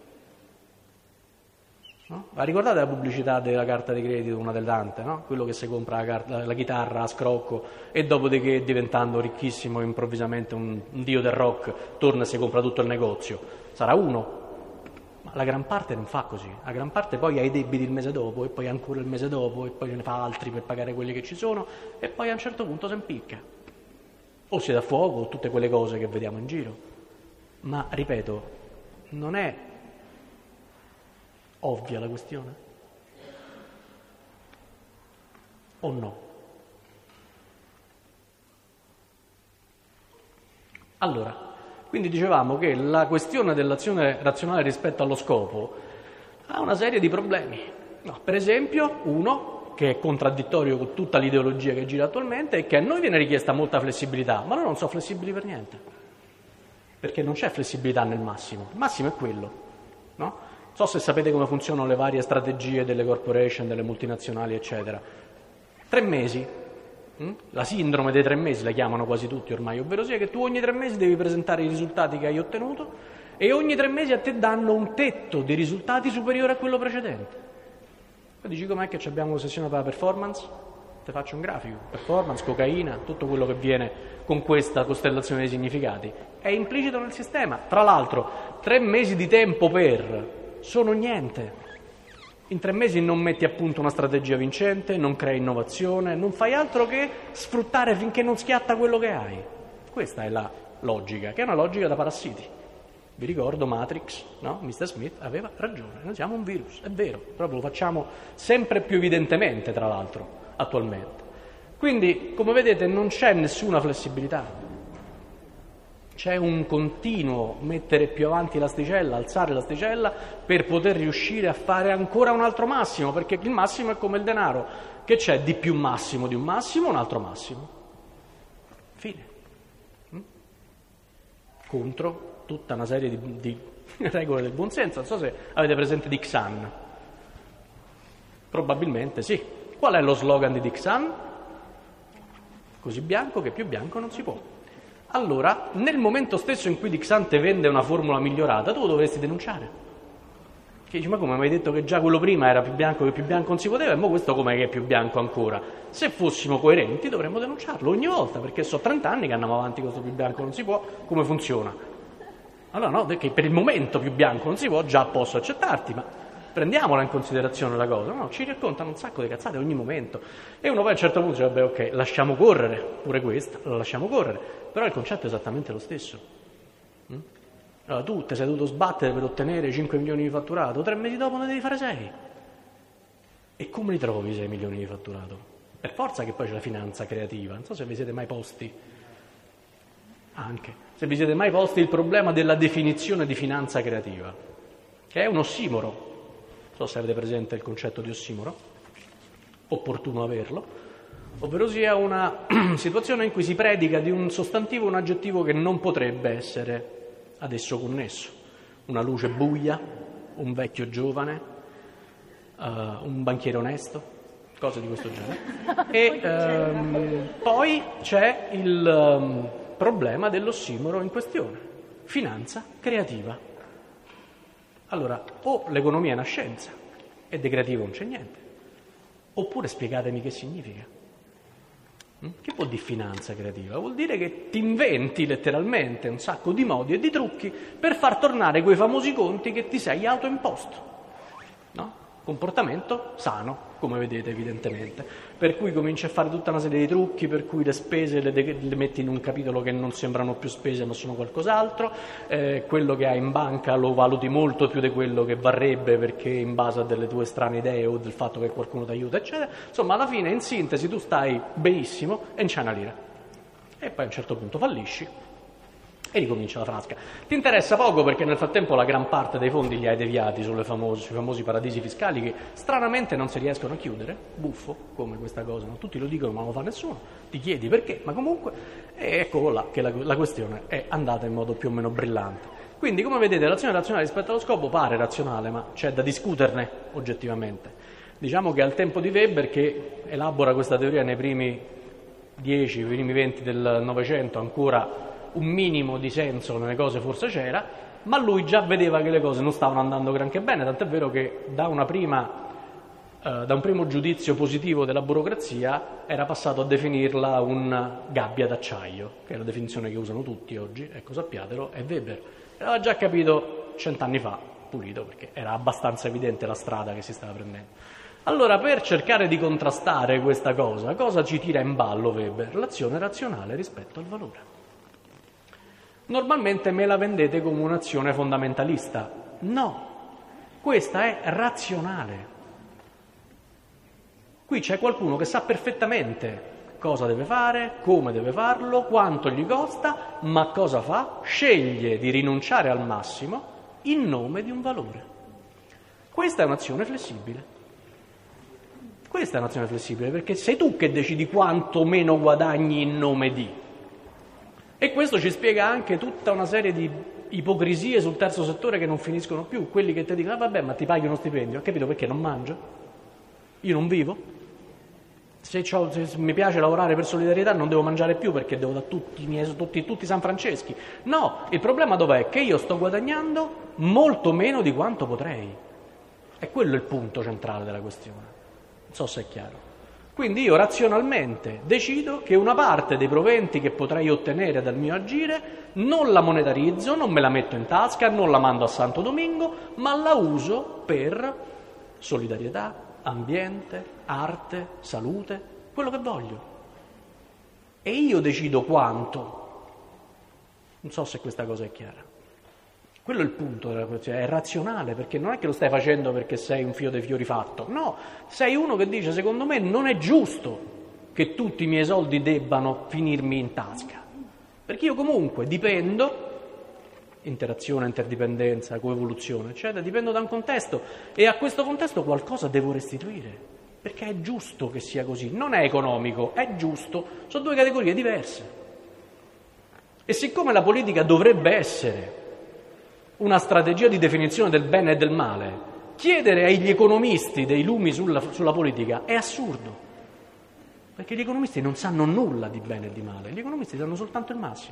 S1: No? Ma ricordate la pubblicità della carta di credito, una delle tante, no? Quello che si compra la chitarra a scrocco e dopodiché, diventando ricchissimo improvvisamente un dio del rock, torna e si compra tutto il negozio. Sarà uno. Ma la gran parte non fa così, la gran parte poi ha i debiti il mese dopo e poi ancora il mese dopo e poi ne fa altri per pagare quelli che ci sono e poi a un certo punto si impicca. O si dà fuoco o tutte quelle cose che vediamo in giro. Ma, ripeto, non è ovvia la questione? O no? Allora, quindi dicevamo che la questione dell'azione razionale rispetto allo scopo ha una serie di problemi. No, per esempio, uno che è contraddittorio con tutta l'ideologia che gira attualmente è che a noi viene richiesta molta flessibilità, ma loro non sono flessibili per niente, perché non c'è flessibilità nel massimo. Il massimo è quello, no? Non so se sapete come funzionano le varie strategie delle corporation, delle multinazionali, eccetera. 3 mesi. La sindrome dei 3 mesi la chiamano quasi tutti ormai, ovvero sia che tu ogni 3 mesi devi presentare i risultati che hai ottenuto e ogni 3 mesi a te danno un tetto di risultati superiore a quello precedente. Poi dici com'è che abbiamo l'ossessione per la performance? Ti faccio un grafico, performance, cocaina, tutto quello che viene con questa costellazione dei significati. È implicito nel sistema. Tra l'altro 3 mesi di tempo sono niente. In 3 mesi non metti a punto una strategia vincente, non crei innovazione, non fai altro che sfruttare finché non schiatta quello che hai. Questa è la logica, che è una logica da parassiti. Vi ricordo Matrix, no? Mr. Smith aveva ragione, noi siamo un virus, è vero, proprio lo facciamo sempre più evidentemente, tra l'altro, attualmente. Quindi, come vedete, non c'è nessuna flessibilità. C'è un continuo mettere più avanti l'asticella, alzare l'asticella per poter riuscire a fare ancora un altro massimo, perché il massimo è come il denaro, che c'è di più massimo di un massimo, un altro massimo. Fine. Contro tutta una serie di regole del buonsenso. Non so se avete presente Dick Sun. Probabilmente sì. Qual è lo slogan di Dick Sun? Così bianco che più bianco non si può. Allora, nel momento stesso in cui Dixante vende una formula migliorata, tu lo dovresti denunciare. Che dici, ma come mi hai detto che già quello prima era più bianco che più bianco non si poteva, e mo questo com'è che è più bianco ancora? Se fossimo coerenti dovremmo denunciarlo ogni volta, perché so 30 anni che andiamo avanti con questo più bianco non si può, come funziona? Allora no, perché per il momento più bianco non si può, già posso accettarti, ma prendiamola in considerazione la cosa. No, ci raccontano un sacco di cazzate ogni momento. E uno poi a un certo punto dice, vabbè, ok, lasciamo correre, pure questa, la lasciamo correre. Però il concetto è esattamente lo stesso. Allora tu ti sei dovuto sbattere per ottenere 5 milioni di fatturato, 3 mesi dopo ne devi fare 6. E come li trovi 6 milioni di fatturato? Per forza che poi c'è la finanza creativa. Non so se vi siete mai posti, se vi siete mai posti il problema della definizione di finanza creativa, che è un ossimoro. Non so se avete presente il concetto di ossimoro, opportuno averlo. Ovvero sia una situazione in cui si predica di un sostantivo o un aggettivo che non potrebbe essere ad esso connesso. Una luce buia, un vecchio giovane, un banchiere onesto, cose di questo genere. E poi c'è il problema dell'ossimoro in questione, finanza creativa. Allora, o l'economia è una scienza e di creativo non c'è niente, oppure spiegatemi che significa. Che vuol dire finanza creativa? Vuol dire che ti inventi letteralmente un sacco di modi e di trucchi per far tornare quei famosi conti che ti sei autoimposto, no? Comportamento sano, come vedete evidentemente, per cui cominci a fare tutta una serie di trucchi, per cui le spese le metti in un capitolo che non sembrano più spese ma sono qualcos'altro, quello che hai in banca lo valuti molto più di quello che varrebbe perché in base a delle tue strane idee o del fatto che qualcuno ti aiuta, eccetera. Insomma, alla fine, in sintesi, tu stai benissimo e non c'è una lira. E poi a un certo punto fallisci e ricomincia la frasca. Ti interessa poco perché nel frattempo la gran parte dei fondi li hai deviati sui famosi paradisi fiscali che stranamente non si riescono a chiudere, buffo come questa cosa, no? Tutti lo dicono ma non lo fa nessuno, ti chiedi perché, ma comunque, e ecco là che la questione è andata in modo più o meno brillante. Quindi come vedete l'azione razionale rispetto allo scopo pare razionale, ma c'è da discuterne oggettivamente. Diciamo che al tempo di Weber, che elabora questa teoria nei primi 10, primi 20 del Novecento, ancora un minimo di senso nelle cose forse c'era, ma lui già vedeva che le cose non stavano andando granché bene, tant'è vero che da un primo giudizio positivo della burocrazia era passato a definirla un gabbia d'acciaio, che è la definizione che usano tutti oggi, ecco sappiatelo, è Weber. L'aveva già capito 100 anni fa, pulito, perché era abbastanza evidente la strada che si stava prendendo. Allora, per cercare di contrastare questa cosa ci tira in ballo Weber? L'azione razionale rispetto al valore. Normalmente me la vendete come un'azione fondamentalista. No, questa è razionale. Qui c'è qualcuno che sa perfettamente cosa deve fare, come deve farlo, quanto gli costa, ma cosa fa? Sceglie di rinunciare al massimo in nome di un valore. Questa è un'azione flessibile. Questa è un'azione flessibile perché sei tu che decidi quanto meno guadagni in nome di. E questo ci spiega anche tutta una serie di ipocrisie sul terzo settore che non finiscono più. Quelli che ti dicono, vabbè, ma ti paghi uno stipendio. Ho capito perché non mangio? Io non vivo? Se mi piace lavorare per solidarietà non devo mangiare più perché devo da tutti i San Franceschi. No, il problema dov'è? Che io sto guadagnando molto meno di quanto potrei. E quello è il punto centrale della questione. Non so se è chiaro. Quindi io razionalmente decido che una parte dei proventi che potrei ottenere dal mio agire non la monetarizzo, non me la metto in tasca, non la mando a Santo Domingo, ma la uso per solidarietà, ambiente, arte, salute, quello che voglio. E io decido quanto. Non so se questa cosa è chiara. Quello è il punto della questione, è razionale, perché non è che lo stai facendo perché sei un fio dei fiori fatto, no, sei uno che dice secondo me non è giusto che tutti i miei soldi debbano finirmi in tasca, perché io comunque dipendo, interazione, interdipendenza, coevoluzione, eccetera, dipendo da un contesto e a questo contesto qualcosa devo restituire, perché è giusto che sia così, non è economico, è giusto, sono due categorie diverse. E siccome la politica dovrebbe essere una strategia di definizione del bene e del male, chiedere agli economisti dei lumi sulla politica è assurdo, perché gli economisti non sanno nulla di bene e di male, gli economisti sanno soltanto il massimo.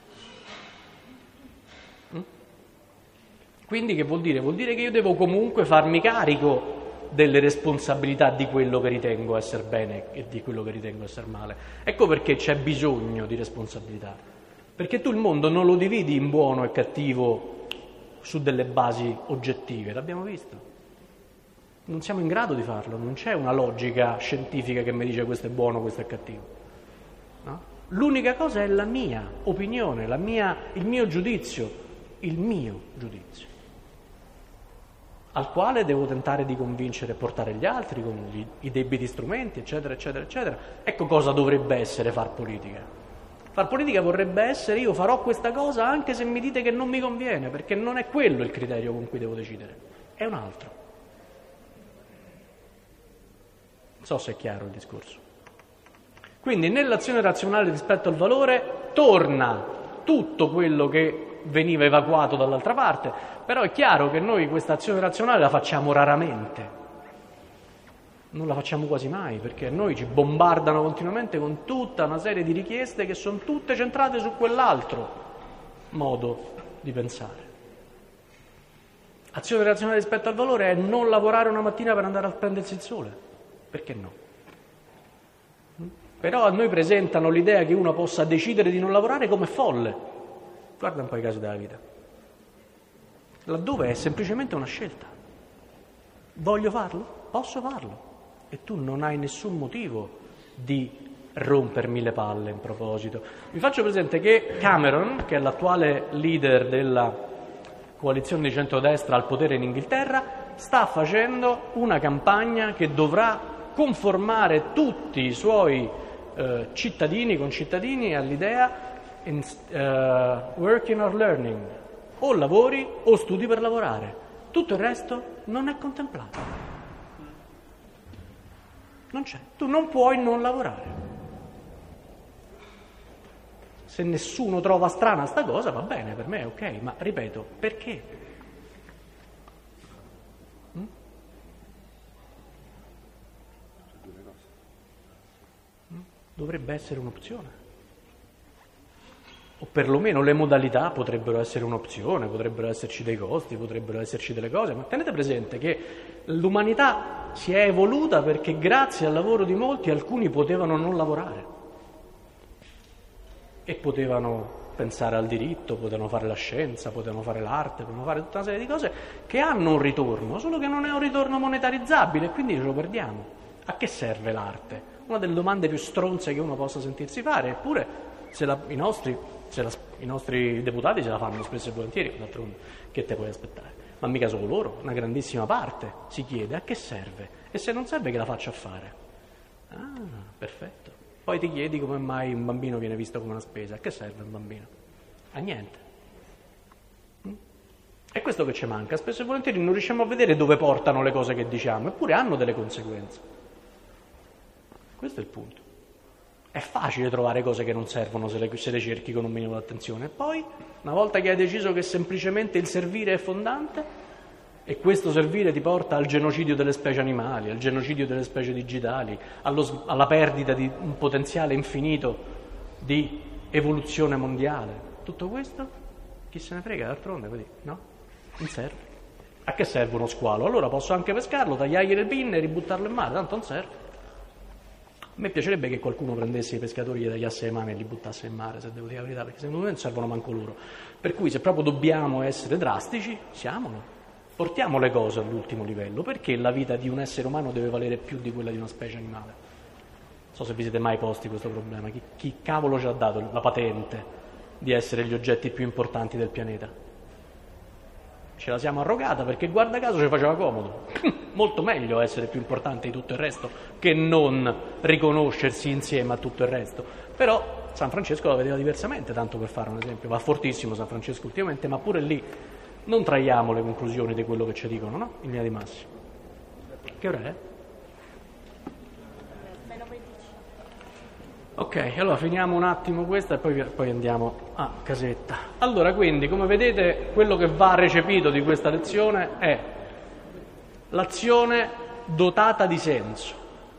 S1: Quindi che vuol dire? Vuol dire che io devo comunque farmi carico delle responsabilità di quello che ritengo essere bene e di quello che ritengo essere male. Ecco perché c'è bisogno di responsabilità, perché tu il mondo non lo dividi in buono e cattivo su delle basi oggettive, l'abbiamo visto. Non siamo in grado di farlo, non c'è una logica scientifica che mi dice questo è buono, questo è cattivo. No? L'unica cosa è la mia opinione, il mio giudizio, al quale devo tentare di convincere e portare gli altri con i debiti strumenti, eccetera, eccetera, eccetera. Ecco cosa dovrebbe essere far politica. Far politica vorrebbe essere io farò questa cosa anche se mi dite che non mi conviene, perché non è quello il criterio con cui devo decidere, è un altro. Non so se è chiaro il discorso. Quindi nell'azione razionale rispetto al valore torna tutto quello che veniva evacuato dall'altra parte, però è chiaro che noi questa azione razionale la facciamo raramente. Non la facciamo quasi mai, perché noi ci bombardano continuamente con tutta una serie di richieste che sono tutte centrate su quell'altro modo di pensare. Azione razionale rispetto al valore è non lavorare una mattina per andare a prendersi il sole. Perché no? Però a noi presentano l'idea che uno possa decidere di non lavorare come folle. Guarda un po' i casi della vita. Laddove è semplicemente una scelta. Voglio farlo? Posso farlo. E tu non hai nessun motivo di rompermi le palle in proposito. Vi faccio presente che Cameron, che è l'attuale leader della coalizione di centrodestra al potere in Inghilterra, sta facendo una campagna che dovrà conformare tutti i suoi concittadini all'idea working or learning, o lavori o studi per lavorare, tutto il resto non è contemplato, non c'è, tu non puoi non lavorare. Se nessuno trova strana sta cosa va bene, per me è ok, ma ripeto, perché? Dovrebbe essere un'opzione, o perlomeno le modalità potrebbero essere un'opzione, potrebbero esserci dei costi, potrebbero esserci delle cose, ma tenete presente che l'umanità si è evoluta perché grazie al lavoro di molti alcuni potevano non lavorare e potevano pensare al diritto, potevano fare la scienza, potevano fare l'arte, potevano fare tutta una serie di cose che hanno un ritorno, solo che non è un ritorno monetarizzabile e quindi ce lo perdiamo. A che serve l'arte? Una delle domande più stronze che uno possa sentirsi fare, eppure i nostri deputati se la fanno spesso e volentieri, d'altronde che te puoi aspettare? Ma mica solo loro, una grandissima parte si chiede a che serve e se non serve che la faccia a fare? Ah, perfetto. Poi ti chiedi come mai un bambino viene visto come una spesa. A che serve un bambino? A niente. È questo che ci manca, spesso e volentieri non riusciamo a vedere dove portano le cose che diciamo, eppure hanno delle conseguenze. Questo è il punto. È facile trovare cose che non servono se le cerchi con un minimo di attenzione. E poi, una volta che hai deciso che semplicemente il servire è fondante, e questo servire ti porta al genocidio delle specie animali, al genocidio delle specie digitali, alla perdita di un potenziale infinito di evoluzione mondiale. Tutto questo? Chi se ne frega d'altronde, così, no? Non serve. A che serve uno squalo? Allora posso anche pescarlo, tagliargli le pinne e ributtarlo in mare, tanto non serve. A me piacerebbe che qualcuno prendesse i pescatori, gli tagliasse le mani e li buttasse in mare, se devo dire la verità, perché secondo me non servono manco loro. Per cui se proprio dobbiamo essere drastici, siamolo. Portiamo le cose all'ultimo livello. Perché la vita di un essere umano deve valere più di quella di una specie animale? Non so se vi siete mai posti questo problema. Chi cavolo ci ha dato la patente di essere gli oggetti più importanti del pianeta? Ce la siamo arrogata perché guarda caso ci faceva comodo. Molto meglio essere più importanti di tutto il resto che non riconoscersi insieme a tutto il resto. Però San Francesco la vedeva diversamente, tanto per fare un esempio. Va fortissimo San Francesco ultimamente, ma pure lì non traiamo le conclusioni di quello che ci dicono, no? In linea di massima. Che ora è? Ok, allora finiamo un attimo questa e poi andiamo a casetta. Allora, quindi, come vedete, quello che va recepito di questa lezione è l'azione dotata di senso.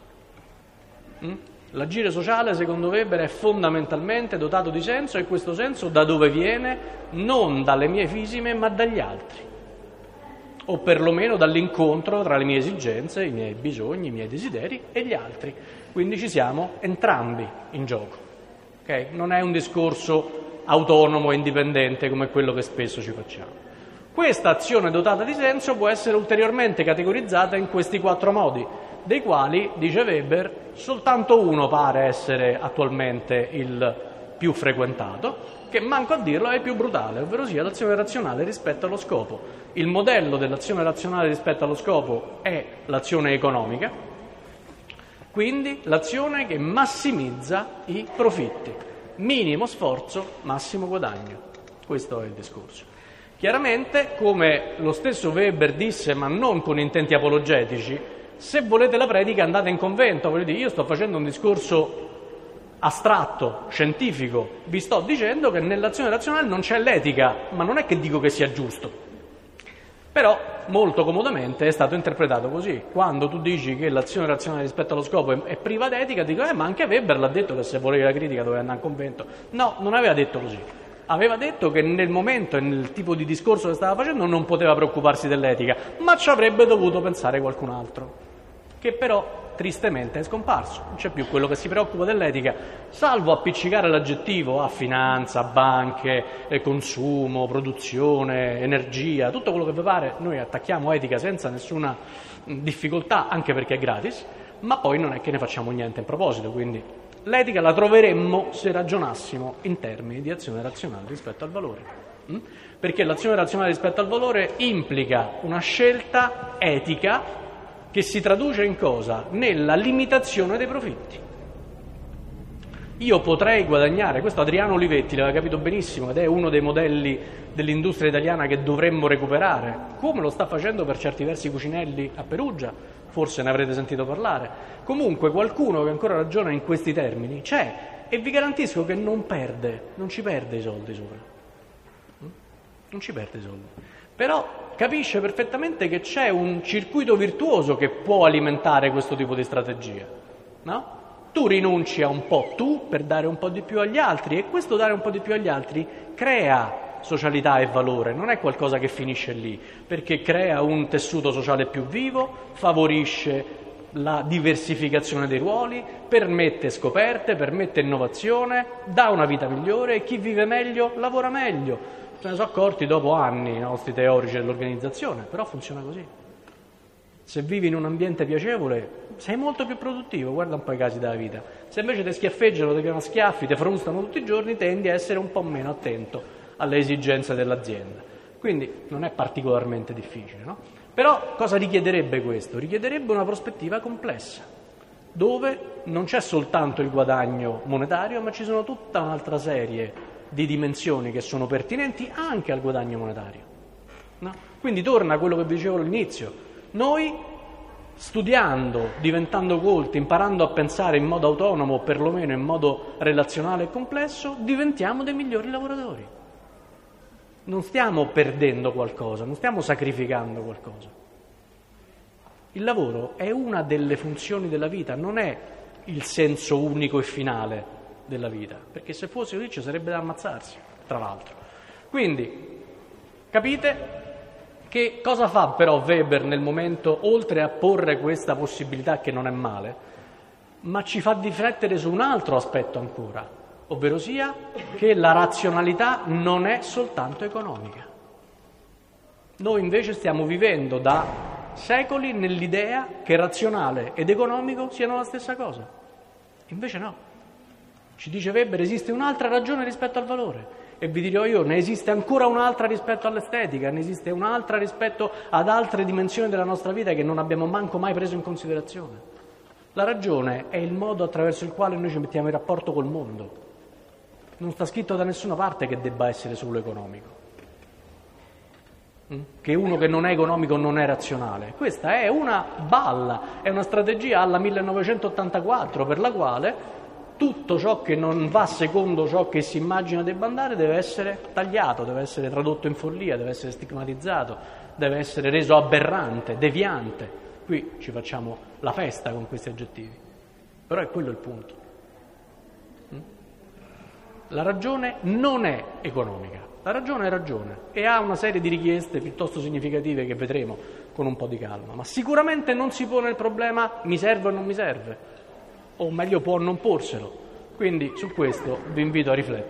S1: L'agire sociale, secondo Weber, è fondamentalmente dotato di senso, e questo senso da dove viene? Non dalle mie fisime, ma dagli altri. O perlomeno dall'incontro tra le mie esigenze, i miei bisogni, i miei desideri e gli altri. Quindi ci siamo entrambi in gioco. Okay? Non è un discorso autonomo e indipendente come quello che spesso ci facciamo. Questa azione dotata di senso può essere ulteriormente categorizzata in questi 4 modi, dei quali, dice Weber, soltanto uno pare essere attualmente il più frequentato, che manco a dirlo è il più brutale, ovvero sia l'azione razionale rispetto allo scopo. Il modello dell'azione razionale rispetto allo scopo è l'azione economica, quindi l'azione che massimizza i profitti. Minimo sforzo, massimo guadagno. Questo è il discorso. Chiaramente, come lo stesso Weber disse, ma non con intenti apologetici, se volete la predica andate in convento, volete dire io sto facendo un discorso astratto, scientifico, vi sto dicendo che nell'azione razionale non c'è l'etica, ma non è che dico che sia giusto. Però molto comodamente è stato interpretato così. Quando tu dici che l'azione razionale rispetto allo scopo è priva d'etica, dico ma anche Weber l'ha detto che se volevi la critica dovevi andare in convento. No, non aveva detto così. Aveva detto che nel momento e nel tipo di discorso che stava facendo non poteva preoccuparsi dell'etica, ma ci avrebbe dovuto pensare qualcun altro, che però tristemente è scomparso, non c'è più quello che si preoccupa dell'etica, salvo appiccicare l'aggettivo a finanza, banche, consumo, produzione, energia, tutto quello che vi pare, noi attacchiamo etica senza nessuna difficoltà, anche perché è gratis, ma poi non è che ne facciamo niente in proposito, quindi l'etica la troveremmo se ragionassimo in termini di azione razionale rispetto al valore. Perché l'azione razionale rispetto al valore implica una scelta etica che si traduce in cosa? Nella limitazione dei profitti. Io potrei guadagnare, questo Adriano Olivetti l'aveva capito benissimo ed è uno dei modelli dell'industria italiana che dovremmo recuperare, come lo sta facendo per certi versi Cucinelli a Perugia, forse ne avrete sentito parlare. Comunque qualcuno che ancora ragiona in questi termini c'è e vi garantisco che non ci perde i soldi sopra. Non ci perde i soldi, però capisce perfettamente che c'è un circuito virtuoso che può alimentare questo tipo di strategia, no? Tu rinunci a un po' tu per dare un po' di più agli altri e questo dare un po' di più agli altri crea socialità e valore, non è qualcosa che finisce lì, perché crea un tessuto sociale più vivo, favorisce la diversificazione dei ruoli, permette scoperte, permette innovazione, dà una vita migliore e chi vive meglio lavora meglio. Se ne sono accorti dopo anni i nostri teorici dell'organizzazione, però funziona così. Se vivi in un ambiente piacevole sei molto più produttivo, guarda un po' i casi della vita. Se invece ti schiaffeggiano, ti piano schiaffi, ti frustano tutti i giorni, tendi a essere un po' meno attento alle esigenze dell'azienda. Quindi non è particolarmente difficile, no? Però cosa richiederebbe questo? Richiederebbe una prospettiva complessa, dove non c'è soltanto il guadagno monetario, ma ci sono tutta un'altra serie di dimensioni che sono pertinenti anche al guadagno monetario, no? Quindi torna a quello che vi dicevo all'inizio. Noi, studiando, diventando colti, imparando a pensare in modo autonomo o perlomeno in modo relazionale e complesso, diventiamo dei migliori lavoratori. Non stiamo perdendo qualcosa, non stiamo sacrificando qualcosa. Il lavoro è una delle funzioni della vita, non è il senso unico e finale della vita, perché se fosse così ci sarebbe da ammazzarsi, tra l'altro. Quindi capite che cosa fa però Weber nel momento, oltre a porre questa possibilità che non è male, ma ci fa riflettere su un altro aspetto ancora, ovvero sia che la razionalità non è soltanto economica. Noi invece stiamo vivendo da secoli nell'idea che razionale ed economico siano la stessa cosa. Invece no. Ci dice Weber, esiste un'altra ragione rispetto al valore e vi dirò io, ne esiste ancora un'altra rispetto all'estetica, ne esiste un'altra rispetto ad altre dimensioni della nostra vita che non abbiamo manco mai preso in considerazione. La ragione è il modo attraverso il quale noi ci mettiamo in rapporto col mondo. Non sta scritto da nessuna parte che debba essere solo economico, che uno che non è economico non è razionale. Questa è una balla, è una strategia alla 1984 per la quale tutto ciò che non va secondo ciò che si immagina debba andare deve essere tagliato, deve essere tradotto in follia, deve essere stigmatizzato, deve essere reso aberrante, deviante. Qui ci facciamo la festa con questi aggettivi, però è quello il punto. La ragione non è economica, la ragione è ragione e ha una serie di richieste piuttosto significative che vedremo con un po' di calma, ma sicuramente non si pone il problema mi serve o non mi serve, o meglio può non porselo. Quindi su questo vi invito a riflettere.